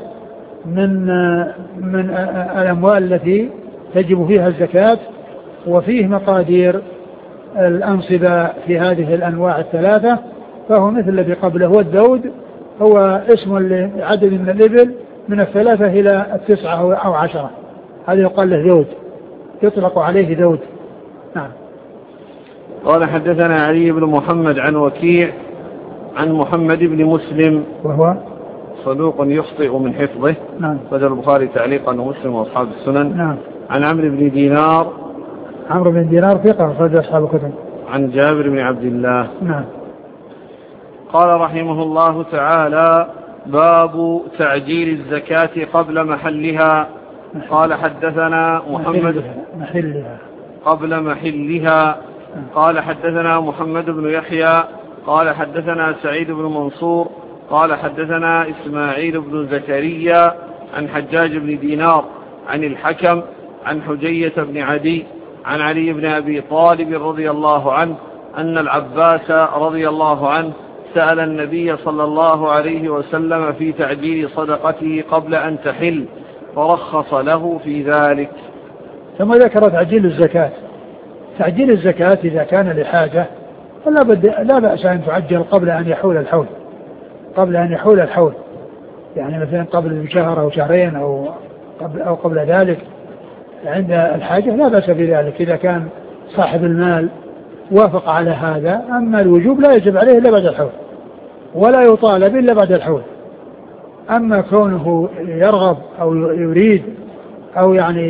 S2: من الأموال التي تجب فيها الزكاة، وفيه مقادير الأنصبة في هذه الأنواع الثلاثة، فهو مثل الذي قبله. والذود هو اسم لعدد من الإبل من 3 إلى 9 أو 10، هذا يقال له ذود، يطلق عليه ذود. نعم.
S1: قال حدثنا علي بن محمد عن وكيع عن محمد بن مسلم وهو صدوق يخطئ من حفظه.
S2: نعم.
S1: فجر البخاري تعليقا ومسلم وأصحاب السنن.
S2: نعم.
S1: عن عمرو بن دينار
S2: عمرو بن دينار ثقة أخرج أصحاب الكتب.
S1: عن جابر بن عبد الله.
S2: نعم.
S1: قال رحمه الله تعالى باب تعجيل الزكاة قبل محلها. قال حدثنا محمد
S2: محلها
S1: قبل محلها. قال حدثنا محمد بن يحيى قال حدثنا سعيد بن منصور قال حدثنا إسماعيل بن زكريا عن حجاج بن دينار عن الحكم عن حجية بن عدي عن علي بن أبي طالب رضي الله عنه أن العباس رضي الله عنه سأل النبي صلى الله عليه وسلم في تعجيل صدقته قبل أن تحل فرخص له في ذلك.
S2: ثم ذكر تعجيل الزكاة. تعجيل الزكاة إذا كان لحاجة لا بأس أن تعجل قبل أن يحول الحول، قبل أن يحول الحول، يعني مثلا قبل شهر أو شهرين أو قبل ذلك عند الحاجة لا بأس بذلك إذا كان صاحب المال وافق على هذا. أما الوجوب لا يجب عليه إلا بعد الحول ولا يطالب إلا بعد الحول. أما كونه يرغب أو يريد أو يعني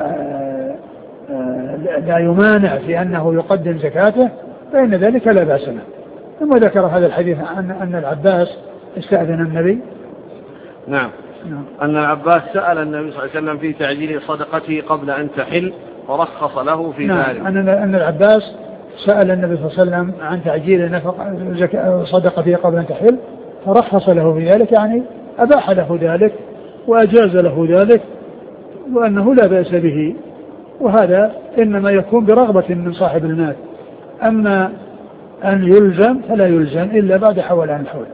S2: لا يمانع في أنه يقدم زكاته فإن ذلك لا بأس له. ثم ذكر هذا الحديث أن العباس استأذن النبي.
S1: نعم. أن العباس سأل النبي صلى الله عليه وسلم في تعجيل صدقته قبل أن تحل فرخص له في ذلك.
S2: أن العباس سأل النبي صلى الله عليه وسلم عن تعجيل صدقته قبل أن تحل فرخص له في ذلك، يعني أباح له ذلك وأجاز له ذلك وأنه لا بأس به، وهذا إنما يكون برغبة من صاحب المال. أما أن يلزم فلا يلزم إلا بعد حولان الحول.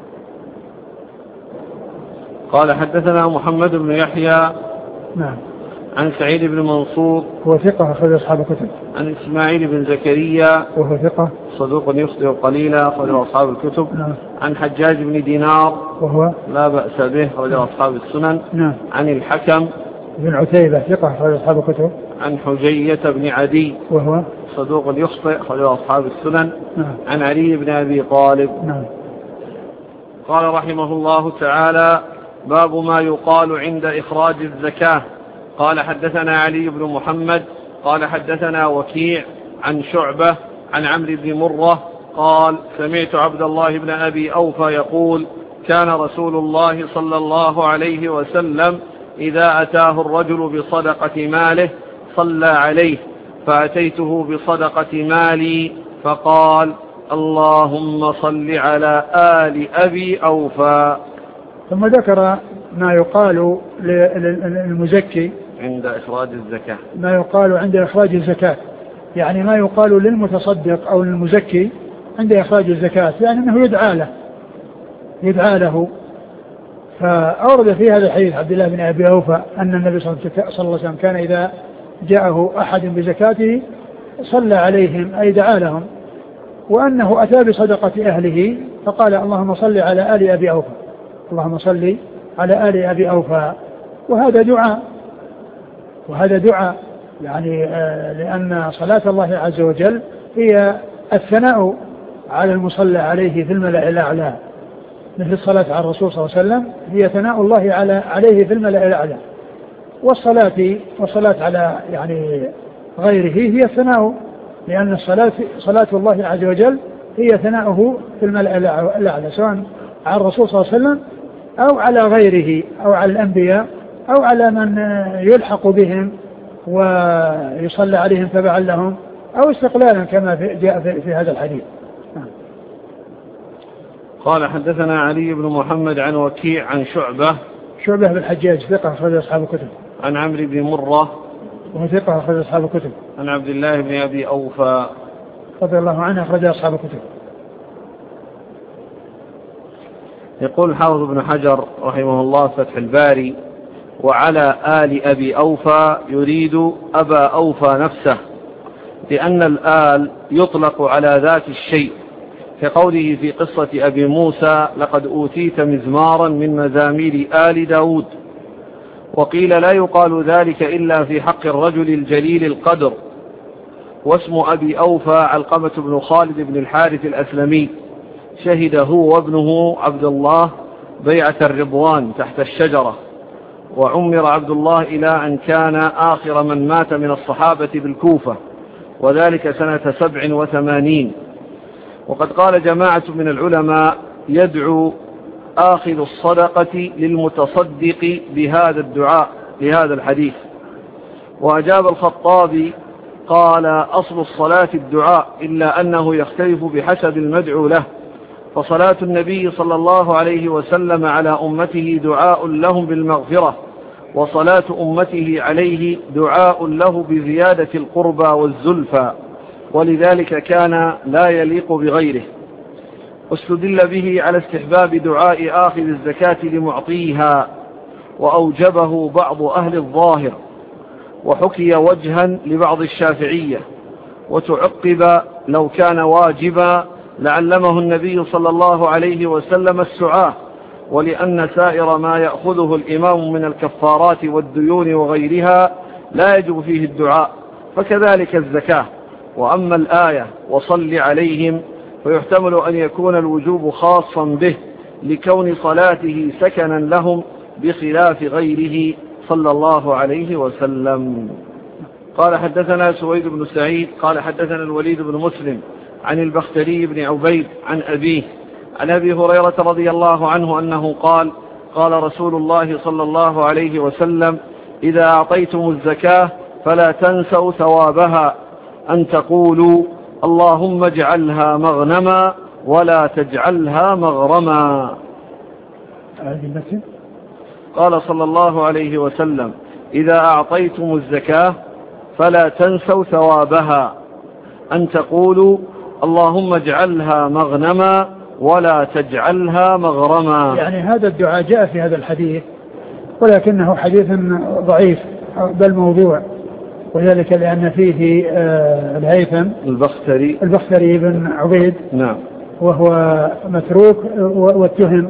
S1: قال حدثنا محمد بن يحيى.
S2: نعم.
S1: عن سعيد بن منصور
S2: وهو ثقة أخرج أصحاب الكتب.
S1: عن إسماعيل بن زكريا
S2: وهو ثقة
S1: صدوق يخطئ قليلا أخرج أصحاب الكتب.
S2: نعم.
S1: عن حجاج بن دينار
S2: وهو
S1: لا بأس به أخرج أصحاب السنن.
S2: نعم.
S1: عن الحكم
S2: بن عتيبة ثقة أخرج أصحاب الكتب.
S1: عن حجية بن عدي وهو صدوق يخطئ أخرج أصحاب السنن.
S2: نعم.
S1: عن علي بن أبي طالب.
S2: نعم.
S1: قال رحمه الله تعالى باب ما يقال عند إخراج الزكاة. قال حدثنا علي بن محمد قال حدثنا وكيع عن شعبة عن عمرو بن مرة قال سمعت عبد الله بن أبي أوفى يقول كان رسول الله صلى الله عليه وسلم إذا أتاه الرجل بصدقة ماله صلى عليه فأتيته بصدقة مالي فقال اللهم صل على آل أبي أوفى.
S2: ثم ذكر ما يقال للمزكي
S1: عند إخراج الزكاة،
S2: ما يقال عند إخراج الزكاة، يعني ما يقال للمتصدق أو للمزكي عند إخراج الزكاة، يعني أنه يدعى له. فأورد في هذا الحديث عبد الله بن أبي أوفى أن النبي صلى الله عليه وسلم كان إذا جاءه أحد بزكاته صلى عليهم أي دعا لهم، وأنه أتى بصدقة أهله فقال اللهم صل على آل أبي أوفى، اللهم صل على آل أبي أوفى. وهذا دعاء يعني لأن صلاة الله عز وجل هي الثناء على المصلى عليه في الملأ الأعلى، مثل الصلاة على الرسول صلى الله عليه وسلم هي ثناء الله عليه في الملأ الأعلى، والصلاة على يعني غيره هي الثناء، لأن صلاة الله عز وجل هي ثناؤه في الملأ الأعلى، سواء على الرسول صلى الله عليه وسلم أو على غيره أو على الأنبياء أو على من يلحق بهم ويصلى عليهم تبعا لهم أو استقلالا كما جاء في هذا الحديث.
S1: قال حدثنا علي بن محمد عن وكيع عن شعبة
S2: بالحجاج ثقة أخرج أصحاب الكتب.
S1: عن عمرو بن مرة
S2: وهو ثقة أخرج أصحاب الكتب.
S1: عن عبد الله بن أبي أوفى
S2: رضي الله عنه أخرج أصحاب الكتب.
S1: يقول الحافظ ابن حجر رحمه الله فتح الباري: وعلى آل أبي أوفى يريد أبا أوفى نفسه، لأن الآل يطلق على ذات الشيء، كقوله في قصة أبي موسى: لقد أوتيت مزمارا من مزامير آل داود. وقيل لا يقال ذلك إلا في حق الرجل الجليل القدر. واسم أبي أوفى علقمة بن خالد بن الحارث الأسلمي، شهد هو وابنه عبد الله بيعة الرضوان تحت الشجرة، وعمر عبد الله إلى أن كان آخر من مات من الصحابة بالكوفة، وذلك سنة 87. وقد قال جماعة من العلماء: يدعو آخذ الصدقة للمتصدق بهذا الدعاء لهذا الحديث. وأجاب الخطابي قال: أصل الصلاة الدعاء، إلا أنه يختلف بحسب المدعو له، فصلاة النبي صلى الله عليه وسلم على أمته دعاء لهم بالمغفرة، وصلاة أمته عليه دعاء له بزيادة القربى والزلفى، ولذلك كان لا يليق بغيره. واستدل به على استحباب دعاء آخذ الزكاة لمعطيها، وأوجبه بعض أهل الظاهر، وحكي وجها لبعض الشافعية، وتعقب: لو كان واجبا لعلمه النبي صلى الله عليه وسلم السعاة، ولأن سائر ما يأخذه الإمام من الكفارات والديون وغيرها لا يجب فيه الدعاء، فكذلك الزكاة. وأما الآية: وصل عليهم، فيحتمل أن يكون الوجوب خاصا به لكون صلاته سكنا لهم بخلاف غيره صلى الله عليه وسلم. قال حدثنا سويد بن سعيد قال حدثنا الوليد بن مسلم عن البختري بن عبيد عن أبيه عن أبي هريرة رضي الله عنه أنه قال: قال رسول الله صلى الله عليه وسلم: إذا أعطيتم الزكاة فلا تنسوا ثوابها، أن تقولوا: اللهم اجعلها مغنما ولا تجعلها مغرما. قال صلى الله عليه وسلم: إذا أعطيتم الزكاة فلا تنسوا ثوابها، أن تقولوا: اللهم اجعلها مغنما ولا تجعلها مغرما.
S2: يعني هذا الدعاء جاء في هذا الحديث، ولكنه حديث ضعيف بل موضوع، وذلك لأن فيه الهيثم البختري بن عبيد،
S1: نعم،
S2: وهو متروك واتهم،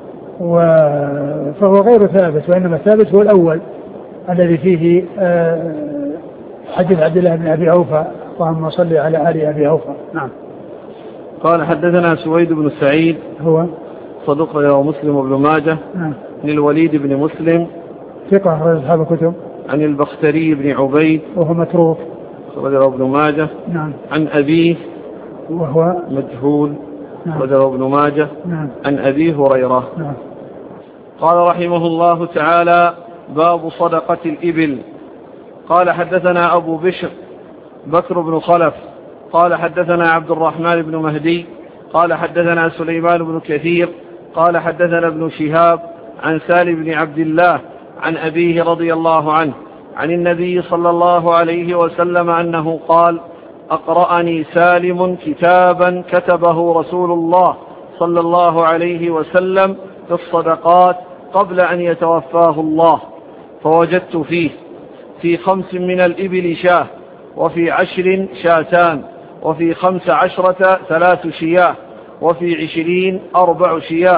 S2: فهو غير ثابت، وإنما الثابت هو الأول الذي فيه حديث عبد الله بن أبي أوفى: اللهم صل على آل أبي أوفى. نعم.
S1: قال حدثنا سويد بن سعيد
S2: هو
S1: صدوق له مسلم وابن ماجه.
S2: نعم.
S1: عن الوليد بن مسلم
S2: ثقة أخرج أصحاب الكتب.
S1: عن البختري بن عبيد وهو
S2: متروك
S1: أخرج له ابن ماجه.
S2: نعم.
S1: عن أبيه
S2: وهو
S1: مجهول.
S2: نعم.
S1: أخرج له ابن ماجه.
S2: نعم.
S1: عن أبي هريرة.
S2: نعم.
S1: قال رحمه الله تعالى: باب صدقة الإبل. قال حدثنا أبو بشر بكر بن خلف قال حدثنا عبد الرحمن بن مهدي قال حدثنا سليمان بن كثير قال حدثنا ابن شهاب عن سالم بن عبد الله عن أبيه رضي الله عنه عن النبي صلى الله عليه وسلم أنه قال: أقرأني سالم كتابا كتبه رسول الله صلى الله عليه وسلم في الصدقات قبل أن يتوفاه الله، فوجدت فيه في 5 من الإبل شاه، وفي 10 شاتان، وفي 15 3 شياه، وفي 20 4 شياه،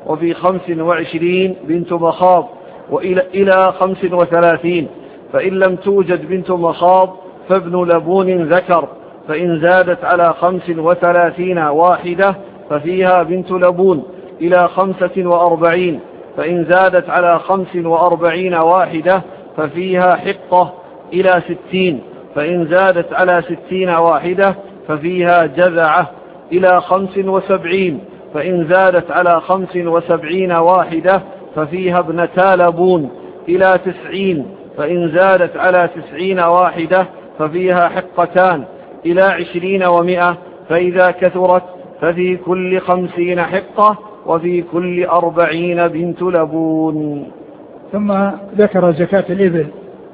S1: وفي 25 بنت مخاض إلى 35. فإن لم توجد بنت مخاض فابن لبون ذكر، فإن زادت على 35 واحدة ففيها بنت لبون إلى 45. فإن زادت على 45 واحدة ففيها حقة إلى 60. فإن زادت على 60 واحدة ففيها جذعة إلى 75. فإن زادت على 75 واحدة ففيها ابنتا لبون إلى 90. فإن زادت على 90 واحدة ففيها حقتان إلى 20 و100. فإذا كثرت ففي كل 50 حقة وفي كل 40 بنت لبون.
S2: ثم ذكر زكاة الإبل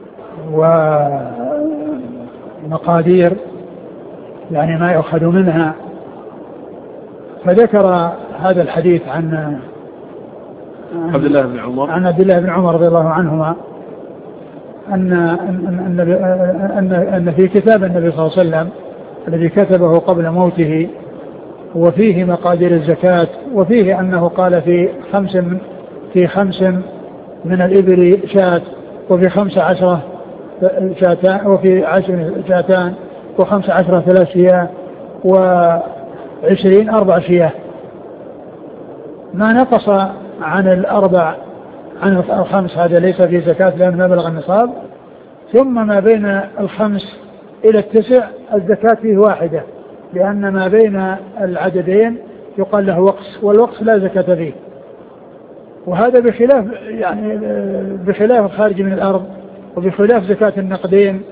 S2: ومقادير يعني ما يؤخذ منها، فذكر هذا الحديث عن
S1: عبد الله بن عمر
S2: رضي الله عنهما أن في كتاب النبي صلى الله عليه وسلم الذي كتبه قبل موته وفيه مقادير الزكاة، وفيه أنه قال في خمس من الإبل شاة، وفي 15 شاتان، وفي 10 شاتان، و15 3 شياه، و20 4 شياه. ما نقص عن عن الخمس هذا ليس في زكاة لأنه ما بلغ النصاب. ثم ما بين 5 إلى 9 الزكاة فيه واحدة، لأن ما بين العددين يقال له وقص، والوقص لا زكاة فيه. وهذا بخلاف الخارج من الأرض، وبخلاف زكاة النقدين،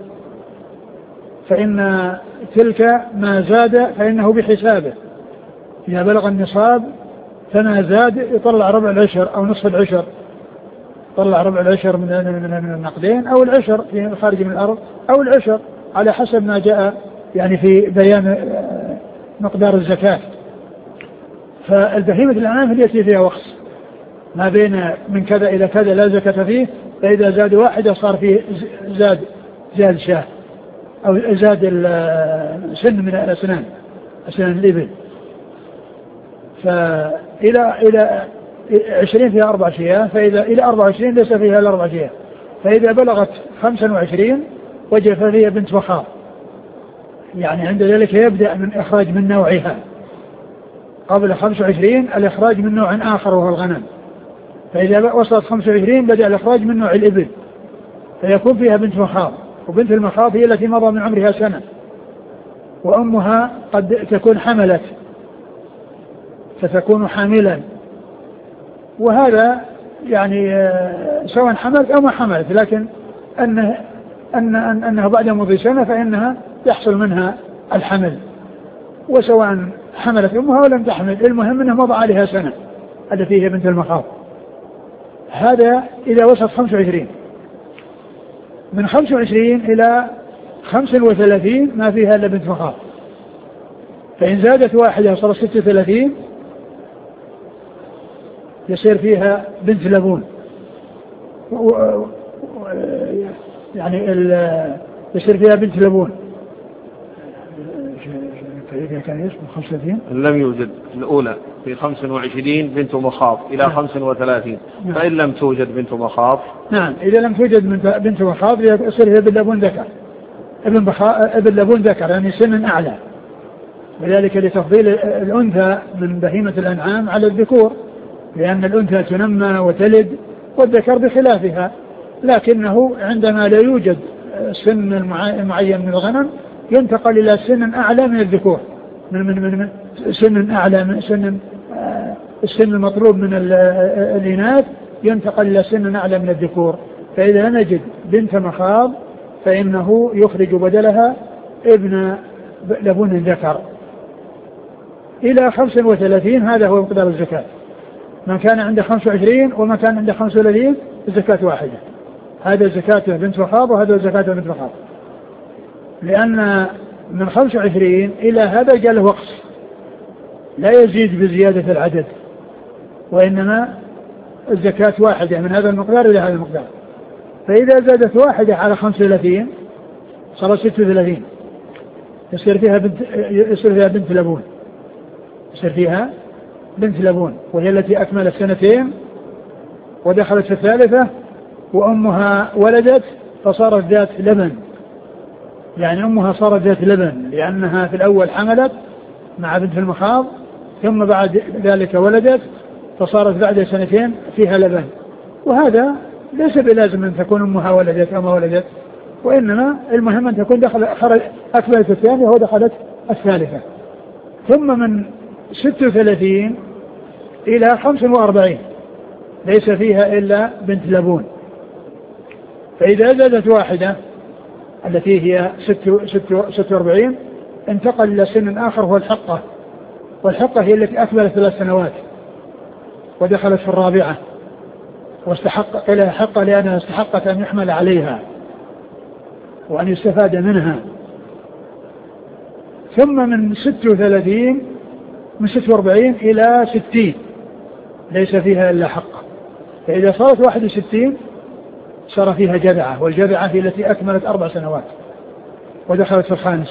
S2: فإن تلك ما زاد فإنه بحسابه، إذا بلغ النصاب فما زاد يطلع ربع العشر أو نصف العشر، طلع ربع العشر من النقدين، أو العشر في الخارج من الأرض، أو العشر على حسب ما جاء يعني في بيان مقدار الزكاة. فالبهيمة الأنعام التي فيها وقص ما بين من كذا إلى كذا لا زكاة فيه، فإذا زاد واحدة صار فيه زاد شاه، أو زاد سن من أسنان الإبل. فإلى 20 فيها 4 شياه، فإذا إلى 24 ليس فيها إلا 4 شياه. فإذا بلغت 25 وجب فيها بنت مخاض، يعني عند ذلك يبدأ من إخراج من نوعها. قبل 25 الإخراج من نوع آخر وهو الغنم، فإذا وصلت 25 بدأ الإخراج من نوع الإبل، فيكون فيها بنت مخاض. وبنت المخاض هي التي مضى من عمرها سنة، وأمها قد تكون حملت فتكون حاملا، وهذا يعني سواء حملت أو ما حملت، لكن أنه بعد مضي سنة فإنها يحصل منها الحمل، وسواء حملت أمها ولم تحمل، المهم أنه مضى عليها سنة التي هي بنت المخاض. هذا إذا وصلت 25. من 25 إلى 35 ما فيها إلا بنت مخاض. فإن زادت واحدة صارت 36 يصير فيها بنت لبون، يعني يصير فيها بنت لبون. كان اسمه 35
S1: لم يوجد الأولى في 25 بنت مخاض إلى 35. فإن لم توجد بنت مخاض،
S2: نعم، إذا لم توجد بنت مخاض يصير فيها ابن لبون ذكر، ابن لبون ذكر يعني سن أعلى، وذلك لتفضيل الأنثى من بهيمة الأنعام على الذكور، لأن الأنثى تنمى وتلد والذكر بخلافها. لكنه عندما لا يوجد سن معين من الغنم ينتقل إلى سن أعلى من الذكور، من سن أعلى من السن المطلوب من الإناث ينتقل إلى سن أعلى من الذكور. فإذا نجد بنت مخاض فإنه يخرج بدلها ابن لبون ذكر إلى 35. هذا هو مقدار الزكاة. من كان عنده 25 ومن كان عنده 35 الزكاة واحدة. هذا زكاة بنت مخاض وهذا زكاة بنت مخاض، لأن من 25 إلى هذا جاء له وقص لا يزيد بزيادة العدد، وإنما الزكاة واحدة من هذا المقدار إلى هذا المقدار. فإذا زادت واحدة على 35 صارت 36 يصير فيها بنت لبون، يصير فيها بنت لبون، وهي التي أكملت 2 ودخلت في 3، وأمها ولدت فصارت ذات لبن، يعني أمها صارت ذات لبن لأنها في الأول حملت مع بنت المخاض، ثم بعد ذلك ولدت فصارت بعد 2 فيها لبن. وهذا ليس بلازم أن تكون أمها ولدت أو ما ولدت، وإنما المهم أن تكون أكملت 2 ودخلت 3. ثم من 36 إلى 45 ليس فيها إلا بنت لبون. فإذا زادت واحدة التي هي 46 انتقل إلى سن آخر هو الحقة، والحقة هي التي أكملت 3 سنوات ودخلت في 4 واستحق إلى حقة لأنها استحقت أن يحمل عليها وأن يستفاد منها. ثم من 46 إلى 60 ليس فيها إلا حقة. فإذا صارت 61 صار فيها جذعة، والجذعة هي التي أكملت 4 سنوات ودخلت في 5.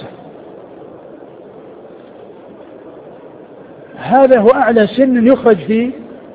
S2: هذا هو أعلى سن يخرج فيه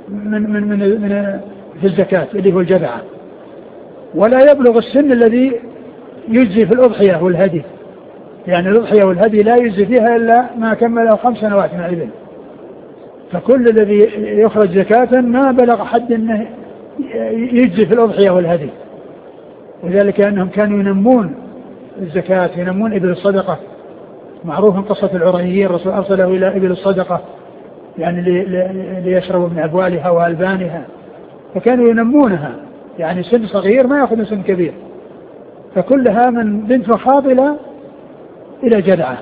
S2: في الزكاة اللي هو الجذعة، ولا يبلغ السن الذي يجزي في الأضحية والهدي، يعني الأضحية والهدي لا يجزي فيها إلا ما كمل 5 سنوات من الإبل. فكل الذي يخرج زكاة ما بلغ حد أنه يجزي في الأضحية والهدي، وذلك أنهم كانوا ينمون الزكاة، ينمون إبل الصدقة. معروف قصة العرينيين، الرسول أرسله إلى إبل الصدقة يعني ليشربوا من أبوالها وألبانها، فكانوا ينمونها، يعني سن صغير ما يأخذ سن كبير. فكلها من بنت مخاض إلى جذعة،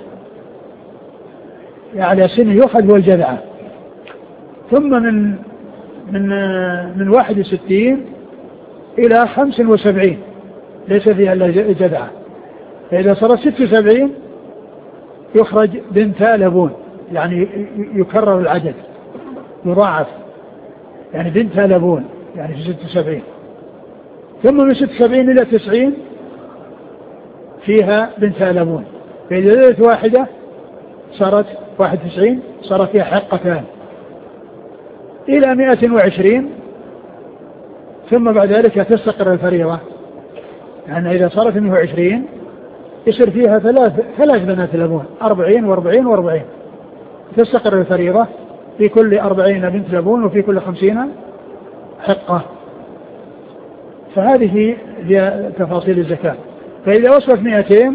S2: يعني سن يؤخذ هو الجذعة. ثم من 61 إلى 75 ليس فيها إلا جذعة. فإذا صارت 76 يخرج بنتا لبون، يعني يكرر العدد يضاعف، يعني بنتا لبون يعني في 76. ثم من 76 إلى 90 فيها بنتا لبون. فإذا زادت واحدة صارت 91 صار فيها حقتان إلى 120. ثم بعد ذلك تستقر الفريضة، يعني إذا صارت 120 يصير فيها 3 بنات لبون، 40 و40 و40. تستقر الفريضة في كل 40 بنت لبون وفي كل 50 حقة. فهذه هي تفاصيل الزكاة. فإذا وصلت 200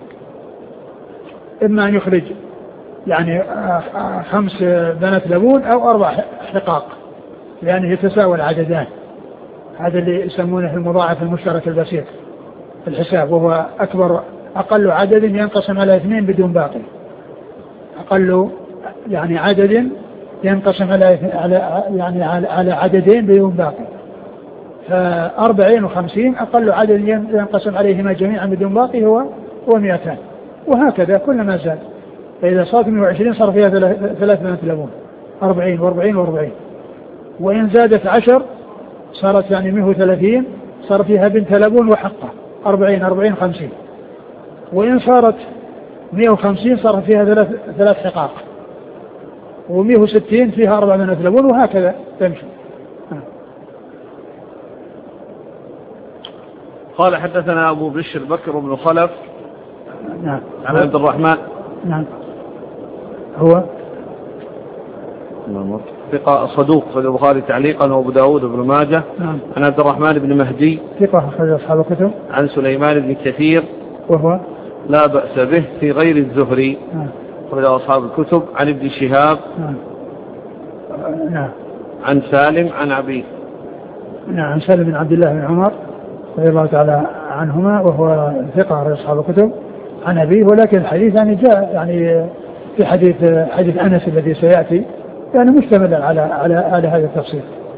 S2: إما أن يخرج يعني 5 بنات لبون أو 4 حقاق، لأنه يتساوى العددان. هذا اللي يسمونه المضاعف المشترك البسيط في الحساب، وهو أقل عدد ينقسم على 2 بدون باقي. أقل يعني عدد ينقسم على عددين بدون باقي. ف40 و50 أقل عدد ينقسم عليهما جميعا بدون باقي هو 200، وهكذا كلما زاد. فإذا صارت 120 صار فيها 3 بنات لبون، 40 و40 و40. وإن زادت 10 صارت يعني 130 صار فيها بنت لبون وحقة، 40 40 50. وإن صارت 150 صار فيها 3 حقاق، و160 فيها 4 بنات لبون، وهكذا تمشي.
S1: قال حدثنا أبو بشر بكر بن خلف
S2: نعم
S1: عن عبد الرحمن
S2: نعم هو
S1: ثقة صدوق في البخاري تعليقا وابو داود بن ماجه.
S2: نعم.
S1: عن عبد الرحمن بن مهدي
S2: ثقة أخرج أصحاب الكتب.
S1: عن سليمان بن كثير
S2: وهو
S1: لا بأس به في غير الزهري.
S2: نعم.
S1: أخرج أصحاب الكتب. عن ابن شهاب
S2: نعم. نعم.
S1: عن سالم عن عبيد.
S2: نعم. عن سالم بن عبد الله بن عمر رضي الله تعالى عنهما، وهو ثقة أخرج أصحاب الكتب عن أبيه. ولكن الحديث يعني جاء يعني في حديث أنس الذي سيأتي يعني مشتملا على هذا التفصيل.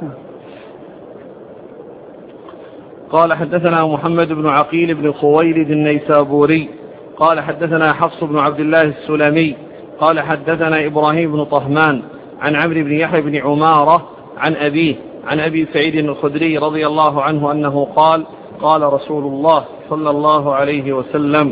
S1: قال حدثنا محمد بن عقيل بن خويلد النيسابوري قال حدثنا حفص بن عبد الله السلمي قال حدثنا إبراهيم بن طهمان عن عمرو بن يحيى بن عمارة عن أبيه عن أبي سعيد الخدري رضي الله عنه أنه قال قال رسول الله صلى الله عليه وسلم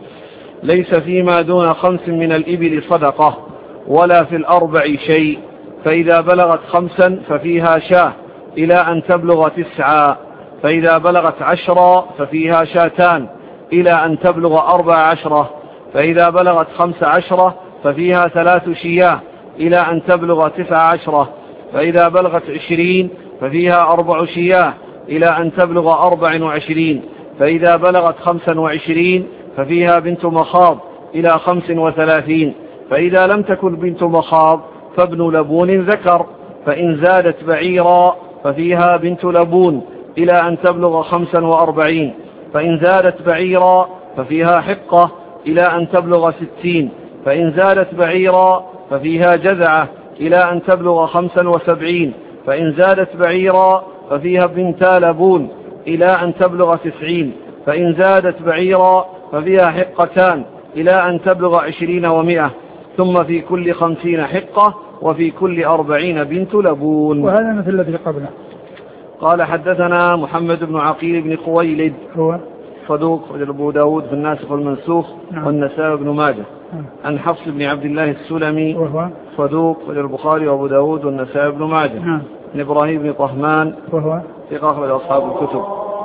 S1: ليس فيما دون 5 من الإبل صدقة ولا في 4 شيء فإذا بلغت 5 ففيها شاة إلى أن تبلغ 9، فإذا بلغت 10 ففيها شاتان إلى أن تبلغ 14، فإذا بلغت 15 ففيها 3 شياه إلى أن تبلغ 19، فإذا بلغت 20 ففيها 4 شياه إلى أن تبلغ 24، فإذا بلغت 25 ففيها بنت مخاض إلى 35، فإذا لم تكن بنت مخاض فابن لبون ذكر، فإن زادت بعيرا ففيها بنت لبون إلى أن تبلغ 45، فإن زادت بعيرا ففيها حقة إلى أن تبلغ 60، فإن زادت بعيرا ففيها جذعة إلى أن تبلغ 75، فإن زادت بعيرا ففيها بنتا لبون إلى أن تبلغ 90، فإن زادت بعيرا ففيها حقتان إلى أن تبلغ 20 و100، ثم في كل 50 حقة وفي كل 40 بنت لبون.
S2: وهذا مثل الذي قبله.
S1: قال حدثنا محمد بن عقيل بن خويلد
S2: هو
S1: صدوق أبو داود في الناسخ والمنسوخ والنسائي بن ماجه. عن حفص بن عبد الله السلمي
S2: وهو
S1: صدوق البخاري وأبو داود والنسائي بن ماجه. عن إبراهيم بن طهمان
S2: وهو
S1: ثقة أخرج أصحاب الكتب.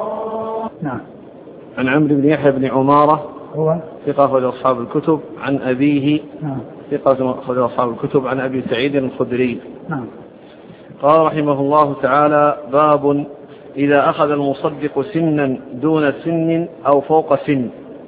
S2: نعم.
S1: عن عمرو بن يحيى بن عمارة
S2: هو
S1: ثقة أخرج أصحاب الكتب. عن أبيه ثقة أخرج أصحاب الكتب. عن أبي سعيد الخدري.
S2: نعم.
S1: قال رحمه الله تعالى: باب إذا أخذ المصدق سنا دون سن أو فوق سن.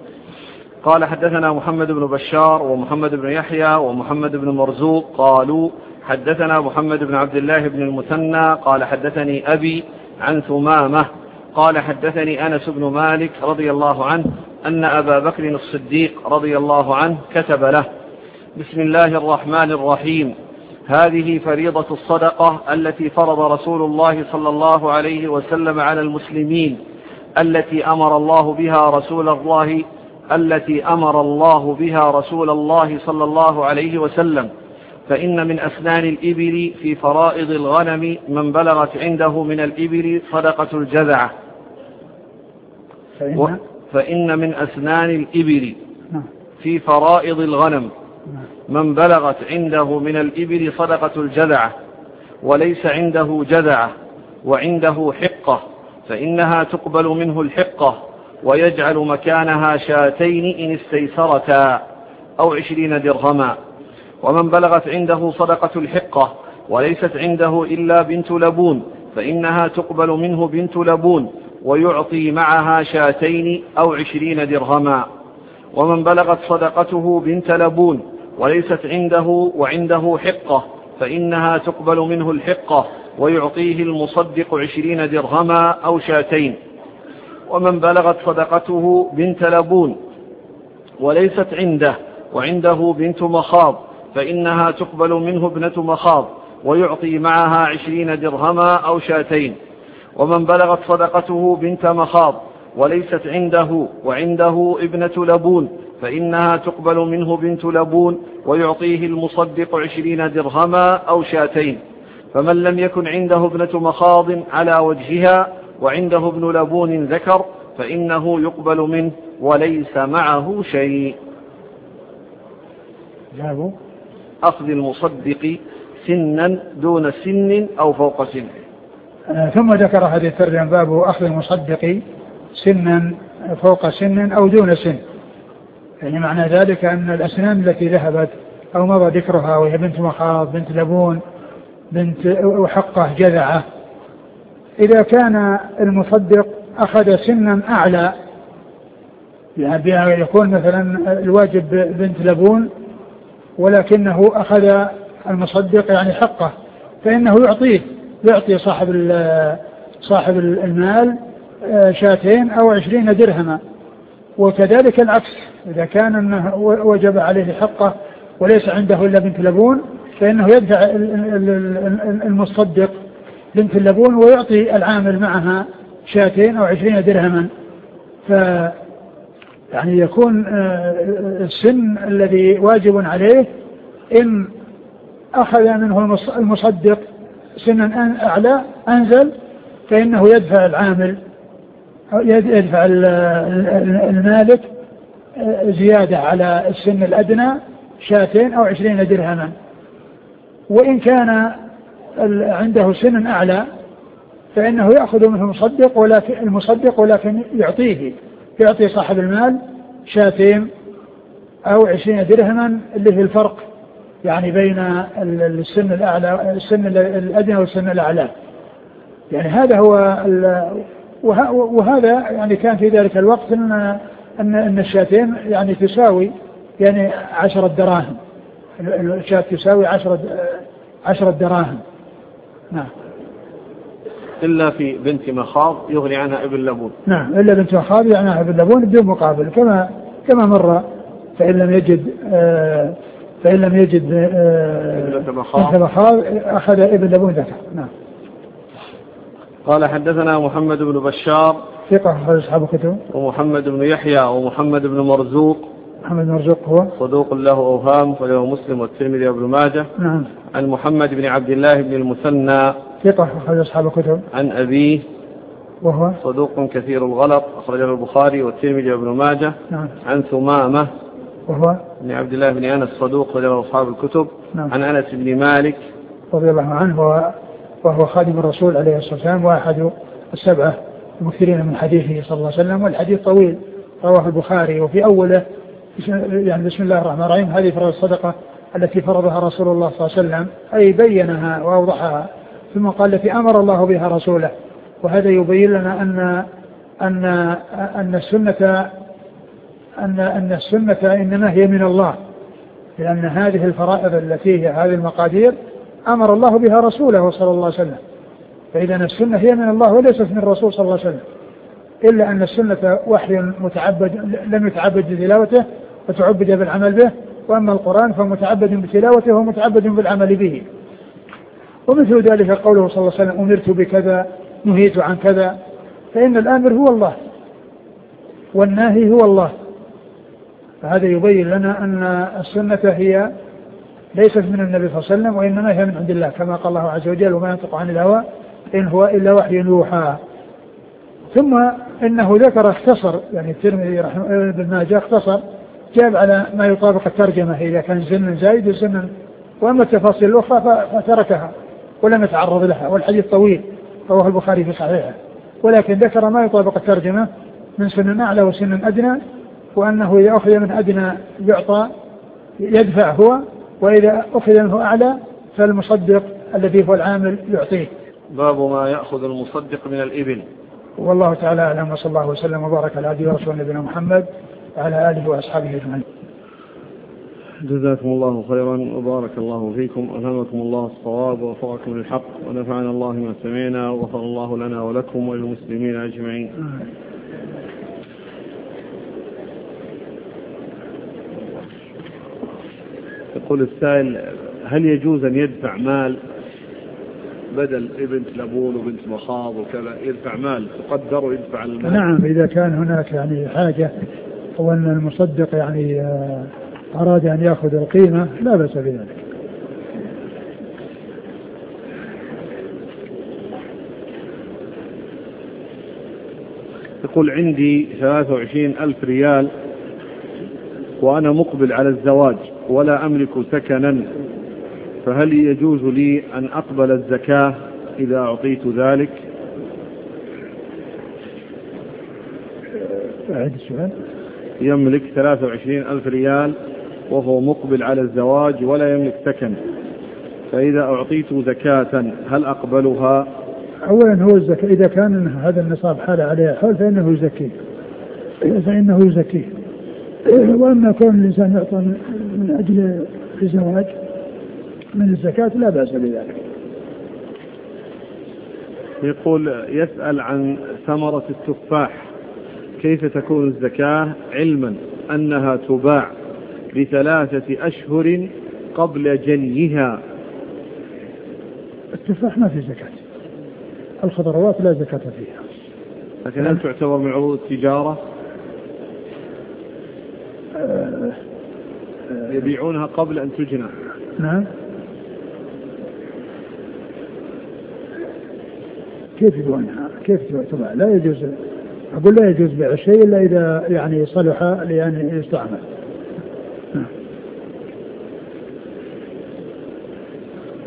S1: قال حدثنا محمد بن بشار ومحمد بن يحيى ومحمد بن مرزوق قالوا حدثنا محمد بن عبد الله بن المثنى قال حدثني أبي عن ثمامة قال حدثني أنس بن مالك رضي الله عنه أن أبا بكر الصديق رضي الله عنه كتب له: بسم الله الرحمن الرحيم، هذه فريضة الصدقة التي فرض رسول الله صلى الله عليه وسلم على المسلمين، التي أمر الله بها رسول الله صلى الله عليه وسلم. فإن من أسنان الإبل في فرائض الغنم من بلغت عنده من الإبل صدقة الجذعة. فإن من أسنان الإبل في فرائض الغنم من بلغت عنده من الإبل صدقة الجذعة، وليس عنده جذعة وعنده حقة فإنها تقبل منه الحقة، ويجعل مكانها شاتين إن استيسرتا أو 20 درهما. ومن بلغت عنده صدقة الحقة وليست عنده إلا بنت لبون فإنها تقبل منه بنت لبون، ويعطي معها شاتين أو 20 درهما. ومن بلغت صدقته بنت لبون وليست عنده وعنده حقة فإنها تقبل منه الحقة، ويعطيه المصدق 20 درهما أو شاتين. ومن بلغت صدقته بنت لبون وليست عنده وعنده بنت مخاض فإنها تقبل منه ابنة مخاض، ويعطي معها 20 درهما أو شاتين. ومن بلغت صدقته بنت مخاض وليست عنده وعنده ابنة لبون فإنها تقبل منه بنت لبون، ويعطيه المصدق 20 درهما أو شاتين. فمن لم يكن عنده ابنة مخاض على وجهها وعنده ابن لبون ذكر فإنه يقبل منه وليس معه شيء. أخذ المصدق سنا دون سن أو فوق سن.
S2: ثم ذكر هذه الترجمة: باب أخذ المصدق سنا فوق سن أو دون سن. يعني معنى ذلك أن الأسنان التي ذهبت أو مضى ذكرها وهي بنت مخاض بنت لبون بنت وحقة جذعة، إذا كان المصدق أخذ سنا أعلى، يعني يكون مثلا الواجب بنت لبون ولكنه أخذ المصدق يعني حقه، فإنه يعطي صاحب المال شاتين أو 20 درهما. وكذلك العكس، إذا كان أنه وجب عليه حقه وليس عنده إلا بنت لبون فإنه يدفع المصدق بنت اللبون ويعطي العامل معها شاتين أو 20 درهما. يعني يكون السن الذي واجب عليه إن أخذ منه المصدق سنا أعلى أنزل فإنه يدفع العامل يدفع المالك زيادة على السن الأدنى شاتين أو 20 درهما. وإن كان عنده سن أعلى فإنه يأخذ منه المصدق ولكن يعطي صاحب المال شاتين أو 20 درهما اللي في الفرق يعني بين السن الأدنى والسن الأعلى. يعني هذا هو وهذا يعني كان في ذلك الوقت أن الشاتين يعني تساوي يعني 10 دراهم. الشاة تساوي 10 دراهم. نعم.
S1: إلا في بنت مخاض يغني عنها ابن لبون.
S2: نعم إلا بنت مخاض يغني عنها ابن لبون بدون مقابل كما مر. فإن لم يجد بنت مخاض أخذ ابن لبون ذكر. نعم.
S1: قال حدثنا محمد بن بشار
S2: ثقة أخرج أصحاب الكتب.
S1: ومحمد بن يحيى ومحمد بن مرزوق.
S2: محمد بن مرزوق هو صدوق
S1: له أوهام وله مسلم والترمذي وابن ماجه.
S2: نعم.
S1: عن محمد بن عبد الله بن المثنى
S2: ثقة أخرج أصحاب الكتب.
S1: عن أبيه
S2: وهو
S1: صدوق كثير الغلط أخرجه البخاري والترمذي وابن ماجه.
S2: نعم.
S1: عن ثمامة
S2: وهو
S1: بن عبد الله بن أنس صدوق أخرجه أصحاب الكتب.
S2: نعم.
S1: عن أنس بن مالك
S2: رضي الله عنه وهو خادم الرسول عليه الصلاة والسلام وأحد السبعة المكثرين من حديثه صلى الله عليه وسلم. والحديث طويل رواه البخاري وفي أوله يعني بسم الله الرحمن الرحيم هذه فرض الصدقة التي فرضها رسول الله صلى الله عليه وسلم أي بينها وأوضحها ثم قال التي أمر الله بها رسوله. وهذا يبين لنا أن السنة إنما هي من الله لأن هذه الفرائض التي هي هذه المقادير أمر الله بها رسوله صلى الله عليه وسلم. فإذا السنة هي من الله وليست من الرسول صلى الله عليه وسلم إلا أن السنة وحي متعبد لم يتعبد بتلاوته وتعبد بالعمل به. وأما القرآن فمتعبد بتلاوته ومتعبد بالعمل به. ومثل ذلك قوله صلى الله عليه وسلم أمرت بكذا نهيت عن كذا. فإن الآمر هو الله والناهي هو الله. فهذا يبين لنا أن السنة هي ليست من النبي صلى الله عليه وسلم وإنما هي من عند الله كما قال الله عز وجل وما ينطق عن الهوى إن هو إلا وحي يوحى. ثم إنه ذكر اختصر يعني الترمذي رحمه الله بن ماجه اختصر جاب على ما يطابق الترجمة إذا كان سن زايد وسن. وأما التفاصيل الأخرى فتركها ولم يتعرض لها. والحديث طويل رواه البخاري في صحيحه ولكن ذكر ما يطابق الترجمة من سن أعلى وسن أدنى وأنه إذا أخذ من أدنى يعطى يدفع هو وإذا أخذ منه أعلى فالمصدق الذي هو العامل يعطيه.
S1: باب ما يأخذ المصدق من الإبل.
S2: والله تعالى أعلم وصلى الله وسلم وبارك على عبده ورسوله نبينا محمد وعلى آله وأصحابه أجمعين.
S1: جزاكم الله خيرا وبارك الله فيكم ألهمكم الله الصواب ووفقكم للحق ونفعنا الله ما سمعنا وغفر الله لنا ولكم وللمسلمين أجمعين. يقول السائل هل يجوز أن يدفع مال بدل ابنة لبون وبنت مخاض وكذا يدفع مال تقدر ويدفع المال؟
S2: نعم إذا كان هناك يعني حاجة أو أن المصدق يعني أراد أن يأخذ القيمة لا بأس بذلك.
S1: يقول عندي 23,000 ريال وأنا مقبل على الزواج ولا أملك سكنا فهل يجوز لي أن أقبل الزكاة إذا أعطيت ذلك؟
S2: أعيد السؤال.
S1: يملك 23,000 ريال وهو مقبل على الزواج ولا يملك سكن فإذا أعطيت زكاة هل أقبلها؟
S2: أولا هو الزكاة إذا كان هذا النصاب حال عليه حول فإنه يزكيه وأما كون الإنسان يعطى من أجل الزواج من الزكاة لا بأس بذلك.
S1: يقول يسأل عن ثمرة التفاح كيف تكون الزكاة علما أنها تباع ب3 أشهر قبل جنيها؟
S2: التفاح ما في زكاة، الخضروات لا زكاة فيها.
S1: لكن هل تعتبر من عروض التجارة؟ يبيعونها قبل أن تجنى.
S2: نعم. كيف يبيعونها؟ كيف تباع؟ لا يجوز. أقول لا يجوز بيع الشيء إلا إذا يعني صلح لأن يستعمل.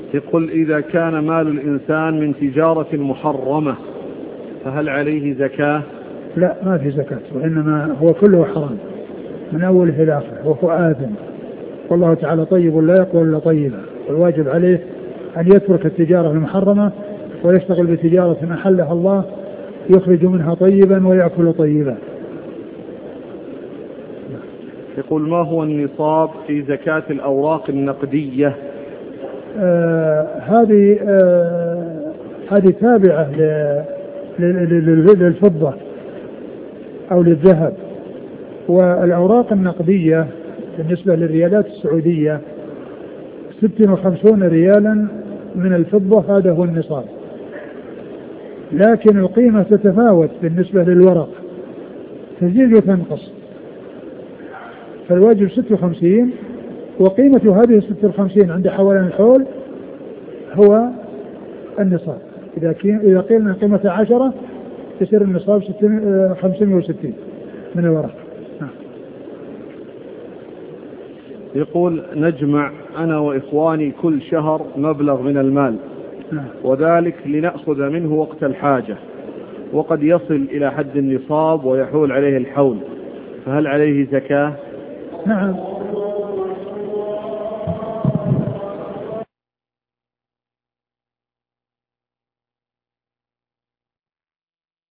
S1: يقول إذا كان مال الإنسان من تجارة محرمة فهل عليه زكاة؟
S2: لا، ما في زكاة، وإنما هو كله حرام من أوله إلى آخره، وهو آثم. والله تعالى طيب لا يقبل إلا طيبا، والواجب عليه أن يترك التجارة المحرمة ويشتغل بتجارة أحلها الله، يخرج منها طيبا ويأكل طيبا.
S1: يقول ما هو النصاب في زكاة الأوراق النقدية؟
S2: هذه تابعة للفضة أو للذهب. والأوراق النقدية بالنسبة للريالات السعودية 56 ريالا من الفضة، هذا هو النصاب. لكن القيمة تتفاوت بالنسبة للورق، تزيد وتنقص. فالواجب 56، وقيمة هذه 56 عند حوالين الحول هو النصاب. إذا قيل قيمة 10 يصير النصاب 560 من الورق.
S1: يقول نجمع أنا وإخواني كل شهر مبلغ من المال، وذلك لنأخذ منه وقت الحاجة، وقد يصل إلى حد النصاب ويحول عليه الحول، فهل عليه زكاة؟
S2: نعم،